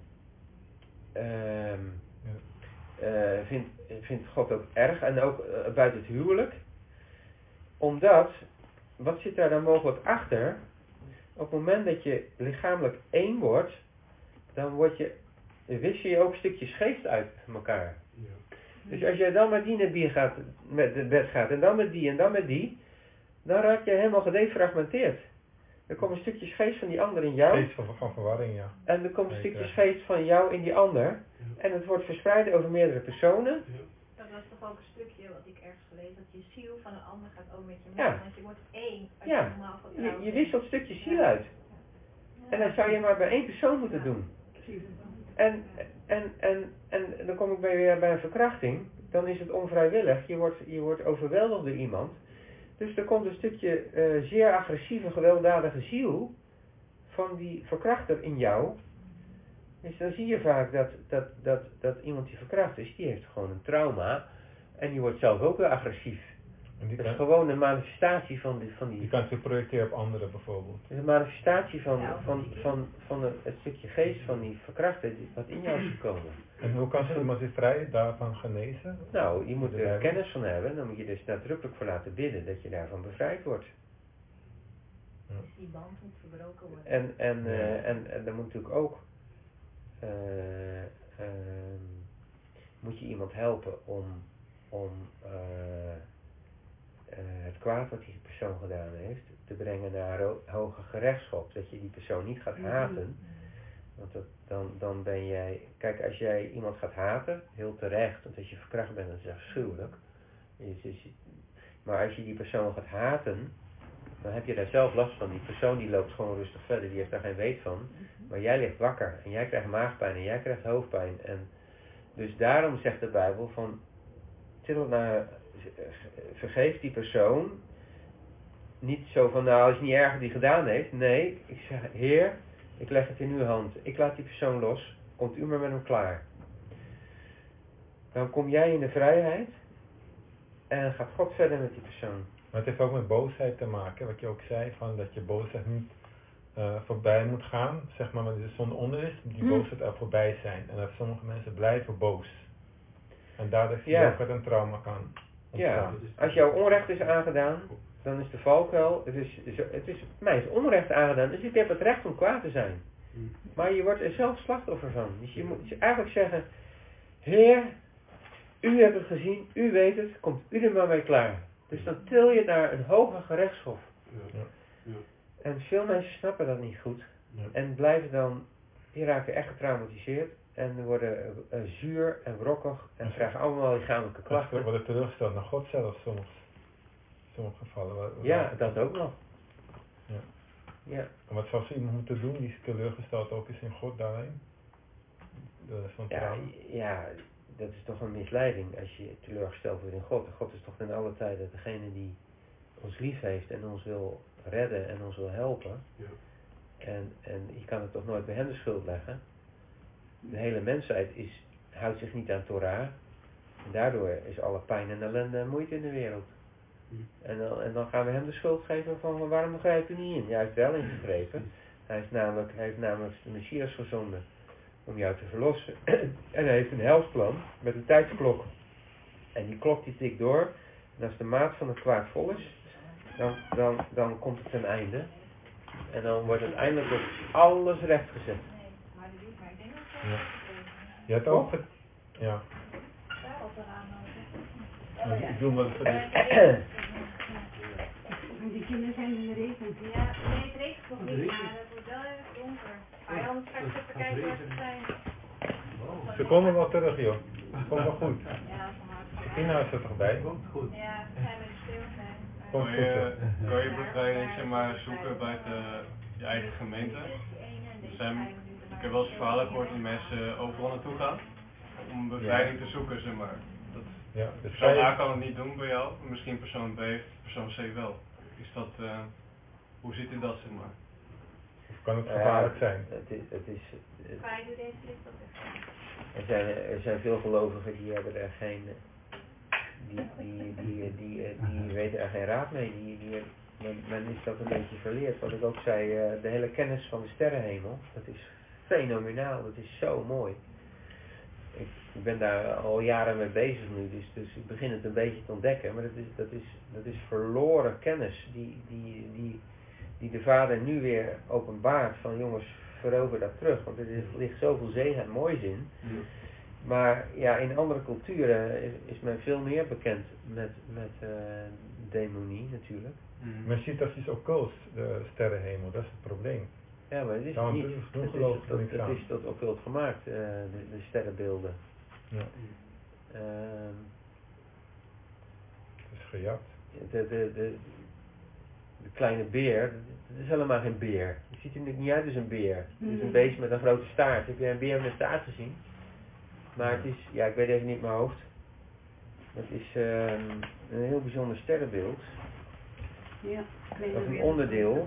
um, ja. uh, vindt, vindt God ook erg en ook uh, buiten het huwelijk. Omdat, wat zit daar dan mogelijk achter? Op het moment dat je lichamelijk één wordt, dan word je, wist je ook stukjes geest uit elkaar. Ja. Dus als jij dan met die naar bier gaat, met het bed gaat en dan met die en dan met die, dan raak je helemaal gedefragmenteerd. Er komen stukjes geest van die ander in jou. Geest van, van verwarring, ja. En er komen stukjes geest van jou in die ander. Ja. En het wordt verspreid over meerdere personen. Ja. Dat was toch ook een stukje wat ik ergens gelezen, dat je ziel van een ander gaat ook met je mee. Ja. Want je wordt één als ja. je normaal vertrouwt. Je, je wisselt stukjes ziel ja. uit. Ja. En dat zou je maar bij één persoon moeten ja. doen. En, en, en, en dan kom ik bij, weer bij een verkrachting. dan is het onvrijwillig. Je wordt, je wordt overweldigd door iemand. Dus er komt een stukje uh, zeer agressieve, gewelddadige ziel van die verkrachter in jou. Dus dan zie je vaak dat, dat, dat, dat iemand die verkracht is, die heeft gewoon een trauma. En die wordt zelf ook weer agressief. En die dat kan, is gewoon een manifestatie van die... Van die je kan ze projecteren op anderen bijvoorbeeld. Het is een manifestatie van, van, van, van het, het stukje geest van die verkrachter wat in jou is gekomen. En hoe kan ze iemand zich vrij daarvan genezen? Nou, je moet er kennis van hebben. Dan moet je dus nadrukkelijk voor laten bidden dat je daarvan bevrijd wordt. Dus die band moet verbroken worden. En, en, ja. uh, en, en dan moet natuurlijk ook... Uh, uh, moet je iemand helpen om... om uh, uh, het kwaad wat die persoon gedaan heeft te brengen naar ho hoger gerechtshof. Dat je die persoon niet gaat haten. Want dat, dan, dan ben jij... Kijk, als jij iemand gaat haten, heel terecht, want als je verkracht bent, dat is afschuwelijk. Maar als je die persoon gaat haten, dan heb je daar zelf last van. Die persoon die loopt gewoon rustig verder, die heeft daar geen weet van. Maar jij ligt wakker en jij krijgt maagpijn en jij krijgt hoofdpijn. En dus daarom zegt de Bijbel van... Til naar, vergeef die persoon. Niet zo van, nou, is niet erg wat hij gedaan heeft. Nee, ik zeg, Heer, ik leg het in uw hand. Ik laat die persoon los. Komt u maar met hem klaar. Dan kom jij in de vrijheid. En gaat God verder met die persoon. Maar het heeft ook met boosheid te maken. Wat je ook zei, van dat je boosheid niet uh, voorbij moet gaan. Zeg maar, wanneer de zon onder is, moet die boosheid er voorbij zijn. En dat sommige mensen blijven boos. En daardoor zie je ja. ook dat een trauma kan ontstaan. Ja, als jouw onrecht is aangedaan, dan is de valkuil, het is, het is, mij is onrecht aangedaan, dus ik heb het recht om kwaad te zijn. Maar je wordt er zelf slachtoffer van. Dus je moet eigenlijk zeggen, Heer, u hebt het gezien, u weet het, komt u er maar mee klaar. Dus dan til je naar een hoger gerechtshof. Ja. Ja. En veel mensen snappen dat niet goed. Ja. En blijven dan, die raken echt getraumatiseerd. En worden uh, zuur en wrokkig en ja. krijgen allemaal lichamelijke klachten. Ze worden teleurgesteld naar God zelfs soms. In sommige gevallen. Waar, waar ja, dat ook nog. Ja. Ja. En wat zou ze iemand moeten doen die teleurgesteld ook is in God daarin? Dat is van ja, ja, dat is toch een misleiding als je teleurgesteld wordt in God. God is toch in alle tijden degene die ons lief heeft en ons wil redden en ons wil helpen. Ja. En, en je kan het toch nooit bij hem de schuld leggen. De hele mensheid is, houdt zich niet aan Torah. En daardoor is alle pijn en ellende en moeite in de wereld. Mm. En, dan, en dan gaan we hem de schuld geven van waarom grijpt u niet in? Ja, hij heeft wel ingegrepen. Hij heeft namelijk, hij heeft namelijk de Messias gezonden om jou te verlossen. En hij heeft een helsplan met een tijdsklok. En die klok die tikt door. En als de maat van het kwaad vol is, dan, dan, dan komt het ten einde. En dan wordt uiteindelijk ook alles rechtgezet. Ja. Je hebt ook... Ja. Oh, ja. Ik doe wat voor dit. Die kinderen zijn in de regen. Ja, nee, het regent nog niet, maar het wordt wel erg donker. Ga je anders straks even kijken waar ze zijn? Ze komen wel terug, joh. Ze komen wel goed. Ja, vanavond. Tina is er toch bij? Komt goed. Ja, ze zijn bij de speeltuin. Komt Kan goed, je, hoor. kan je bevrijding zeg maar zoeken buiten je eigen gemeente? Er zijn, ik heb wel eens verhalen gehoord dat mensen overal naartoe gaan om bevrijding te zoeken, zeg maar. Dat, ja, dus persoon A kan het niet doen bij jou, misschien persoon B heeft persoon C wel. Is dat, uh, hoe ziet u dat, zeg maar? Of kan het gevaarlijk zijn? Uh, het is, het is, het, Waar doe deze licht op even? er, zijn, er zijn veel gelovigen die hebben er geen, die, die, die, die, die, die weten er geen raad mee. Die, die, men, men is dat een beetje verleerd. Wat ik ook zei, uh, de hele kennis van de sterrenhemel, dat is fenomenaal, dat is zo mooi. Ik, ik ben daar al jaren mee bezig nu, dus, dus ik begin het een beetje te ontdekken. Maar dat is, dat is, dat is verloren kennis die, die, die, die de Vader nu weer openbaart van jongens, verover dat terug. Want er ligt zoveel zegen en moois in. Ja. Maar ja, in andere culturen is, is men veel meer bekend met, met uh, demonie natuurlijk. Mm. Men ziet dat is occult, de sterrenhemel, dat is het probleem. Ja, maar het is nou, niet, het is, het is, tot, het is tot occult gemaakt, uh, de, de sterrenbeelden. Ja. Uh, het is gejat. De, de, de, de kleine beer, het is helemaal geen beer. Het ziet er niet uit als een beer. Het is een beest met een grote staart. Heb jij een beer met een staart gezien? Maar het is, ja, ik weet even niet mijn hoofd. Dat is uh, een heel bijzonder sterrenbeeld. Ja, dat is een onderdeel.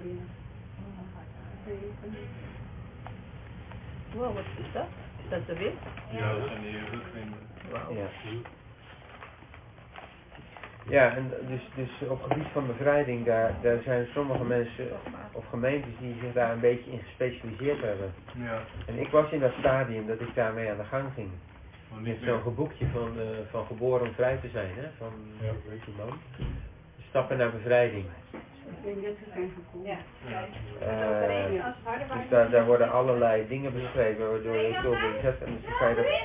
Wow, wat is dat? Is dat de wind? Ja, dat zijn die rugwinden. Wow. Ja. Ja, en dus, dus op het gebied van bevrijding, daar, daar zijn sommige mensen of gemeentes die zich daar een beetje in gespecialiseerd hebben. Ja. En ik was in dat stadium dat ik daarmee aan de gang ging. Met zo'n boekje van, uh, van geboren om vrij te zijn, hè, van ja. weet je man. Stappen naar bevrijding. Ik denk dat ze zijn gekomen. Ja. Uh, dus daar, daar worden allerlei dingen beschreven waardoor je veel bezet en dus kan je dat,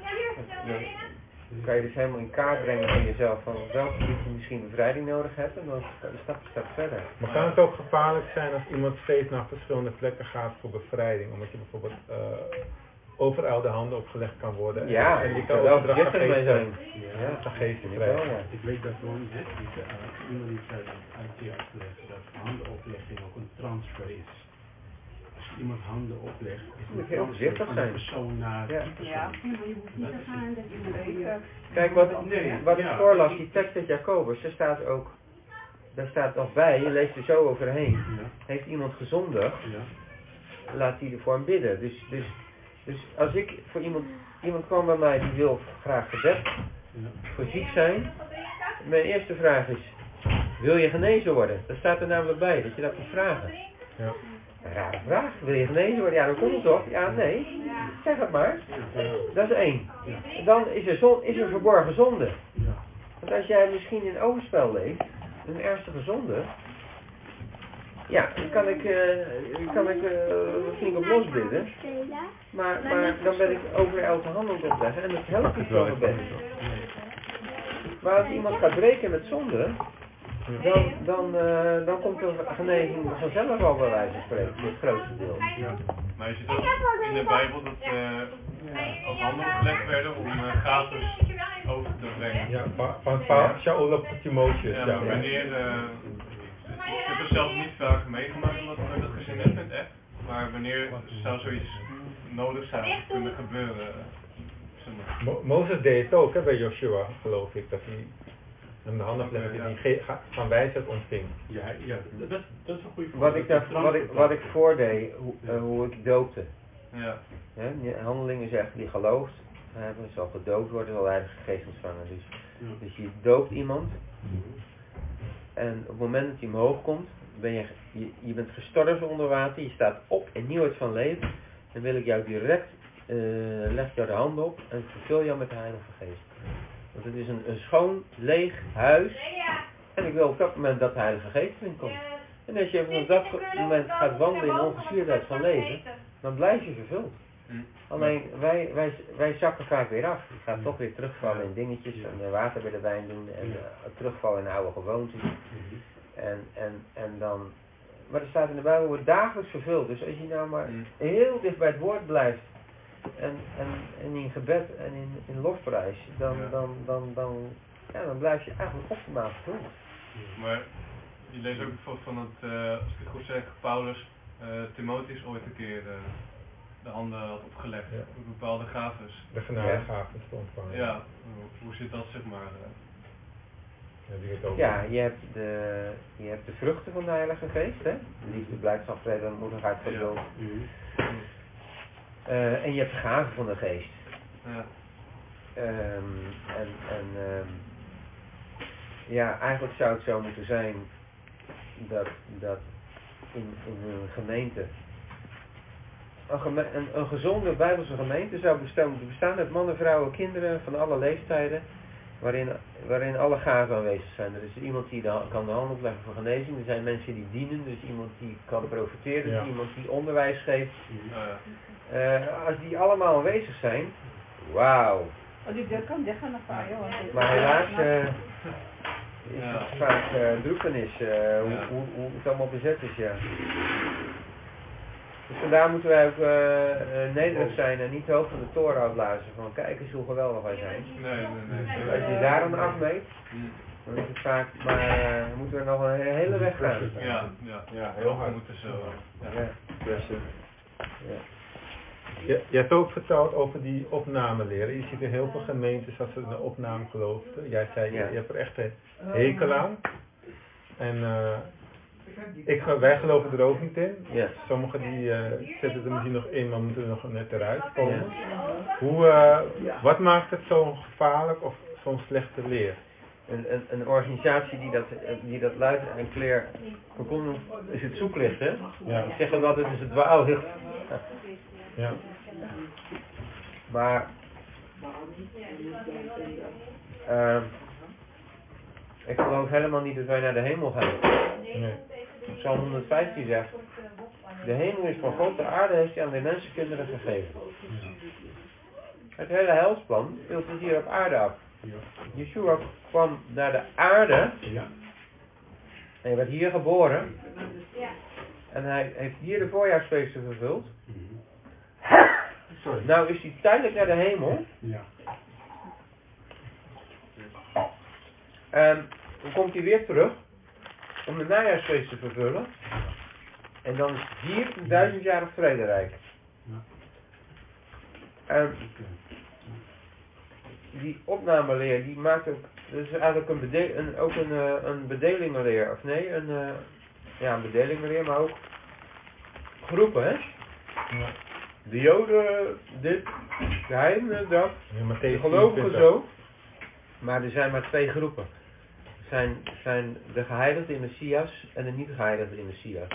dan kan je dus helemaal in kaart brengen van jezelf van welk gebied je misschien bevrijding nodig hebt en dan stap je stap verder. Maar kan het ook gevaarlijk zijn als iemand steeds naar verschillende plekken gaat voor bevrijding, omdat je bijvoorbeeld uh, overal de handen opgelegd kan worden. Ja, en je kan wel vergeten mee zijn. Ja, ja vergeten krijgen. Ja. Ik weet dat gewoon hè, die, uh, iemand die zei uit die uitgelegd dat handenoplegging ook een transfer is. Als iemand handen oplegt, is het heel voorzichtig van zijn. de persoon naar ja. die persoon. Ja, maar je hoeft niet te gaan dat je moet. Kijk, wat, wat ik ja. voorlas, die tekst uit Jacobus, daar staat ook, daar staat nog bij, je leest er zo overheen. Ja. Heeft iemand gezondigd, ja. laat hij ervoor hem bidden. Dus, dus Dus als ik voor iemand, iemand kwam bij mij die wil graag gebed, ja. voor ziek zijn, mijn eerste vraag is, wil je genezen worden? Dat staat er namelijk bij, dat je dat moet vragen. Ja. Een rare vraag, wil je genezen worden? Ja, dan komt het toch? Ja, nee, zeg het maar. Dat is één. Dan is er, zon, is er verborgen zonde. Want als jij misschien in overspel leeft, een ernstige zonde, ja, dan kan ik, uh, kan ik uh, flink op losbidden. Maar, maar dan ben ik over elke hand op opleggen en dat helpt niet zo best. Maar als iemand gaat breken met zonde, dan, dan, uh, dan komt de genezing vanzelf al bij wijze van spreken, voor het grootste deel. Ja. Maar je ziet ook in de Bijbel dat uh, als handen opgelegd werden om uh, gaven over te brengen. Ja, van Saul op Timotheus. Ja, maar wanneer... Uh, Ik heb het zelf niet vaak meegemaakt omdat ik dat gezien heb in het echt. Maar wanneer zou zoiets nodig zijn kunnen gebeuren? Mo Mozes deed het ook hè, bij Joshua, geloof ik. Dat hij hem de handen legde die hij van wijsheid ontving. Ja, ja dat, dat is een goede wat ik, daar, wat, ik, wat ik voordeed, hoe, uh, hoe ik doopte. Ja. Ja, handelingen zeggen die gelooft hebben, zal gedoopt worden, zal de Heilige Geest ontvangen. Dus, ja. dus je doopt iemand. En op het moment dat hij omhoog komt, ben je, je, je bent gestorven onder water, je staat op in nieuwheid van leven. Dan wil ik jou direct, uh, leg jou de hand op en vervul jou met de Heilige Geest. Want het is een, een schoon, leeg huis. En ik wil op dat moment dat de Heilige Geest erin komt. En als je op dat moment gaat wandelen in ongezuurdheid van leven, dan blijf je vervuld. Alleen wij, wij, wij zakken vaak weer af. Je gaat toch weer terugvallen in dingetjes en water bij de wijn doen en uh, terugvallen in oude gewoontes. En, en, en dan, maar er staat in de Bijbel, wordt dagelijks vervuld. Dus als je nou maar heel dicht bij het woord blijft en, en, en in gebed en in, in lofprijs, dan, dan, dan, dan, ja, dan blijf je eigenlijk optimaal vervuld. Maar je leest ook bijvoorbeeld van het, uh, als ik het goed zeg, Paulus, uh, Timotheus ooit een keer uh, de handen had opgelegd ja. op bepaalde gaves. De genadegaven stond van. Ja, hoe, hoe zit dat zeg maar? Uh, Ja, die het ook ja, je hebt, de, je hebt de vruchten van de Heilige Geest, hè? Liefde, blijdschap, vrede en moedigheid, geduld. Ja. Mm-hmm. uh, en je hebt de gaven van de Geest. Ja. Um, en en um, ja, eigenlijk zou het zo moeten zijn dat, dat in, in een gemeente, een, geme een, een gezonde Bijbelse gemeente zou bestaan, bestaan uit mannen, vrouwen, kinderen van alle leeftijden. Waarin, waarin alle gaven aanwezig zijn. Er is iemand die de, kan de hand opleggen voor genezing. Er zijn mensen die dienen. Er is iemand die kan profiteren. Er is ja. iemand die onderwijs geeft. Uh, als die allemaal aanwezig zijn. Wauw. Oh, die deur kan dicht gaan naar vijf. Maar helaas uh, is ja. het vaak uh, droefenis. Uh, ja. hoe, hoe, hoe het allemaal bezet is. Ja. Dus vandaar moeten wij ook uh, uh, nederig zijn en niet hoog van de toren uitblazen van kijk eens hoe geweldig wij zijn. Nee, nee, nee. Dus als je daar dan afmeet, dan is het vaak, maar uh, moeten we nog een hele weg gaan. Ja, ja, ja, heel hard moeten zo. Ja. Ja. Ja. Je, je hebt ook verteld over die opnameleren. Je ziet in heel veel gemeentes als ze in de opname geloofden. Jij zei, Ja. je, je hebt er echt een hekel aan. En uh, ik, wij geloven er ook niet in. Ja. Sommigen die uh, zetten er misschien nog in, maar moeten er nog net eruit komen. Ja. Hoe, uh, wat maakt het zo gevaarlijk of zo'n slechte leer? Een, een, een organisatie die dat, die dat luidt en Claire voorkomt, is het zoeklicht, hè? Ja. Ik zeg dat het is het dwaallicht. Ja. Maar uh, ik geloof helemaal niet dat wij naar de hemel gaan. Nee. Psalm honderdvijftien zegt, de hemel is van God, de aarde heeft hij aan de mensenkinderen gegeven. Ja. Het hele heilsplan speelt zich hier op aarde af. Ja. Yeshua kwam naar de aarde. Ja. Hij werd hier geboren. Ja. En hij heeft hier de voorjaarsfeesten vervuld. Mm-hmm. Sorry. Nou is hij tijdelijk naar de hemel. Ja. En dan komt hij weer terug om de najaarsfeest te vervullen. En dan is hier een duizendjarig vrederijk. Ja. En die opnameleer die maakt ook, dat is eigenlijk een, bede, een, ook een, uh, een bedelingenleer, of nee, een, uh, ja, een bedelingenleer, maar ook groepen, hè? Ja. De Joden dit, de heidenen dat, ja, de gelovigen zo, maar er zijn maar twee groepen. Er zijn, zijn de geheiligde in Messias en de niet geheiligde in Messias.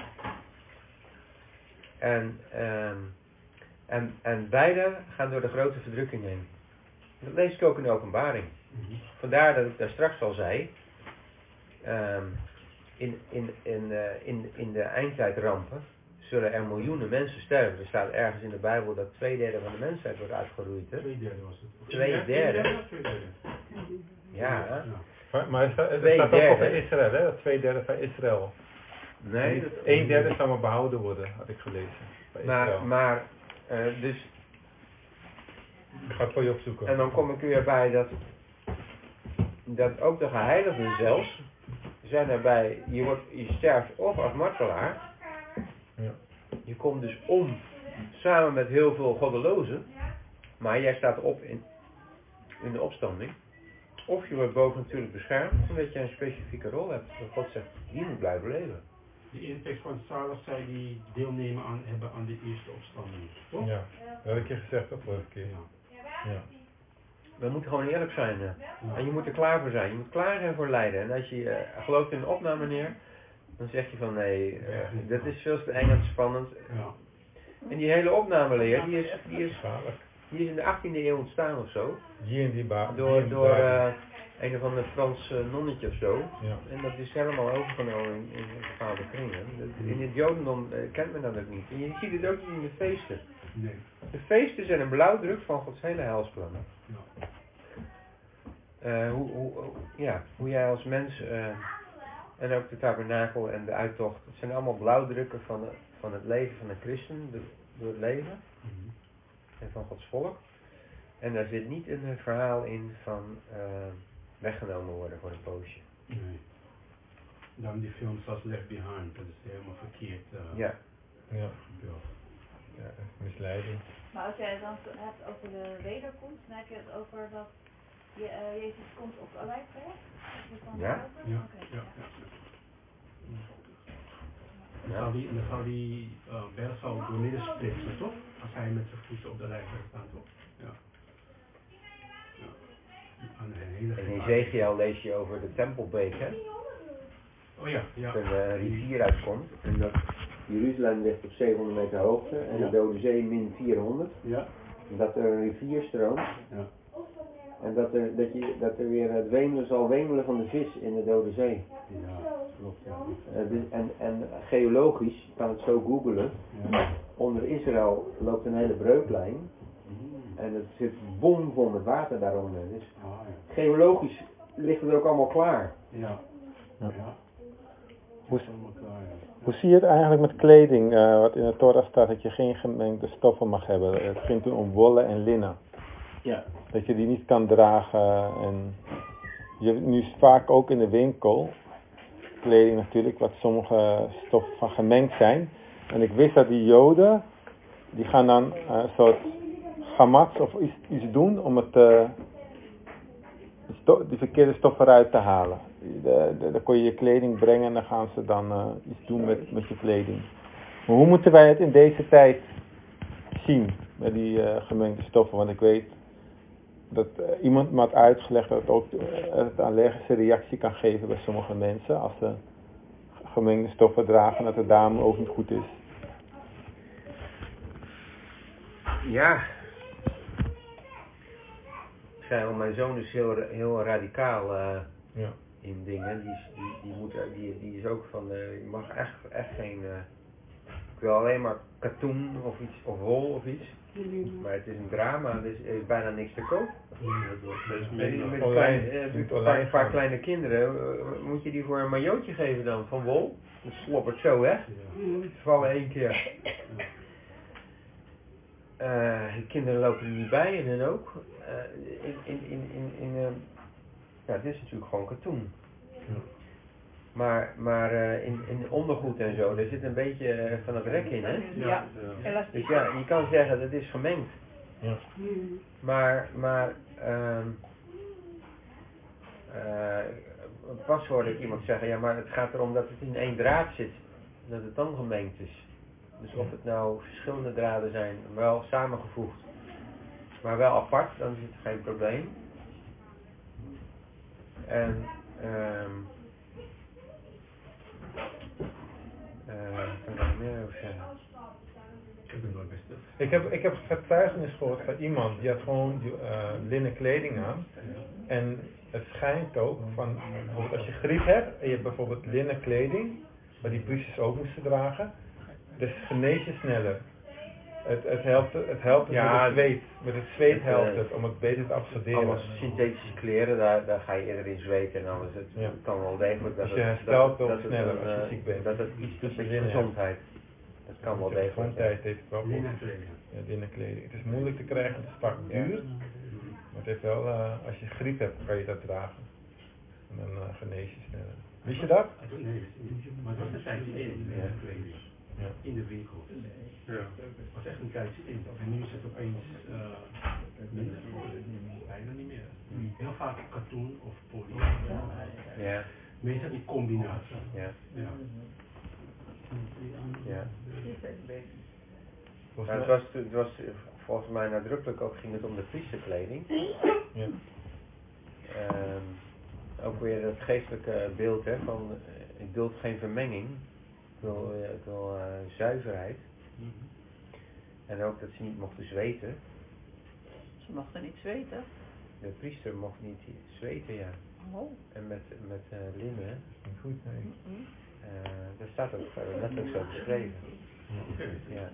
En, um, en, en beide gaan door de grote verdrukking heen. Dat lees ik ook in de openbaring. Mm-hmm. Vandaar dat ik daar straks al zei. Um, in, in, in, uh, in, in de eindtijdrampen zullen er miljoenen mensen sterven. Er staat ergens in de Bijbel dat twee derde van de mensheid wordt uitgeroeid. Hè? Twee derde was het. Twee derde? Twee derde. Ja. ja. Maar, maar het staat, het staat ook over Israël, hè? Dat twee derde van Israël. Nee. Dat, een derde zou maar behouden worden, had ik gelezen. Maar, maar uh, dus... Ik ga het voor je opzoeken. En dan kom ik weer bij dat, dat ook de geheiligden zelfs, zijn erbij, je, wordt, je sterft of als martelaar, ja. Je komt dus om samen met heel veel goddelozen, maar jij staat op in, in de opstanding. Of je wordt boven natuurlijk beschermd, omdat je een specifieke rol hebt. Dat God zegt, je moet blijven leven. Die ene tekst van Sarah zei die deelnemen aan hebben aan de eerste opstanding, toch? Ja, dat heb ik je gezegd dat vorige keer. Ja. Ja. We moeten gewoon eerlijk zijn. Ja. En je moet er klaar voor zijn. Je moet klaar zijn voor lijden. En als je uh, gelooft in een opname neer, dan zeg je van nee, uh, dat is veel te eng en spannend. Ja. En die hele opnameleer, die is, die, is, die is in de achttiende eeuw ontstaan of zo. Die en die ba- door die door uh, een of ander Frans uh, nonnetje of zo. Ja. En dat is helemaal overgenomen in, in bepaalde kringen. In het Jodendom uh, kent men dat ook niet. En je ziet het ook niet in de feesten. Nee. De feesten zijn een blauwdruk van Gods hele heilsplan. Ja. Uh, hoe, hoe, ja, hoe jij als mens, uh, en ook de tabernakel en de uittocht, het zijn allemaal blauwdrukken van, de, van het leven van een christen, de, door het leven, mm-hmm. en van Gods volk. En daar zit niet een verhaal in van uh, weggenomen worden voor een poosje. Nee. Dan die films als Left Behind, dat is helemaal verkeerd. Uh, ja. Ja. Ja, misleiding. Maar als jij het dan hebt over de wederkomst, dan heb je het over dat je, uh, Jezus komt op een lijkberg? Ja. Ja. Okay. Ja. Ja. Ja. Dan zal die, dan zal die uh, berg zal door midden splitsen, toch? Als hij met zijn voeten op de lijkberg staat, toch? Ja. Ja. In Ezekiel lees je over de tempelbeek, hè? Oh ja, ja. Dat er een rivier uitkomt en dat Jeruzalem ligt op zevenhonderd meter hoogte en ja. de Dode Zee min vierhonderd. Ja. En dat er een rivier stroomt. Ja. En dat er, dat, je, dat er weer het wemelen zal wemelen van de vis in de Dode Zee. Ja, klopt. Ja. Uh, dus, en, en geologisch, je kan het zo googelen, ja. Onder Israël loopt een hele breuklijn. Mm. En het zit bomvol met water daaronder. Dus ah, ja. Geologisch ligt het ook allemaal klaar. Ja. Ja. Ja. Hoe, hoe zie je het eigenlijk met kleding, uh, wat in de Torah staat dat je geen gemengde stoffen mag hebben? Het ging toen om wollen en linnen. Ja. Dat je die niet kan dragen. En je hebt nu vaak ook in de winkel kleding natuurlijk, wat sommige stoffen van gemengd zijn. En ik wist dat die Joden die gaan dan uh, een soort gamats of iets, iets doen om het, uh, die, sto- die verkeerde stof eruit te halen. De, de, dan kon je je kleding brengen en dan gaan ze dan uh, iets doen met, met je kleding. Maar hoe moeten wij het in deze tijd zien met die uh, gemengde stoffen? Want ik weet dat uh, iemand me had uitgelegd dat het ook uh, het een allergische reactie kan geven bij sommige mensen als ze gemengde stoffen dragen, dat het daarom ook niet goed is. Ja. Ik zei al, mijn zoon is heel, heel radicaal uh, ja. in dingen. Die, is- die, die, moet, die, die is ook van, uh, je mag echt, echt geen, uh, ik wil alleen maar katoen of iets, of wol of iets. Maar het is een drama, er is, er is bijna niks te koop. steeds Met, minder. met Online. klein, uh, Moet een online paar, paar gaan. kleine kinderen, uh, moet je die voor een majootje geven dan, van wol? Dat sloppert zo weg. Ze vallen één keer. Uh, de kinderen lopen er niet bij en dan ook. Uh, in, in, in, in, in, uh, ja, dit is natuurlijk gewoon katoen. Ja. Maar, maar uh, in, in ondergoed en zo, daar zit een beetje uh, van het rek in, hè? Ja, Dus elastiek. ja, je kan zeggen dat is gemengd. Ja. Maar, maar, um, uh, pas hoorde ik iemand zeggen, ja, maar het gaat erom dat het in één draad zit. Dat het dan gemengd is. Dus of het nou verschillende draden zijn, wel samengevoegd, maar wel apart, dan is het geen probleem. En, um, uh, wat kan ik er meer over zeggen? Ik heb het nooit best. Ik heb, ik heb getuigenis gehoord van iemand die had gewoon die, uh, linnen kleding aan. En het schijnt ook van, bijvoorbeeld als je griep hebt en je hebt bijvoorbeeld linnen kleding, wat die priesters ook moesten dragen, dus genees je sneller. Het, het helpt, het helpt het Ja, met het zweet. Met het zweet het, helpt uh, het om het beter te absorberen. Allemaal synthetische kleren, daar, daar ga je eerder in zweten en alles. Het Ja. kan wel degelijk dat Dus je het, herstelt dat, ook dat het sneller een, als je uh, ziek bent. dat het iets doet met je Linnen gezondheid. Dat kan wel degelijk. Gezondheid heeft het wel Linnen goed. kleding. Ja, linnen kleding. Het is moeilijk te krijgen, het is vaak duur. Maar het heeft wel, uh, als je griep hebt, kan je dat dragen. En dan uh, genees je sneller. Wist je dat? Nee, maar het was een tijdje in, Ja. kleding. Ja. In de winkel. Ja. Het was echt een tijdje in. En nu is het opeens uh, minder. Bijna niet meer. Heel vaak katoen of poly. Ja. Meestal die combinatie. Ja. Ja. Ja. Volgens Nou, het, mij- was, het was volgens mij nadrukkelijk ook, ging het om de priesterkleding. Ja. Um, ook weer het geestelijke beeld, hè, van uh, ik duld geen vermenging, ik wil, uh, ik wil uh, zuiverheid. Mm-hmm. En ook dat ze niet mochten zweten. Ze mochten niet zweten. De priester mocht niet zweten, ja. Oh. En met, met uh, linnen, hè. Niet goed, nee. Mm-hmm. Uh, daar staat ook uh, letterlijk zo beschreven. Ja.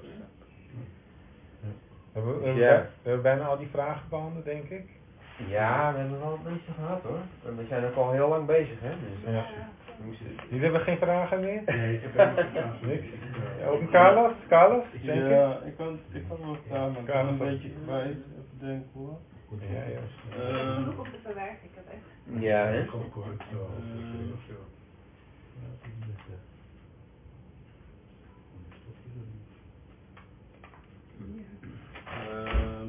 We hebben, we, hebben, Ja. we hebben bijna al die vragen behandeld, denk ik. Ja, we hebben wel het meeste gehad hoor. En we zijn ook al heel lang bezig, hè. Dus, Ja. we moesten... Jullie hebben geen vragen meer? Nee, ik heb helemaal Niks. Ja, ook een Carlos? Carlos, denk ik? Ja, ik kan, ik kan wel vragen, maar ik ben Carlos een was- beetje kwijt. Even denken hoor. Ja, ja. Ehm, Ook op de verwerking, dat echt. Ja, hè. Gewoon kort, zo, of zo, of zo. ehm,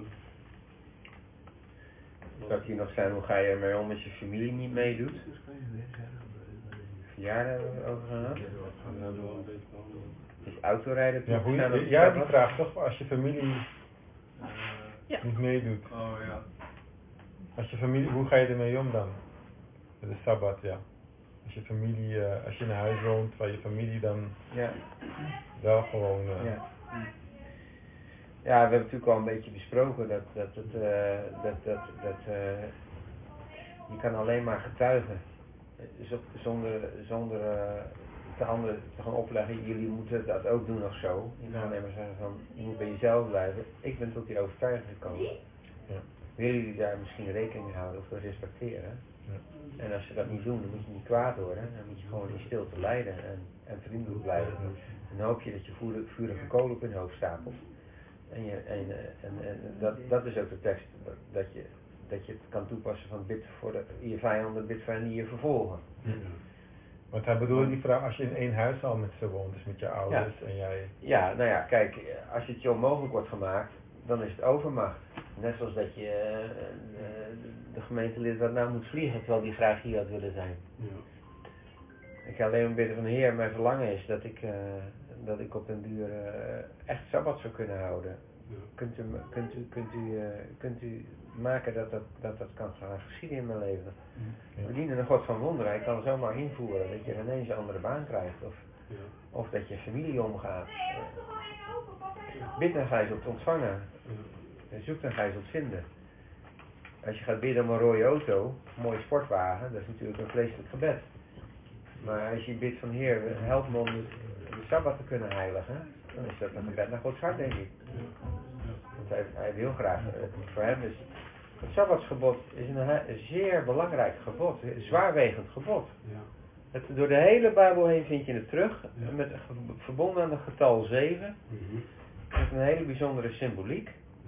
Zou ik hier nog zijn, hoe ga je ermee om als je familie niet meedoet? Verjaardag hebben we het over gehad. we hebben wel een beetje behandeld. Is autorijden Ja, hoe, toegestaan op je- ja, die Sabbat? vraag toch, als je familie Eh, Ja. niet meedoet. Oh ja. Als je familie, hoe ga je ermee om dan? Met de Sabbat, ja. Als je familie, uh, als je in een huis woont waar je familie dan Ja. wel gewoon... Uh, Ja. Ja, we hebben natuurlijk al een beetje besproken dat, dat, het, uh, dat, dat, dat uh, je kan alleen maar getuigen. Z- Zonder, zonder uh, de anderen te gaan opleggen, jullie moeten dat ook doen of zo. Je kan alleen maar zeggen van, je moet bij jezelf blijven. Ik ben tot die overtuiging gekomen. Ja. Willen jullie daar misschien rekening mee houden of dat respecteren? Ja. En als ze dat niet doen, dan moet je niet kwaad worden. Dan moet je gewoon in stilte lijden en, en vriendelijk blijven. En dan hoop je dat je vuur- vurige kolen op je hoofd stapelt. En, je, en, en, en dat, dat is ook de tekst, dat, dat, je, dat je het kan toepassen van bid voor de, je vijanden, bid voor hen die je vervolgen. Ja. Want hij bedoelde die vraag als je in één huis al met ze woont, dus met je ouders Ja. en jij... Ja, nou ja, kijk, als het je onmogelijk wordt gemaakt, dan is het overmacht. Net zoals dat je uh, uh, de gemeentelid wat nou moet vliegen, terwijl die graag hier had willen zijn. Ja. Ik kan alleen maar bidden van de Heer, mijn verlangen is dat ik, uh, dat ik op den duur uh, echt Sabbat zou kunnen houden. Ja. Kunt u, kunt u, kunt u, uh, kunt u maken dat dat, dat, dat kan gaan geschieden in mijn leven? Ja. We dienen een God van wonderen, hij kan zomaar invoeren dat je ineens een andere baan krijgt. Of, Ja. of dat je familie omgaat. Uh, bid en gij zult ontvangen. Ja. Zoek en gij zult vinden. Als je gaat bidden om een rode auto, een mooie sportwagen, dat is natuurlijk een vleeselijk gebed. Maar als je bidt van Heer, help me om de, de Sabbat te kunnen heiligen, dan is dat een gebed naar Gods hart, denk ik. Want hij, hij wil graag, voor hem is het Sabbatsgebod is een, een zeer belangrijk gebod, een zwaarwegend gebod. Ja. Het, door de hele Bijbel heen vind je het terug, Ja. met, verbonden aan het getal zeven, Mm-hmm. met een hele bijzondere symboliek.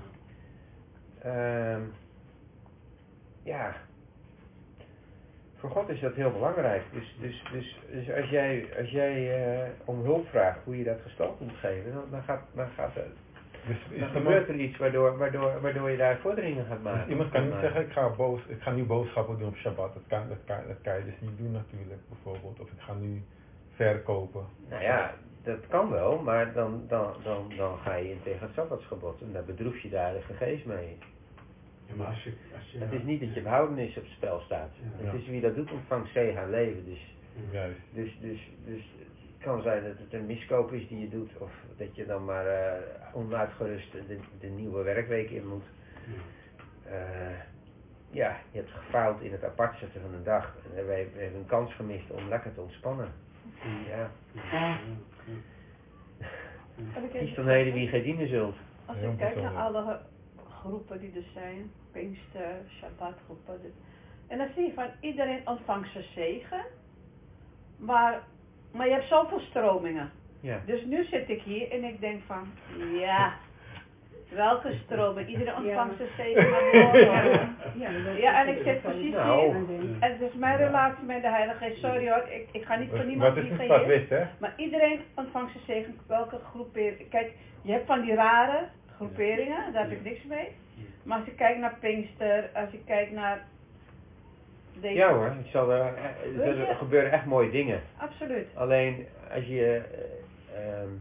Uh, ja, voor God is dat heel belangrijk. Dus, dus, dus, dus als jij, als jij uh, om hulp vraagt hoe je dat gestalte moet geven, dan, dan, gaat, dan, gaat, uh, Dus dan is gebeurt iemand, er iets waardoor, waardoor, waardoor je daar vorderingen gaat maken. dus iemand kan niet Maar- zeggen, ik ga, boos, ik ga nu boodschappen doen op Shabbat. Dat kan, dat, kan, dat kan je dus niet doen natuurlijk, bijvoorbeeld. Of ik ga nu verkopen. Nou ja, dat kan wel, maar dan, dan, dan, dan ga je in tegen het Sabbatsgebod en daar bedroef je de Heilige Geest mee. Ja, maar als je, als je, Het is niet dat je behoudenis op het spel staat. Ja. Het is wie dat doet ontvangt zegen en leven. Dus, Juist. dus, dus, dus het kan zijn dat het een miskoop is die je doet of dat je dan maar uh, onuitgerust de, de nieuwe werkweek in moet. Uh, ja, je hebt gefaald in het apart zetten van een dag. En we hebben een kans gemist om lekker te ontspannen. Ja. Kies dan heden wie gij dienen zult. Als ik kijk naar alle groepen die er zijn, Pinkster, Shabbatgroepen, dit- en dan zie je van iedereen ontvangt zijn zegen, maar, maar je hebt zoveel stromingen. Ja. Dus nu zit ik hier en ik denk van, ja, welke stroming? Iedereen ontvangt zijn zegen, maar door. Ja, dat Ja, en is ik het zit ook wel precies Nou. hier. En het is mijn relatie met de Heilige Geest. Sorry hoor, ik, ik ga niet voor niemand Maar het is liegen niet hier. zwart-wit, hè? Maar iedereen ontvangt zijn zegen, welke groepering. Kijk, je hebt van die rare groeperingen, daar heb ik niks mee. Maar als ik kijk naar Pinkster, als ik kijk naar deze... Ja hoor, ik zal er, er, Weet je- er gebeuren echt mooie dingen. Absoluut. Alleen als je, uh, um,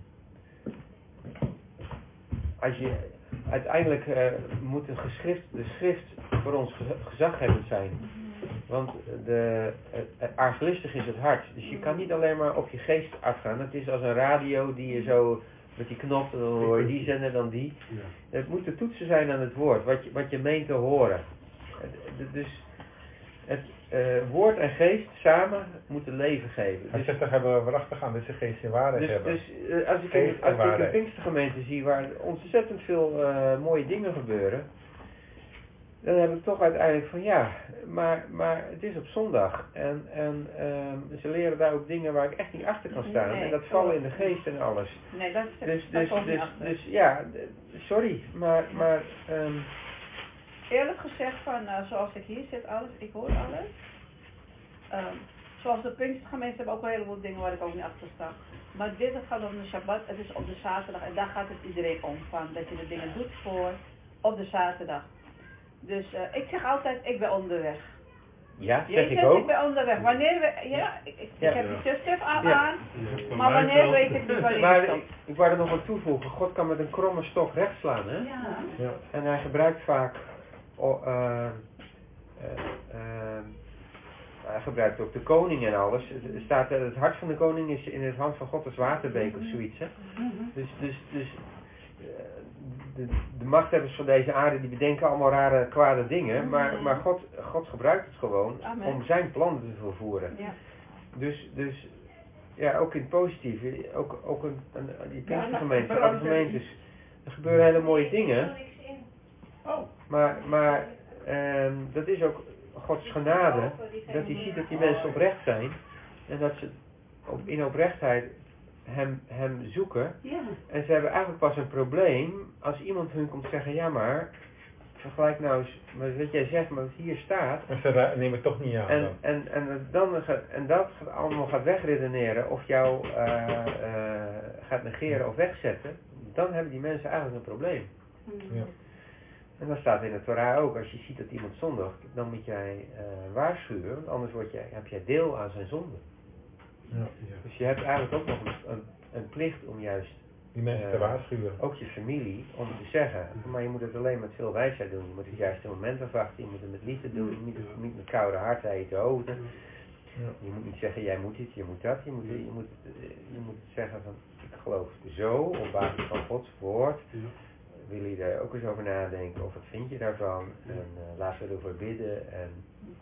als je uiteindelijk uh, moet de geschrift, de schrift voor ons gez- gezaghebbend zijn. Want de, uh, arglistig is het hart. Dus je kan niet alleen maar op je geest afgaan. Het is als een radio die je zo met die knop, dan hoor je die zender dan die. Ja. Het moet de toetsen zijn aan het woord, wat je, wat je meent te horen. Het- Dus het uh, woord en geest samen moeten leven geven. Hij Dus, zegt, daar hebben we waarachtig aan dat ze geest en waarheid dus, hebben. dus uh, als ik Geest in, en als ik in waarheid. Pinkstergemeente zie waar ontzettend veel uh, mooie dingen gebeuren, dan heb ik toch uiteindelijk van ja, maar, maar het is op zondag en, en um, ze leren daar ook dingen waar ik echt niet achter kan staan Nee, en dat vallen in de geest en alles. Nee, dat is Dus, dat dus, komt niet dus, achter. dus ja, d- sorry, maar, maar um, Eerlijk gezegd van, uh, zoals ik hier zit, alles, ik hoor alles. Um, zoals de Pinkstergemeente hebben ook wel een heleboel dingen waar ik ook niet achter sta. Maar dit het gaat om de Shabbat, het is op de zaterdag en daar gaat het iedereen om van. Dat je de dingen doet voor op de zaterdag. Dus uh, ik zeg altijd, ik ben onderweg. ja, Jij zeg ik zegt, ook. ik ben onderweg. Wanneer we, ja, ik, ik, Ja. ik heb die zus aan, Ja. aan maar wanneer weet ik niet wanneer Maar ik stop. ik, ik wou er nog wat toevoegen. God kan met een kromme stok recht slaan, hè? Ja. Ja. En hij gebruikt vaak, oh, uh, uh, uh, hij gebruikt ook de koning en alles. Er staat, uh, het hart van de koning is in het hand van God als waterbeek of zoiets, hè? Dus, dus, dus uh, de, de machthebbers van deze aarde die bedenken allemaal rare, kwade dingen, maar, maar God, God gebruikt het gewoon Amen. om zijn plannen te vervoeren. Ja. Dus, dus ja, ook in het positieve, ook, ook een, een, die Ja, Pinkstergemeenten, maar- alle gemeentes, er gebeuren hele mooie dingen, Oh. maar, maar um, dat is ook Gods genade, dat hij ziet dat die mensen oprecht zijn en dat ze op, in oprechtheid hem, hem zoeken. Ja. En ze hebben eigenlijk pas een probleem als iemand hun komt zeggen, ja maar, vergelijk nou eens met wat jij zegt, maar wat hier staat. En ze nemen het toch niet aan. En, dan. en, en, dan, gaat- en dat gaat allemaal gaat wegredeneren of jou uh, uh, gaat negeren of wegzetten, dan hebben die mensen eigenlijk een probleem. Ja. En dat staat in de Torah ook, als je ziet dat iemand zondigt, dan moet jij uh, waarschuwen, want anders word jij, heb jij deel aan zijn zonde. Ja. Dus je hebt eigenlijk ook nog een, een, een plicht om juist die mensen uh, te waarschuwen. Ook je familie, om te zeggen. Maar je moet het alleen met veel wijsheid doen. Je moet het juiste moment afwachten, je moet het met liefde doen, je moet het niet met koude hart uit je hoofden. Ja. Je moet niet zeggen, jij moet dit, je moet dat. Je moet, je moet, je moet zeggen van, ik geloof zo, op basis van Gods woord. Ja. Wil je daar ook eens over nadenken, of wat vind je daarvan? En uh, laten we ervoor bidden. En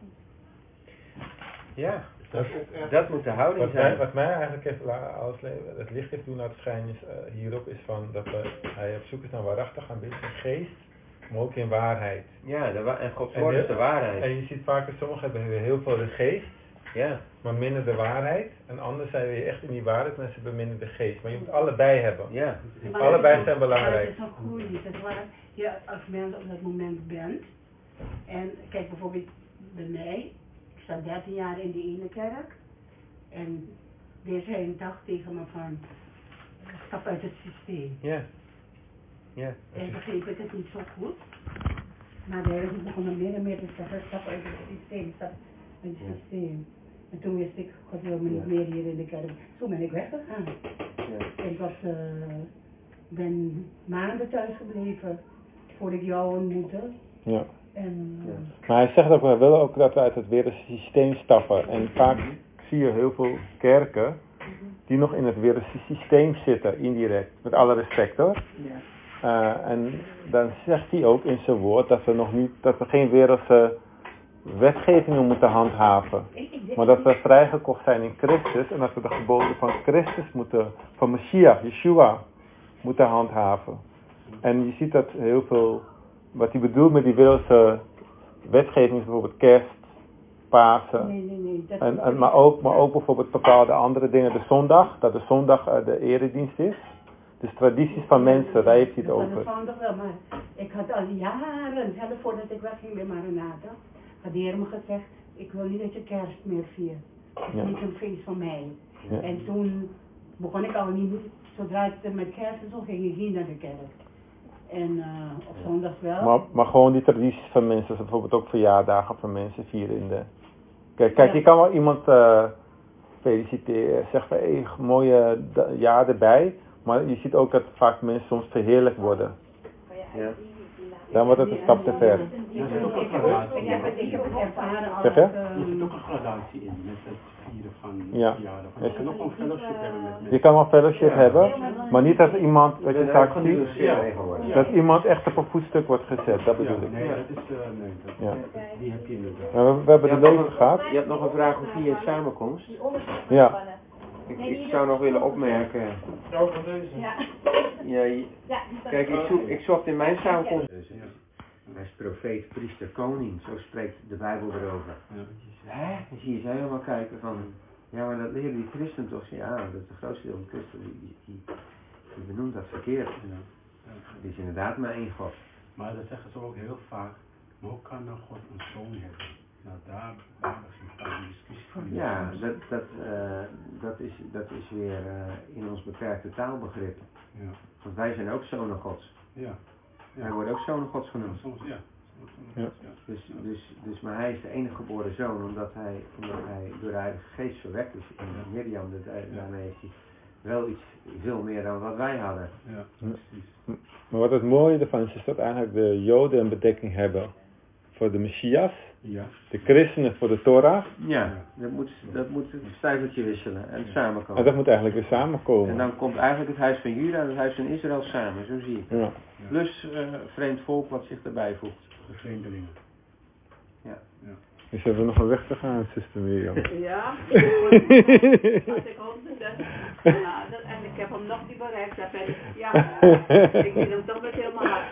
ja, dat, dat moet de houding wat zijn. Mij, wat mij eigenlijk heeft, als het licht heeft doen laten schijnen is, uh, hierop is van dat we, hij op zoek is naar waarachtig aanbidden in geest, maar ook in waarheid. Ja, de wa en Gods woord is de waarheid. En je ziet vaak, sommigen hebben heel veel de geest, ja. maar minder de waarheid. En anderen zijn weer echt in die waarheid, maar ze hebben minder de geest. Maar je moet allebei hebben. Ja. Maar allebei zijn belangrijk. Het is een groei. Het is waar je als mens op dat moment bent. En kijk bijvoorbeeld bij mij. Ik sta dertien jaar in de ene kerk. En er zei een dag tegen me van, stap uit het systeem. Ja. Ja. En begreep ik het niet zo goed. Maar daar is het begonnen meer en meer te zeggen, stap uit het systeem, stap uit het systeem. En toen wist ik, God wil me niet meer hier in de kerk. Zo ben ik weggegaan. Ja. Ik was, uh, ben maanden thuis gebleven voordat ik jou ontmoette. Ja. En, uh, maar hij zegt ook, we willen ook dat we uit het wereldse systeem stappen. En vaak zie je heel veel kerken die nog in het wereldse systeem zitten, indirect. Met alle respect hoor. Ja. Uh, en dan zegt hij ook in zijn woord dat we nog niet, dat we geen wereldse wetgevingen moeten handhaven. Maar dat we vrijgekocht zijn in Christus en dat we de geboden van Christus moeten, van Mashiach, Yeshua, moeten handhaven. En je ziet dat heel veel, wat hij bedoelt met die wereldse wetgevingen, bijvoorbeeld kerst, Pasen, nee, nee, nee, dat en, en, maar, ook, maar ook bijvoorbeeld bepaalde andere dingen, de zondag, dat de zondag uh, de eredienst is. Dus tradities van mensen, daar heeft hij het over. Dat was zondag wel, maar ik had al jaren, zelfs voordat ik wegging bij Maranatha, had de Heer me gezegd, ik wil niet dat je kerst meer viert. Het is ja. niet een feest van mij. Ja. En toen begon ik al niet, zodra het met kerst en zo ging ik niet naar de kerk. En uh, op zondag wel. Maar, maar gewoon die tradities van mensen, zoals bijvoorbeeld ook verjaardagen van mensen vieren in de... Kijk, kijk ja. Je kan wel iemand uh, feliciteren, zeggen van, hé, mooie jaar erbij. Maar je ziet ook dat vaak mensen soms verheerlijkt worden. Ja. Dan wordt het een stap te ver. Er zit ook een gradatie in. Zeg je? Er zit ook een gradatie in met het vieren van ja. verjaardag. Je kan ook een fellowship hebben met mensen. Je kan wel fellowship ja. hebben, maar niet dat iemand, wat je vaak ziet, ja. dat iemand echt op een voetstuk wordt gezet, dat bedoel ja, ik. Nee, dat is, uh, nee, dat, ja. die heb je inderdaad. Maar we, we hebben de leven gehad. Je hebt nog een vraag over je samenkomst? Ja. Ik, ik zou nog willen opmerken. Nou, van deze. Ja. Ja, je, kijk, ik, zoek, ik zocht in mijn samenkomst. Hij is profeet, priester, koning. Zo spreekt de Bijbel erover. Ja. Hè? Dan zie je ze helemaal kijken van, ja, maar dat leren die christen toch? Ja, dat is de grootste deel van de christen, die, die, die benoemt dat verkeerd. Ja. Ja. Het is inderdaad maar één God. Maar dat zeggen ze ook heel vaak. Maar hoe kan nou God een zoon hebben? Nou, daar, daar begint vaak een discussie van. Ja, dat, dat, uh, dat, is, dat is weer uh, in ons beperkte taalbegrip. Ja. Want wij zijn ook zonen Gods. Ja. Ja. Wij worden ook zonen Gods genoemd. Ja, soms, ja. Soms, ja. ja. Dus, dus, dus, maar hij is de enige geboren zoon, omdat hij, omdat hij door de Heilige Geest verwekt is. En ja. Mirjam, dus daarmee heeft hij wel iets veel meer dan wat wij hadden. Ja, precies. Maar wat het mooie ervan is, is dat eigenlijk de Joden een bedekking hebben voor de Messias. Ja. De christenen voor de Torah. Ja, dat moet, dat moet het stijvertje wisselen en samenkomen. En dat moet eigenlijk weer samenkomen. En dan komt eigenlijk het huis van Juda en het huis van Israël samen, zo zie je. Ja. Plus uh, vreemd volk wat zich erbij voegt. De vreemdelingen. Ja. Ja. Dus hebben we nog een weg te gaan, zuster Mirjam. Ja, als ik hoopte dat, nou, dat, en ik heb hem nog niet bereikt, dat ben ik, ja, ik wil hem toch met helemaal hard.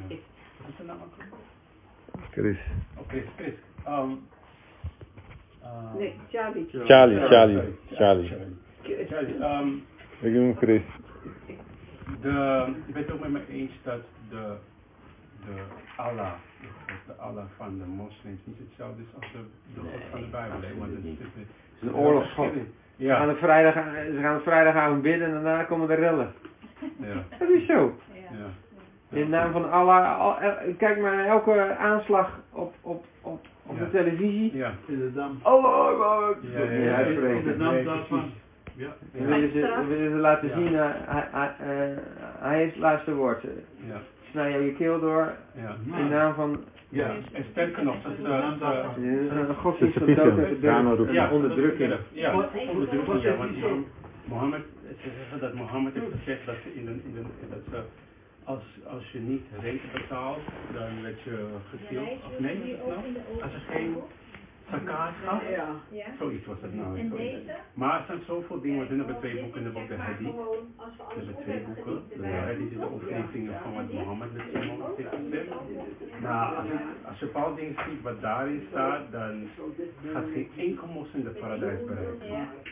Chris. Oké, okay, Chris. Um, uh, nee, Charlie. Charlie, Charlie, Charlie. Charlie. Charlie, um, ik noem hem Chris. De, je bent het ook met me eens dat de de Allah, de, God, de Allah van de moslims, niet hetzelfde is als de, de God van de Bijbel. Hè? Want het, het, het, het is een oorlogsgod. Ja. Ze gaan het vrijdag, ze gaan het vrijdagavond bidden en daarna komen de rellen. Ja. Dat is zo. Ja. In naam van Allah, al, el, kijk maar naar elke aanslag op, op, op, op ja. de televisie. Ja. In de dam. Allah, Allah. Ja, ja, ja, in de dam nee, daarvan. Ja. Dan willen ze, dan willen ze laten ja. zien, uh, hij, hij, uh, hij heeft het laatste woord. Ja. Snij jou je keel door, ja. in naam van... Ja, en sterker nog, dat is een godsdienst van dood en ja, onderdrukking. Ja, onderdrukking, ja, want Mohammed, ze zeggen dat Mohammed heeft gezegd dat ze in een, in een, dat ze, als, als je niet rente betaalt, dan werd je gekild, of nee, wat is het nou? Als je geen zakat gaf, Ja. zoiets was het nou. En deze? Maar er zijn zoveel dingen, want we hebben twee boeken in de boek de Hadith. We hebben twee boeken. De Hadith is de overleveringen van wat Mohammed met zijn mond heeft gezegd. Nou, als je, als je bepaalde dingen ziet wat daarin staat, dan gaat geen enkel moslim de paradijs bereiken.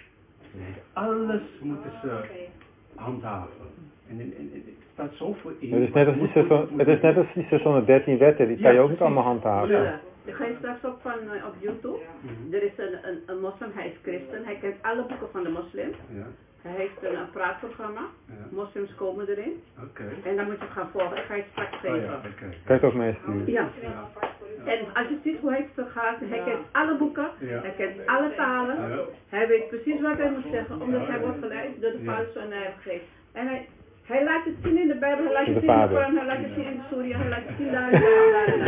Alles moeten ze handhaven. En, en, en, het staat zoveel in. Het is net als die zeshonderd, het is net als die zeshonderddertien wetten, die kan je ook niet allemaal handhaven. Ja. Ik ga je straks op van uh, op YouTube. Mm-hmm. Er is een, een, een moslim, hij is christen, hij kent alle boeken van de moslim. Ja. Hij heeft een, een praatprogramma. Ja. Moslims komen erin. Okay. En dan moet je gaan volgen. Ik ga je straks geven. Oh, ja. Okay. Kan je het ook meesturen? Ja. ja. En als je ziet hoe hij het gaat, hij kent alle boeken, ja. hij kent alle talen. Ja. Hij weet precies wat hij moet zeggen, omdat hij wordt geleid door de Vader, Zoon en Heilige Geest. En hij, hij laat het zien in de Bijbel, hij laat het zien in de Koran, hij laat het zien in de Surya, hij laat het zien daar en daar en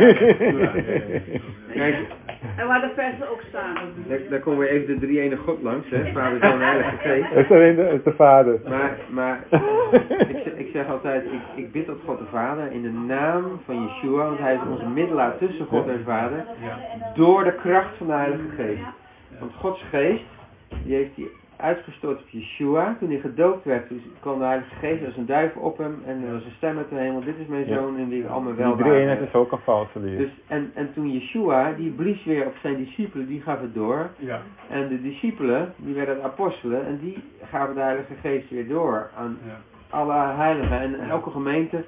daar. Kijk. En waar de versen ook staan. Daar, daar komen we even de drie ene God langs, hè, Vader, Zoon en Heilige Geest. Dat is alleen de, is de Vader. Maar, maar ik, ik zeg altijd, ik, ik bid tot God de Vader in de naam van Yeshua, want hij is onze middelaar tussen God en Vader, door de kracht van de Heilige Geest. Want Gods Geest, die heeft hij uitgestort op Yeshua. Toen hij gedoopt werd, toen kwam de Heilige Geest als een duif op hem en er was een stem uit de hemel. Dit is mijn zoon in wie ik al mijn welbehagen heb. Die eenheid is ook een valse leer. Dus, en, en toen Yeshua, die blies weer op zijn discipelen, die gaf het door. Ja. En de discipelen, die werden apostelen en die gaven de Heilige Geest weer door aan ja. alle heiligen. En ja. elke gemeente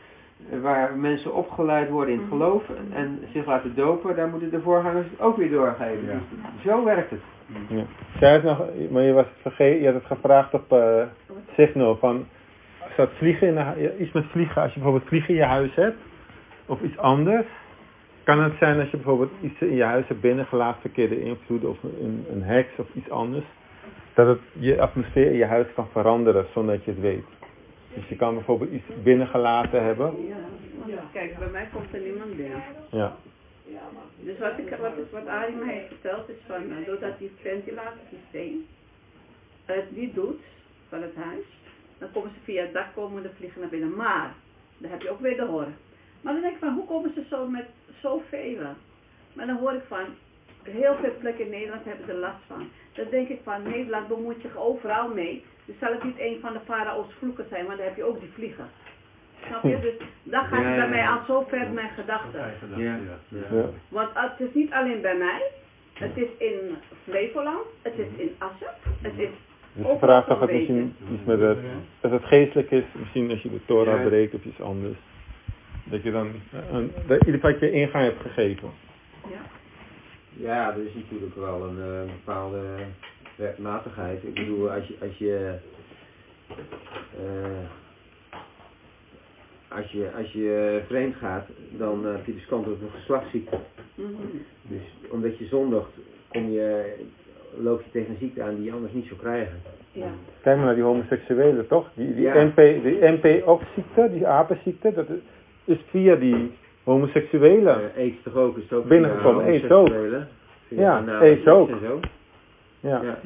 waar mensen opgeleid worden in het geloof en zich laten dopen, daar moeten de voorgangers het ook weer doorgeven. Ja. Dus zo werkt het. Ja. Jij hebt nog, maar je was het vergeten, je had het gevraagd op uh, Signal van, zou het vliegen in de, iets met vliegen, als je bijvoorbeeld vliegen in je huis hebt, of iets anders, kan het zijn als je bijvoorbeeld iets in je huis hebt binnengelaten, verkeerde invloed of een, een heks of iets anders, dat het je atmosfeer in je huis kan veranderen zonder dat je het weet. Dus je kan bijvoorbeeld iets binnengelaten hebben. Ja, kijk, bij mij komt er niemand binnen. Ja. Dus wat, ik, wat, wat Arie mij heeft verteld is van, uh, doordat die ventilatiesysteem het niet doet van het huis, dan komen ze via het dak komen de vliegen naar binnen. Maar, dan heb je ook weer de horen. Maar dan denk ik van, hoe komen ze zo met zoveel? Maar dan hoor ik van, heel veel plekken in Nederland hebben er last van. Dan denk ik van, Nederland bemoeit zich overal mee. Dus zal het niet een van de farao's vloeken zijn, want dan heb je ook die vliegen. Snap je? Dus dan gaat het ja, bij mij al zo ver ja. mijn gedachten. Ja. Ja. Ja. Want het is niet alleen bij mij. Het is in Flevoland. Het is in Assen. Het is dus de vraag of het misschien iets met het, als het geestelijk is, misschien als je de Torah ja. breekt of iets anders. Dat je dan een, in ieder geval je ingang hebt gegeven. Ja. Ja, er is natuurlijk wel een uh, bepaalde wetmatigheid. Ik bedoel, als je, als je uh, Als je, als je vreemd gaat, dan uh, heb je dus kans op een geslachtsziekte. Mm-hmm. Dus omdat je zondigt, kom je, loop je tegen een ziekte aan die je anders niet zou krijgen. Ja. Kijk maar naar die homoseksuelen, toch? Die, die, ja. M P, die M P O X-ziekte, die apenziekte, dat is via die homoseksuelen. Uh, AIDS toch ook, is het ook binnengekomen, AIDS ook. Ja, AIDS ook. Zo. Ja. ja.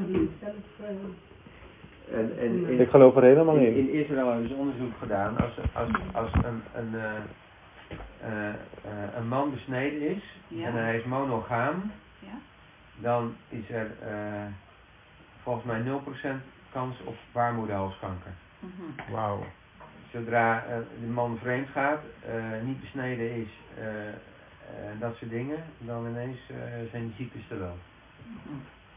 En, en in, ik geloof er helemaal in. In Israël hebben ze onderzoek gedaan. Als, als, als een, een, uh, uh, uh, een man besneden is ja. en hij is monogaam, ja. dan is er uh, volgens mij nul procent kans op baarmoederhalskanker. Mm-hmm. Wauw. Zodra uh, de man vreemd gaat, uh, niet besneden is, uh, uh, dat soort dingen, dan ineens uh, zijn die ziektes er wel. Mm-hmm.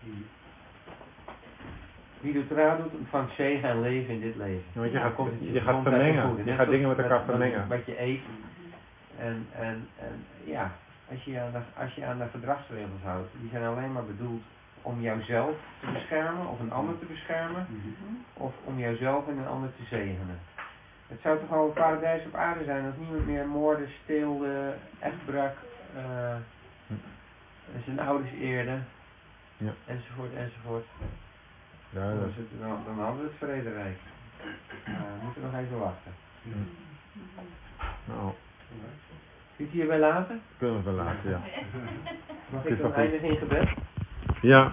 Wie doet raad doet, ontvangt zegen en leven in dit leven. Ja, want je gaat, je, je gaat vermengen. Je gaat dingen met elkaar vermengen. Wat je eet, En, en, en ja, als je, aan de, als je aan de gedragsregels houdt, die zijn alleen maar bedoeld om jouzelf te beschermen of een ander te beschermen, mm-hmm. of om jouzelf en een ander te zegenen. Het zou toch al een paradijs op aarde zijn als niemand meer moorde, steelde, echtbrak, uh, zijn ouders eerde, ja. enzovoort, enzovoort. Ja, dan, dat... het, dan, dan hadden we het vrederijk. Uh, we moeten nog even wachten. Ja. Nou. Kun je het hierbij laten? Kunnen we wel laten, ja. Mag ik dan eindigen in gebed? Ja.